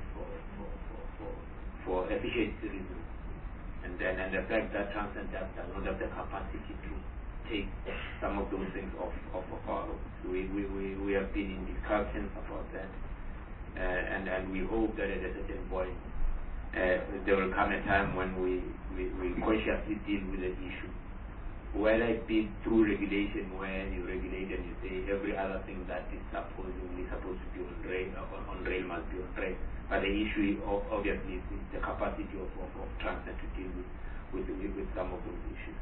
for efficiency reasons. And the fact that Transnet does not have the capacity to take some of those things off of our roads. We have been in discussions about that, and we hope that at a certain point there will come a time when we consciously deal with the issue. Whether it be through regulation, where you regulate and you say every other thing that is supposedly supposed to be on rail must be on rail. But the issue obviously is the capacity of Transnet to deal with some of those issues.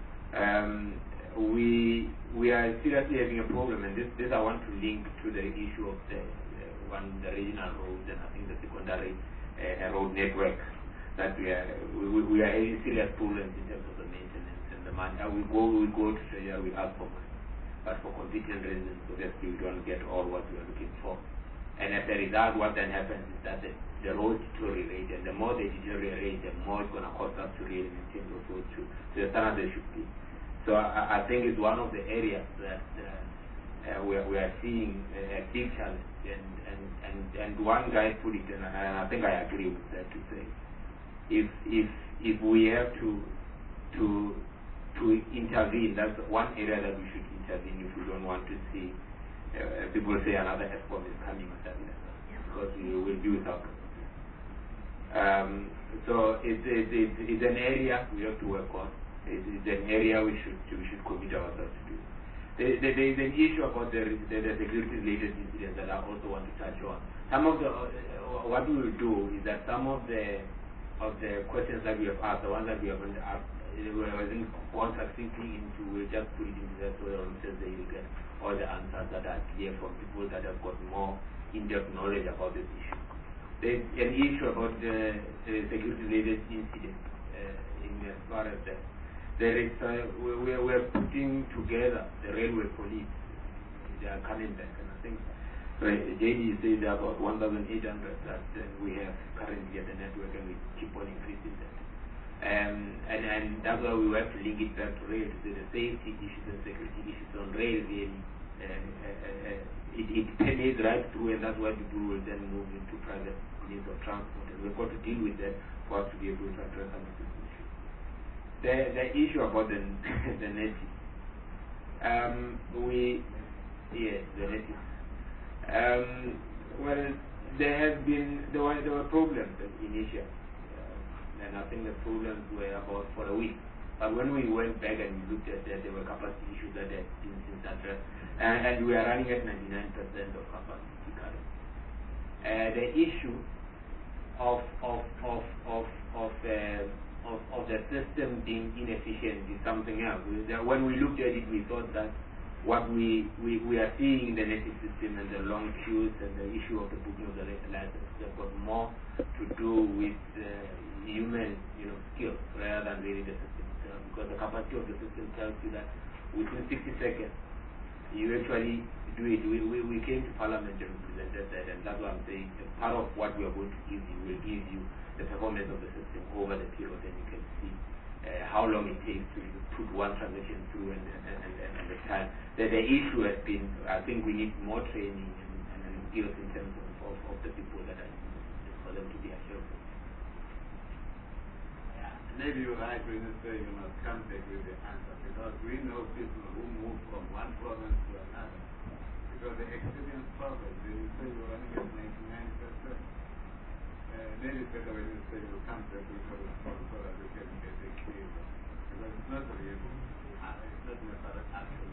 We are seriously having a problem, and this I want to link to the issue of the regional roads and I think the secondary road network, that we are having serious problems in terms of the maintenance and the money. We go to Treasury, we ask for money, but for competent reasons, obviously we don't get all what we are looking for. And as a result, what then happens is that the roads deteriorate, and the more they deteriorate, the more it's going to cost us to really maintain those roads to the standard they should be. So I think it's one of the areas that we are seeing a big challenge. And one guy put it, and I think I agree with that, to say, if we have to intervene, that's one area that we should intervene if we don't want to see people say another ESCOM is coming with that level, because we will do something. So it's an area we have to work on. It's an area we should commit ourselves to do. There is an issue about the security-related incidents that I also want to touch on. Some of what we will do is that some of the questions that we have asked, the ones that we haven't asked, we haven't gone succinctly into, we'll just put it into that so that they will get all the answers that are clear from people that have got more in-depth knowledge about this issue. There's an issue about the security-related incidents in as far as that. There is, we are putting together the railway police. They are coming back, and I think JD said about 1,800 that we have currently at the network, and we keep on increasing that. And that's why we have to link it back to rail, to say the safety issues and security issues on rail really. It permeates right through, and that's why people will then move into private means of transport. And we've got to deal with that for us to be able to address some of these issues. The issue about the natives. The natives. Well, there were problems initially, and I think the problems were about for a week. But when we went back and we looked at that, there were capacity issues that had been since addressed, and we are running at 99% of capacity currently. The issue of the system being inefficient is something else. When we looked at it, we thought that what we are seeing in the NETI system and the long queues and the issue of the booking of the license, they've got more to do with human skills rather than really the system itself, because the capacity of the system tells you that within 60 seconds you actually do it. We came to Parliament and presented that, and that's what I'm saying. Part of what we are going to give you will give you the performance of the system over the period, and you can see how long it takes to put one transaction through and the time. The issue has been, I think we need more training and skills in terms of the people that are in the system for them to be assured. Yeah, maybe you're right when you say you must come back with the answer, because we know people who move from one province to another because they experience problems. When you say you're running at 99%, maybe it's better when you say you come back with a response so that we can get a clear, because it's not real. It's not necessarily actual.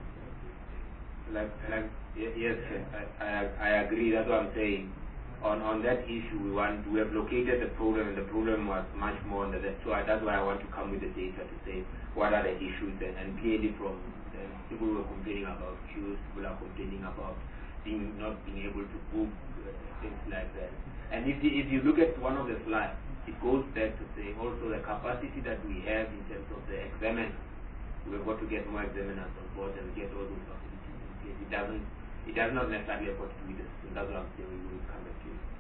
Yes, I agree. That's what I'm saying. On that issue, we have located the problem, and the problem was much more on the left. So that's why I want to come with the data to say what are the issues, and clearly from people who are complaining about queues, people are complaining about not being able to book, things like that. And if you look at one of the slides, it goes back to say also the capacity that we have in terms of the examiners. We've got to get more examiners on board and get all those facilities in place. It does not necessarily have to be the system. That's what I'm saying. We will come back to you.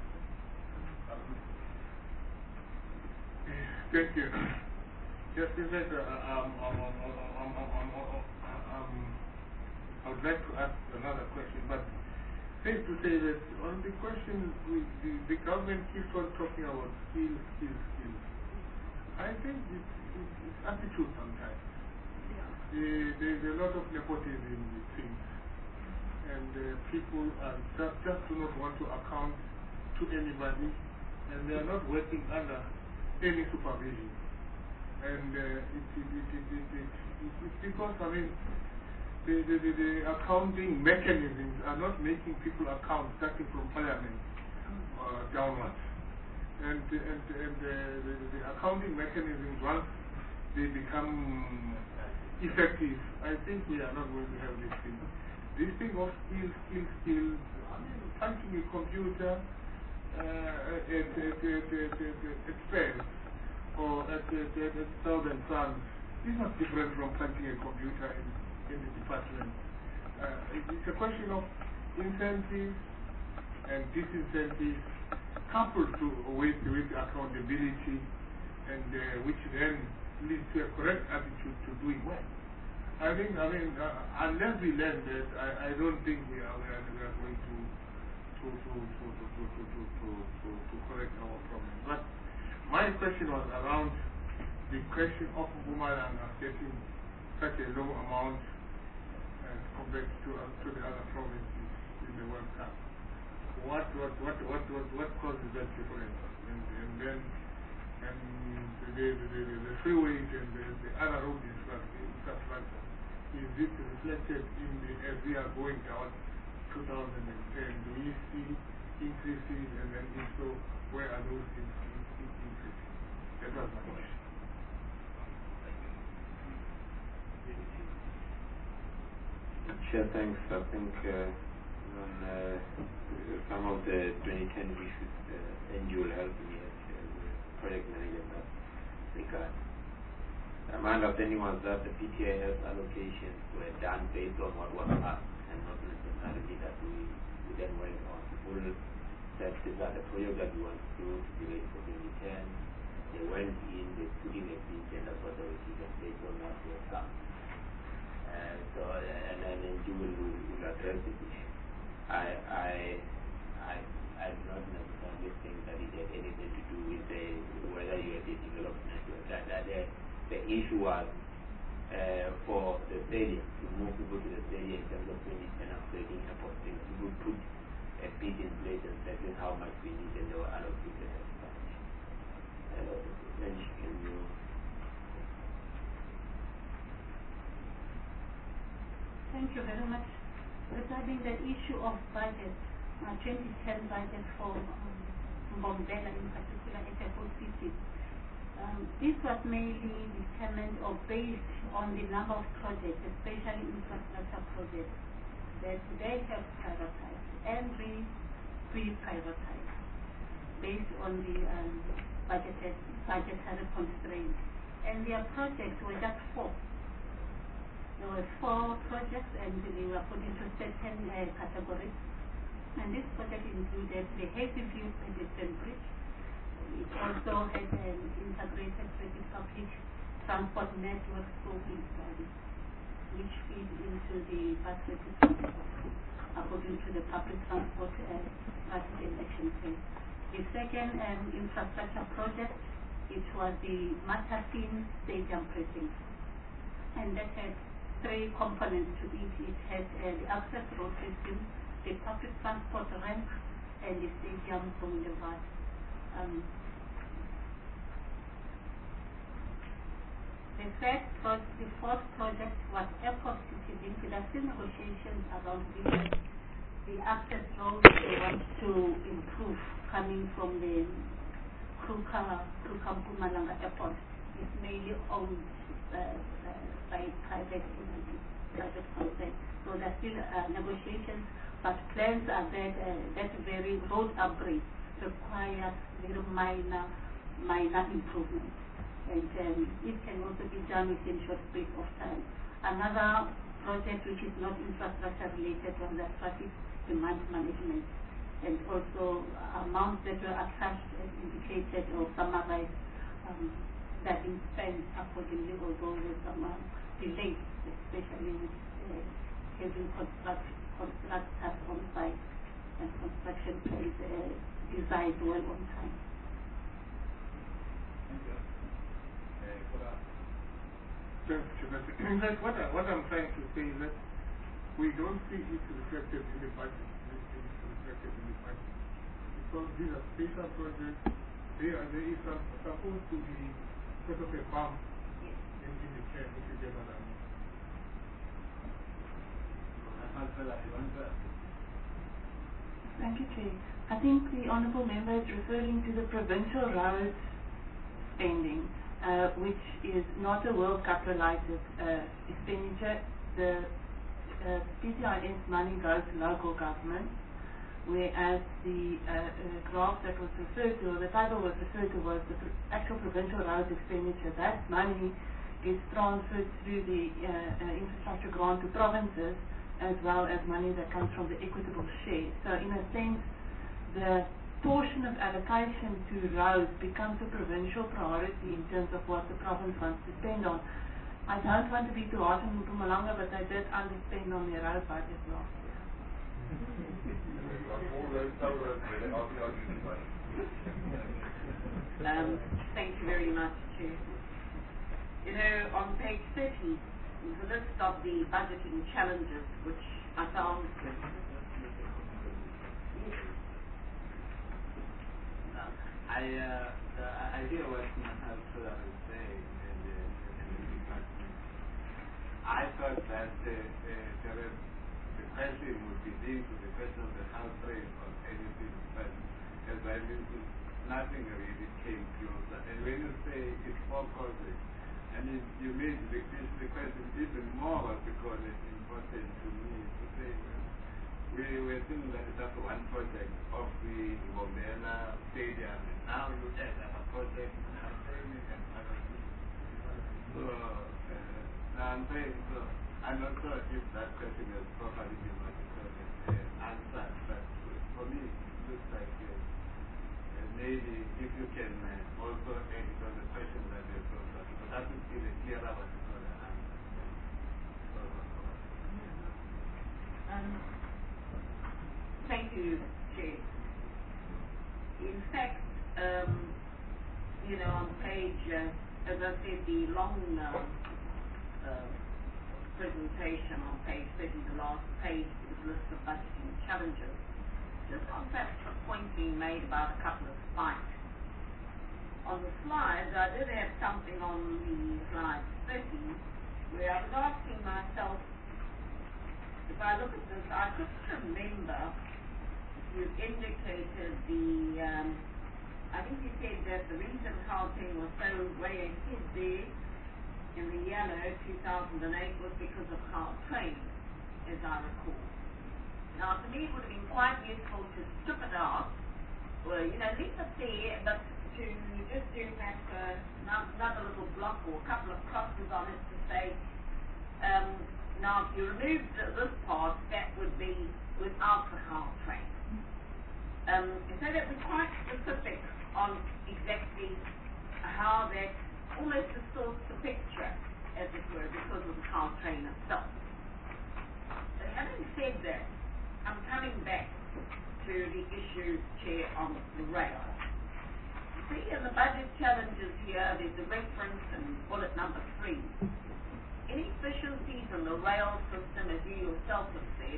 Thank you. Just in fact, I would like to ask another question, but safe to say that on the question, the government keeps on talking about skills. I think it's attitude sometimes. There's a lot of nepotism in things, and people are just do not want to account to anybody, and they are not working under any supervision. And it's because, I mean, the accounting mechanisms are not making people account, starting from Parliament downwards. And the accounting mechanisms, once they become effective, I think we are not going to have this thing. This thing of skills, punching a computer at Fed or at Southern Sun is not different from punching a computer in the department. It's a question of incentives and disincentives coupled with accountability, and which then leads to a correct attitude to doing well. I mean, unless we learn that, I don't think we are going to correct our problems. But my question was around the question of Mpumalanga getting such a low amount as compared to the other provinces in the World Cup. What causes that difference? And then the freeways and the other road infrastructure, is it reflected in as we are going down 2010? Do we see increases, and then if so, where are those increases? That was my question. Sure, thanks. I think on some of the 2010 issues, NG will help me as project manager in that regard. My understanding was that the PTIS allocations were done based on what was asked, and not necessarily that we then went on. People said these are the projects that we want to do to be ready for 2010. They went in, they put in a bid, and that's what they were given based on what was asked. And then you will address this issue. I do not necessarily think that it had anything to do with whether you had a development or that. The issue was for the stadium, to move people to the stadium in terms of 2010 upgrading airport things. People put a bid in place and said this is how much we need, and they were allocated as such. Then can you... Thank you very much. Regarding the issue of budget, 2010 budget for Mbombela in particular, at the OCC, This was mainly determined or based on the number of projects, especially infrastructure projects, that they have privatized and re-privatized based on the budgetary constraints. And their projects were just 4. There were 4 projects, and they were put into certain categories. And this project included the Hazyview pedestrian bridge. It also had an integrated public transport network scoping study, which feed into the bus rapid transport according to the public transport strategy and action plan. The second infrastructure project, it was the Matasin Stadium precinct, and that had 3 components to it. It had the access road system, the public transport ramp, and the stadium boulevard. The fourth project was Airport City Link. There are still negotiations around this. The access road they want to improve coming from the Kruka-Mpumalanga Airport. It's mainly owned by private companies. So there are still negotiations, but plans are that very road upgrade requires very minor improvements. And it can also be done within short space of time. Another project which is not infrastructure related was the traffic demand management, and also amounts that were attached and indicated or summarized that been spent accordingly, although with some delays, especially with having constructors on site and construction plans designed well on time. In fact, what I'm trying to say is that we don't see it reflected in the budget. Because these are special projects, there is supposed to be sort of a bump in the care, if you get what I mean. Thank you, Chair. I think the Honourable Member is referring to the provincial roads spending, which is not a well capitalized expenditure. The PTIS money goes to local government, whereas the graph that was referred to, or the table was referred to, was the actual provincial roads expenditure. That money is transferred through the infrastructure grant to provinces, as well as money that comes from the equitable share. So in a sense, the portion of allocation to roads becomes a provincial priority in terms of what the province wants to spend on. I don't want to be too harsh on Mpumalanga, but I did underspend on their road budget last year. Thank you very much, Chair. You know, on page 30, the list of the budgeting challenges, which I found I hear what Mahasura is saying, and I thought that the question would be linked to the question of the house rate or anything, but as I mentioned, nothing really came close. And when you say it's 4 projects, I mean, you made the question even more because it's important to me to say, we were thinking that it's just 1 project of the Ngomela Stadium, and now you add a project and other things. So, I'm saying, so I'm not sure if that question has properly been answered, but for me, it looks like maybe if you can also add it on the question that is also, so that would be the clearer what is going to answer. Thank you, Chair. In fact, you know, on page, as I said, the long presentation on page 30, the last page, is a list of budgeting challenges. Just on that point being made about a couple of spikes. On the slides, I did have something on the slide 30, where I was asking myself, if I look at this, I couldn't remember you indicated the I think you said that the reason Gauteng was so way ahead there in the yellow 2008 was because of Gautrain, as I recall. Now, to me, it would have been quite useful to strip it out, well, leave it there, but to just do that another little block or a couple of crosses on it to say, now if you remove this part, that would be without the Gautrain. So that we're quite specific on exactly how that almost distorts the picture, as it were, because of the Gautrain itself. But having said that, I'm coming back to the issue, Chair, on the rail. You see, in the budget challenges here, there's a reference in bullet number 3. Inefficiencies in the rail system, as you yourself have said,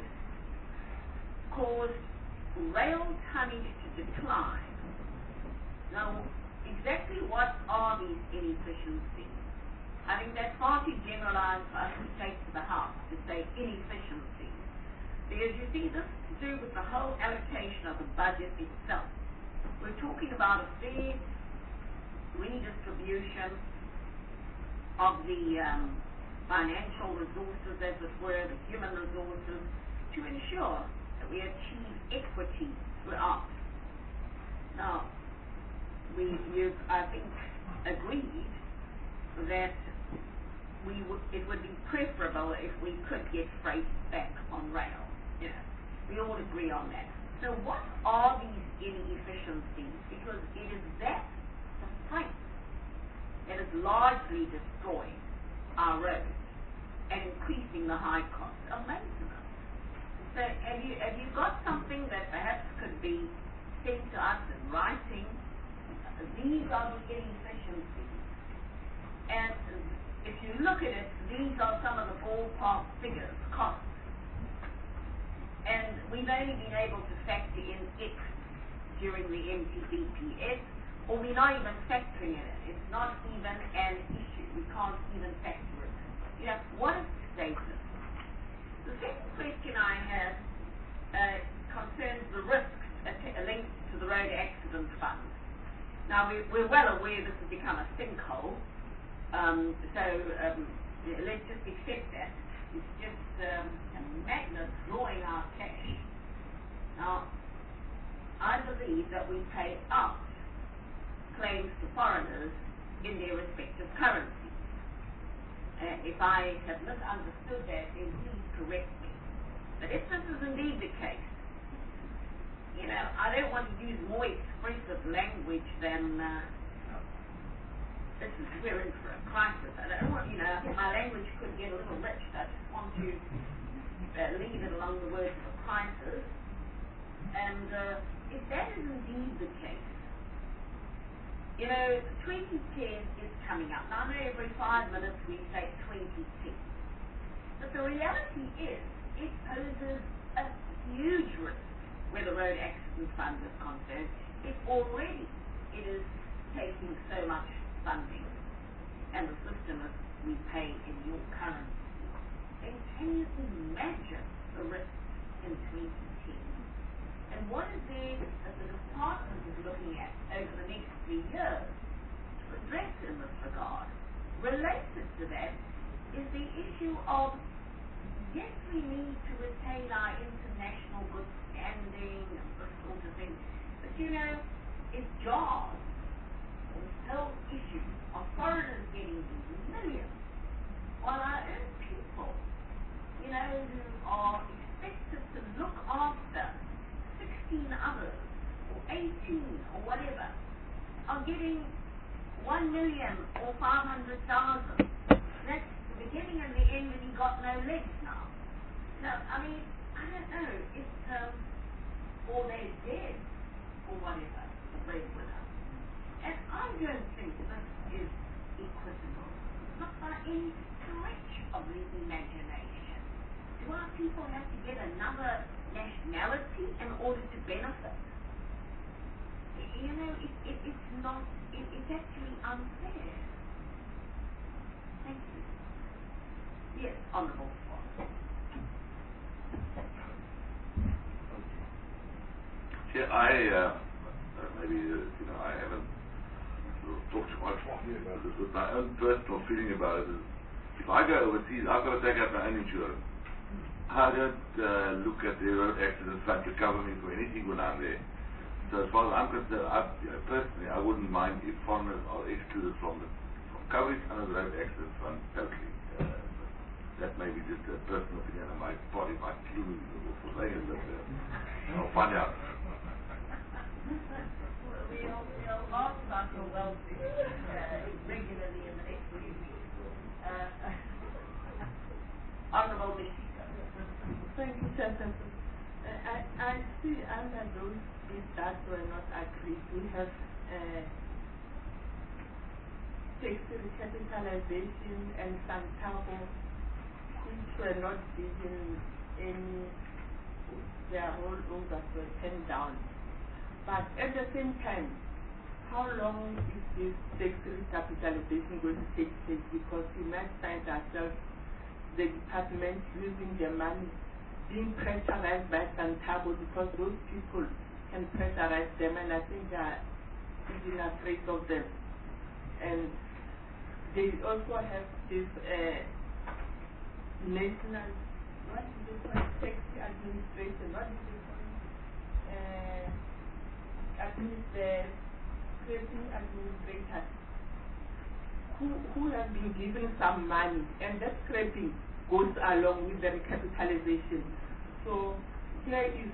caused rail tonnage to decline. Now, exactly what are these inefficiencies? I think that's far too generalized for us to take to the House to say inefficiencies. Because you see, this is to do with the whole allocation of the budget itself. We're talking about a fair redistribution of the financial resources, as it were, the human resources, to ensure that we achieve equity throughout. Now, you've, I think, agreed that it would be preferable if we could get freight back on rail. We all agree on that. So what are these inefficiencies? Because it is that, the freight, that is largely destroying our roads and increasing the high cost of maintenance. So have you got something that perhaps could be sent to us in writing? These are the inefficiencies. And if you look at it, these are some of the ballpark figures, costs. And we've only been able to factor in X during the MTBPS, or we're not even factoring it in. It's not even an issue. We can't even factor it. What is the status? The second question I have concerns the risks linked to the Road Accident Fund. Now, we're well aware this has become a sinkhole, so let's just accept that. It's just a magnet drawing our cash. Now, I believe that we pay out claims to foreigners in their respective currencies. If I have misunderstood that, then please correct me. But if this is indeed the case, I don't want to use more expressive language than this is we're in for a crisis. I don't want, I think my language could get a little rich. I just want to leave it along the words of a crisis. And if that is indeed the case, 2010 is coming up. Now, I know every 5 minutes we say 2010. But the reality is, it poses a huge risk where the Road Accident Fund is concerned. It is taking so much funding, and the system is we pay in your currency. And can you imagine the risks in 2010? And what is there that the department is looking at over the next 3 years to address in this regard? Related to that is the issue of, yes, we need to retain our international good standing and this sort of thing, but if jobs, this whole issue of foreigners getting these millions, while our own people, who are expected to look after 16 others, or 18, or whatever, are getting 1 million or 500,000. That's the beginning and the end, and he got no legs now. So, I don't know, it's, or they're dead, or whatever, the breadwinner. And I don't think this is equitable, not by any stretch of the imagination. Do our people have to get another nationality in order to benefit? It's not, it's actually unfair. Thank you. Yes, Honourable Swan. Chair, I have quite talking about this with my own personal feeling about it is, if I go overseas, I've got to take out my own insurance. I don't look at the road accident fund to cover me for anything when I'm there. So as far as I'm concerned, personally, I wouldn't mind if foreigners are excluded from coverage under the road accident fund totally. That may be just a personal opinion on my part. If I kill me for saying it, but I'll find out. We'll ask about your welfare regularly in the next review. Honorable Mishika. Thank you, Chairperson. I see under those bids that were not agreed, we have tax recapitalization and Santago, which were not given any, their rollovers were turned down. But at the same time, how long is this tax recapitalization going to take place? Because we might find ourselves, the department using their money, being pressurized by Santago, because those people can pressurize them, and I think they are even afraid of them. And they also have this national, what is it called, tax administration, what is it called, administrators, who have been given some money, and that scraping goes along with the recapitalization. So here is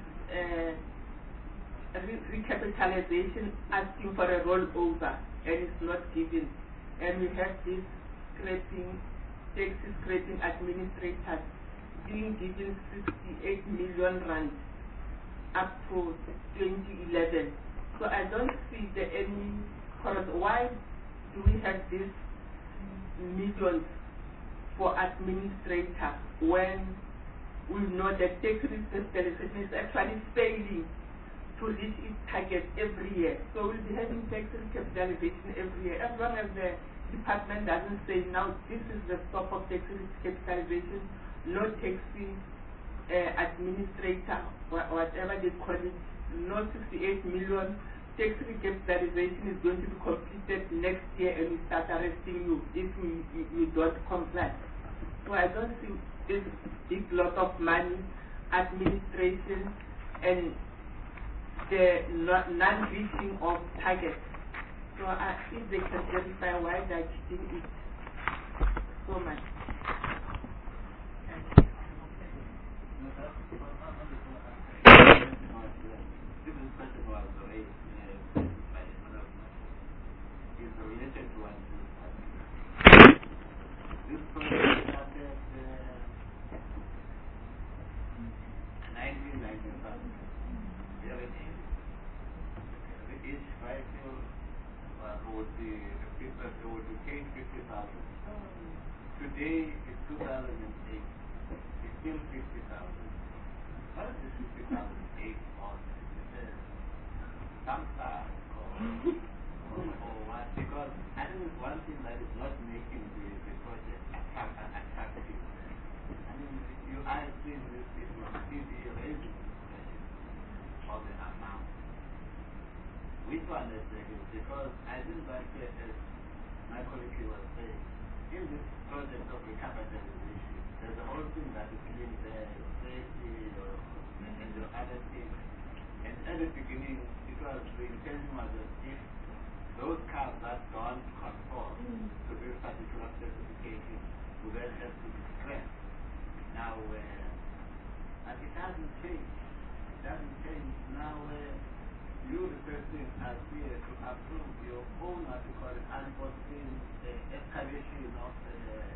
recapitalization asking for a rollover, and it's not given. And we have this scraping, tax scraping administrators being given 68 million rand up to 2011. So I don't see any correct. Why do we have these millions for administrator when we know that tax recapitalization is actually failing to reach its target every year? So we'll be having tax recapitalization every year. As long as the department doesn't say, now this is the stop of tax recapitalization, no taxi administrator, whatever they call it, no 68 million, tax recapitalization is going to be completed next year, and we start arresting you if you don't comply. So I don't see this big lot of money, administration, and the non-reaching of targets. So if they can verify why they're cheating it so much. Related to what this project started 1995. We have an aim. Each cycle would be change 50,000. Today is 2008. It's still 50,000. What is this 50,008 on? Some stars or what? Because I think it's one thing that is not making the project attractive. I mean, you are seeing this issue of TV raising discussion of the amount. Which one is the issue? Because I think that as my colleague was saying, in this project of recapitalization, there's a whole thing that is linked there, safety and your other things. And at the beginning, because the intention was that if those cars that don't conform to this particular specification would then have to be scrapped. Now, but it doesn't change. It doesn't change. Now, you the person as here to approve your own, what you call it, unforeseen escalation of the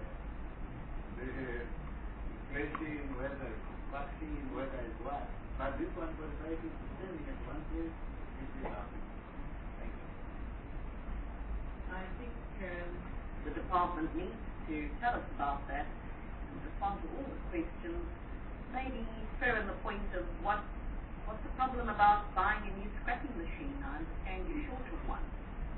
inflation, whether it's construction, whether it's what. But this 1.5 is standing at one place, it is happening. I think the department needs to tell us about that and respond to all the questions. Maybe spur in the point of what's the problem about buying a new scrapping machine? I understand you're short of one.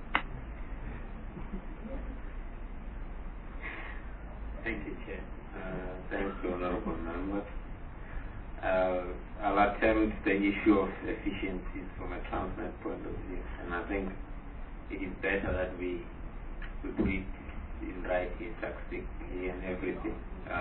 Thank you, Chair. Thanks to honorable members. I'll attempt the issue of efficiencies from a Transnet point of view, and I think it is better that we we put it in writing succinctly and everything.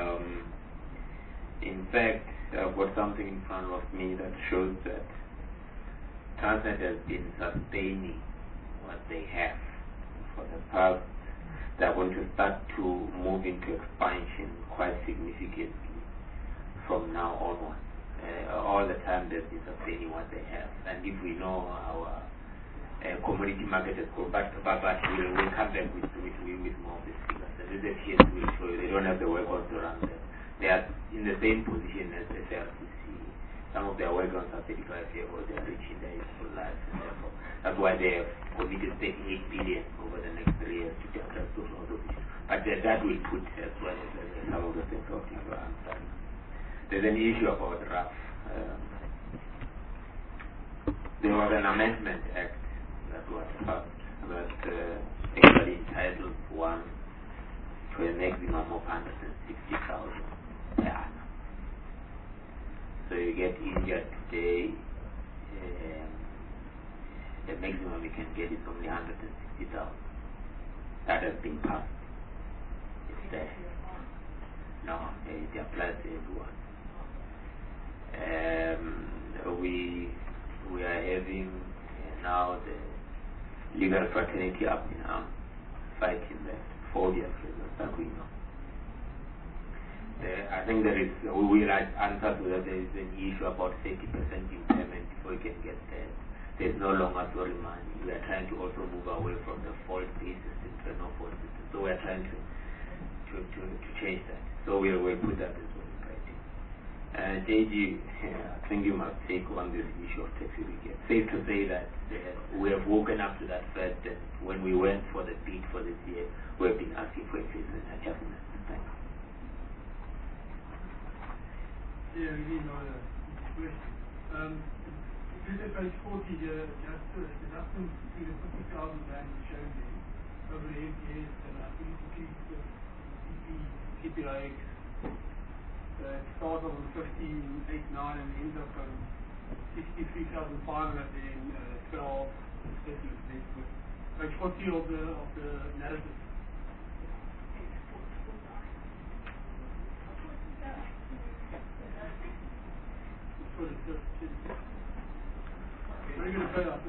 In fact, I've got something in front of me that shows that Transnet has been sustaining what they have for the past. They're going to start to move into expansion quite significantly from now onwards. All the time they've been sustaining what they have. And if we know our commodity market has gone back, we'll come back with more of the figures. And the FCS will show you they don't have the workers to run them. They are in the same position as the FRCC. Some of their workers are 35 years old, they are reaching their useful lives, and therefore that's why they have committed 38 billion over the next 3 years to address those other issues. But that will put as well as some of the things out in your understanding. There's an issue about RAF. There was an amendment act that was passed that actually entitled one to a maximum of 160,000 per annum. So you get injured today, the maximum you can get is only 160,000. That has been passed. It's there. No, it applies to everyone. We are having now the legal fraternity up in arms fighting that for obvious reasons that we know. I think there is, we will answer to that. There is an issue about 30% impairment before you can get there. There's no longer sorry money. We are trying to also move away from the fault-based system to a no-fault system. So we are trying to change that. So we will put that as well in writing. JG, I think you must take on this issue of taxi recap. Safe to say that we have woken up to that fact that when we went for the bid for this year, we have been asking for inflation adjustments. Thanks. Yeah, really another question. If you look at page 40 here, just the deductions between the 50,000 rand shown there over the MPS and I think it's the CPIX. It starts on 15,899 and ends up on 63,500 in 12 statements. Page 40 of the narrative. Very good pay up.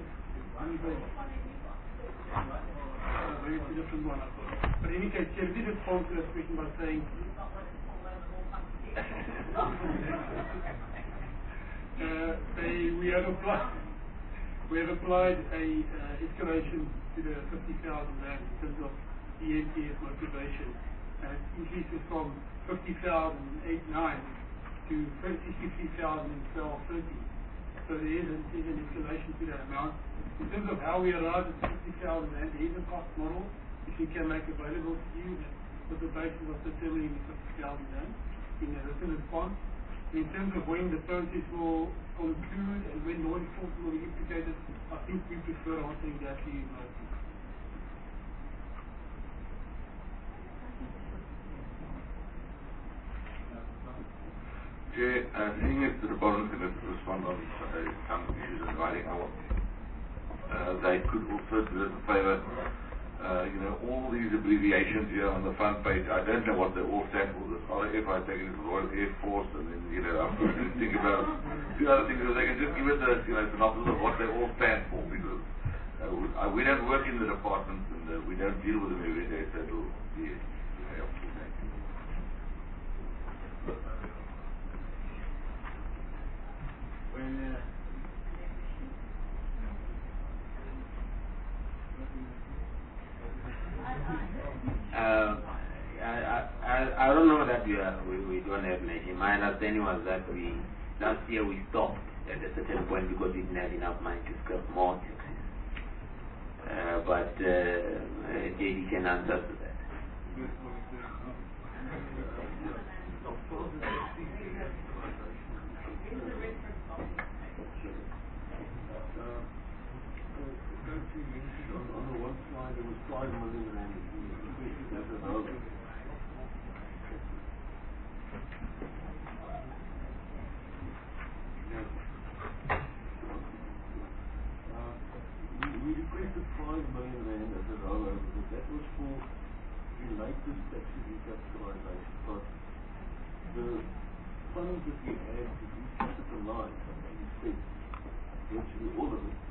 Maybe it's a different one. But in any case, Chair, did respond to that question by saying we have applied a escalation to the 50,000 rand in terms of the MPS motivation, and it increases from 50,899 to 63,000 in 1230. So there is an escalation to that amount. In terms of how we arrived at 50,000 rand, there is a cost model which we can make available to you with the basis of determining the 50,000 rand in a written response. In terms of when the process will conclude and when law enforcement will be implicated, I think we prefer answering that to you in writing. Chair, seeing as the department can respond on some issues in writing, they could also do us a favour. All these abbreviations here on the front page, I don't know what they all stand for. This RAF, I take it as Royal Air Force, and then, I'm going to think about the other things. They can just give it a synopsis of what they all stand for, because we don't work in the department, and we don't deal with them every day, so it'll be helpful. Thank you. I don't know that we don't have matching. My understanding was that last year we stopped at a certain point because we didn't have enough money to scrap more taxes. But JD can answer to that. On the one slide there was 5 million rand. That's about it. We requested 5 million rand as a rollover, but that was for the latest taxi recapitalization project. The funds that we had to recapitalize, as you said, virtually all of it,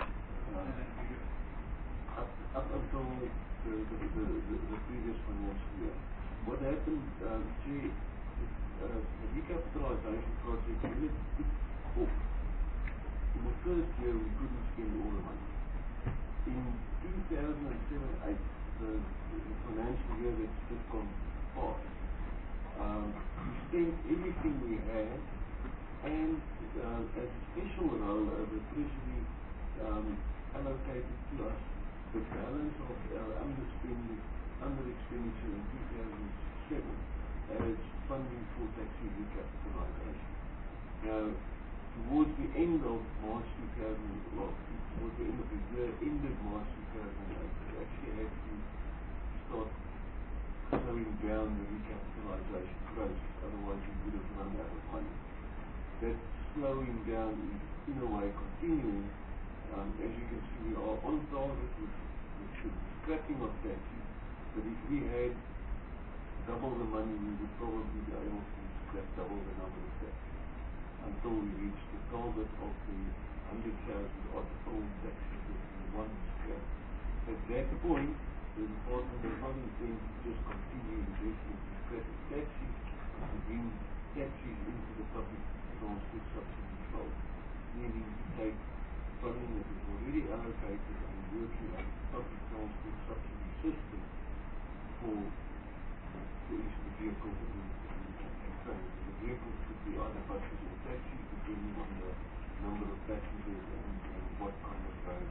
up until the previous financial year. What happened, the recapitalization project, when it took off, in the first year we couldn't spend all the money. In 2007-8, the financial year that's just gone past, we spent everything we had, and as a special role, the Treasury allocated to us the balance of our under expenditure in 2007 as funding for taxi recapitalization. Now, towards the end of March 2000, towards the end of the year, ended March 2008, we actually had to start slowing down the recapitalization process, otherwise we would have run out of money. That slowing down is in a way continuing. As you can see, we are on target with the scrapping of taxis, but if we had double the money, we would probably be able to scrap double the number of taxis until we reach the target of the 100,000 odd old taxis that we want to scrap. At that point, the department does not intend to just continue investing in scrapping taxis, to bring taxis into the public transport subsidy fold, meaning to take funding that is already allocated and working on the public transport subsidy system for instance, vehicles that we can train. The vehicles could be either buses or taxis, depending on the number of passengers and what kind of the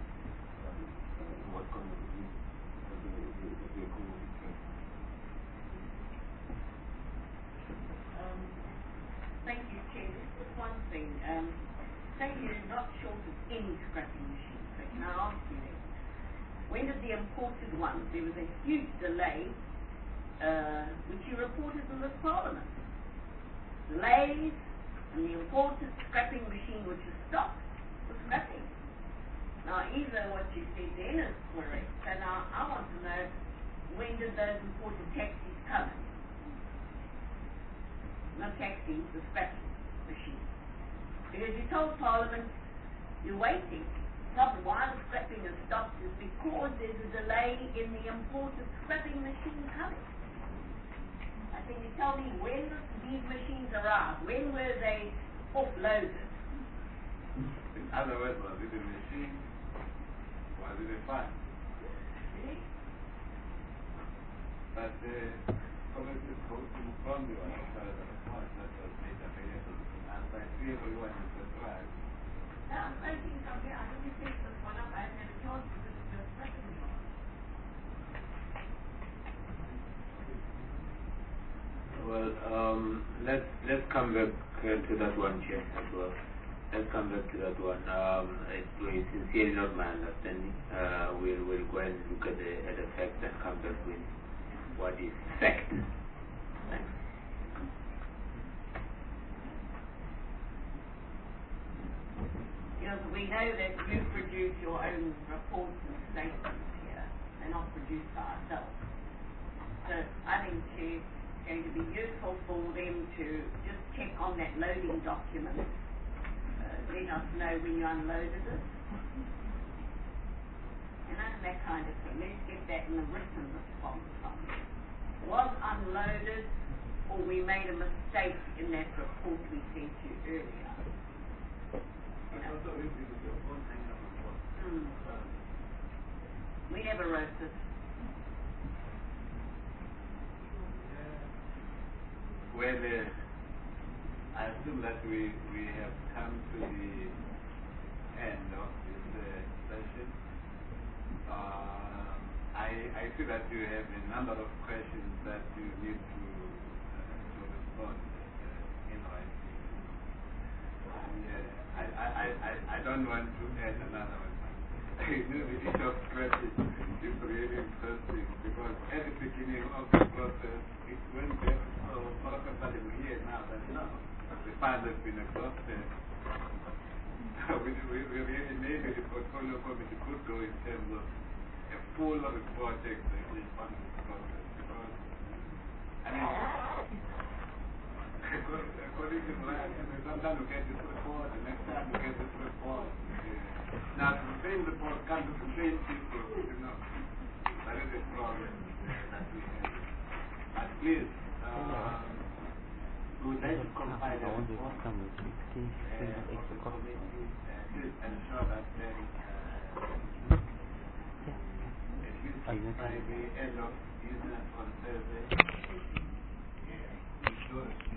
vehicle will be trained. Thank you, Chair. Just one thing. Say you're not short of any scrapping machines, so can I ask you then, when did the imported ones, there was a huge delay, which you reported in this Parliament. Delays, and the imported scrapping machine which is stopped for scrapping. Now, either what you said then is correct, so now I want to know, when did those imported taxis come? Not taxis, the scrapping machine. Because you told Parliament you're waiting. The problem why the scrapping is stopped is because there's a delay in the imported scrapping machine coming. Can you tell me when these machines arrived? When were they offloaded? In other words, was it a machine? Was it a fund? Really? But the policy code informed you of the response that was made available. And I see everyone is surprised. I'm thinking something. I didn't pick this one up. I haven't had a chance to do the second one. Well, let's come back to that one, Chair, as well. Let's come back to that one. It's sincerely not my understanding. We'll go and look at the facts and come back with what is fact. Thanks. Yes, we know that you produce your own reports and statements here. They're not produced by ourselves. So I think it's going to be useful for them to just check on that loading document. Let us know when you unloaded it. And that kind of thing. Let's get that in the written response from you. Was unloaded, or we made a mistake in that report we sent you earlier. We never wrote this. Well, I assume that we have come to the end of this session. I see that you have a number of questions that you need to respond in writing. I don't want to add another one. Each of questions is really interesting because at the beginning of the process, it went back so all of a sudden we hear now that no, the fund has been exhausted. we really maybe the portfolio committee could go in terms of full report exactly on this process because, I mean, according to Brian, sometimes you get this report, the next time you get this report. Now, the same report comes to the same people, you know. That is a problem that we have. But please, we would like to compile a report of the committee to ensure that at least by the end of business on Thursday,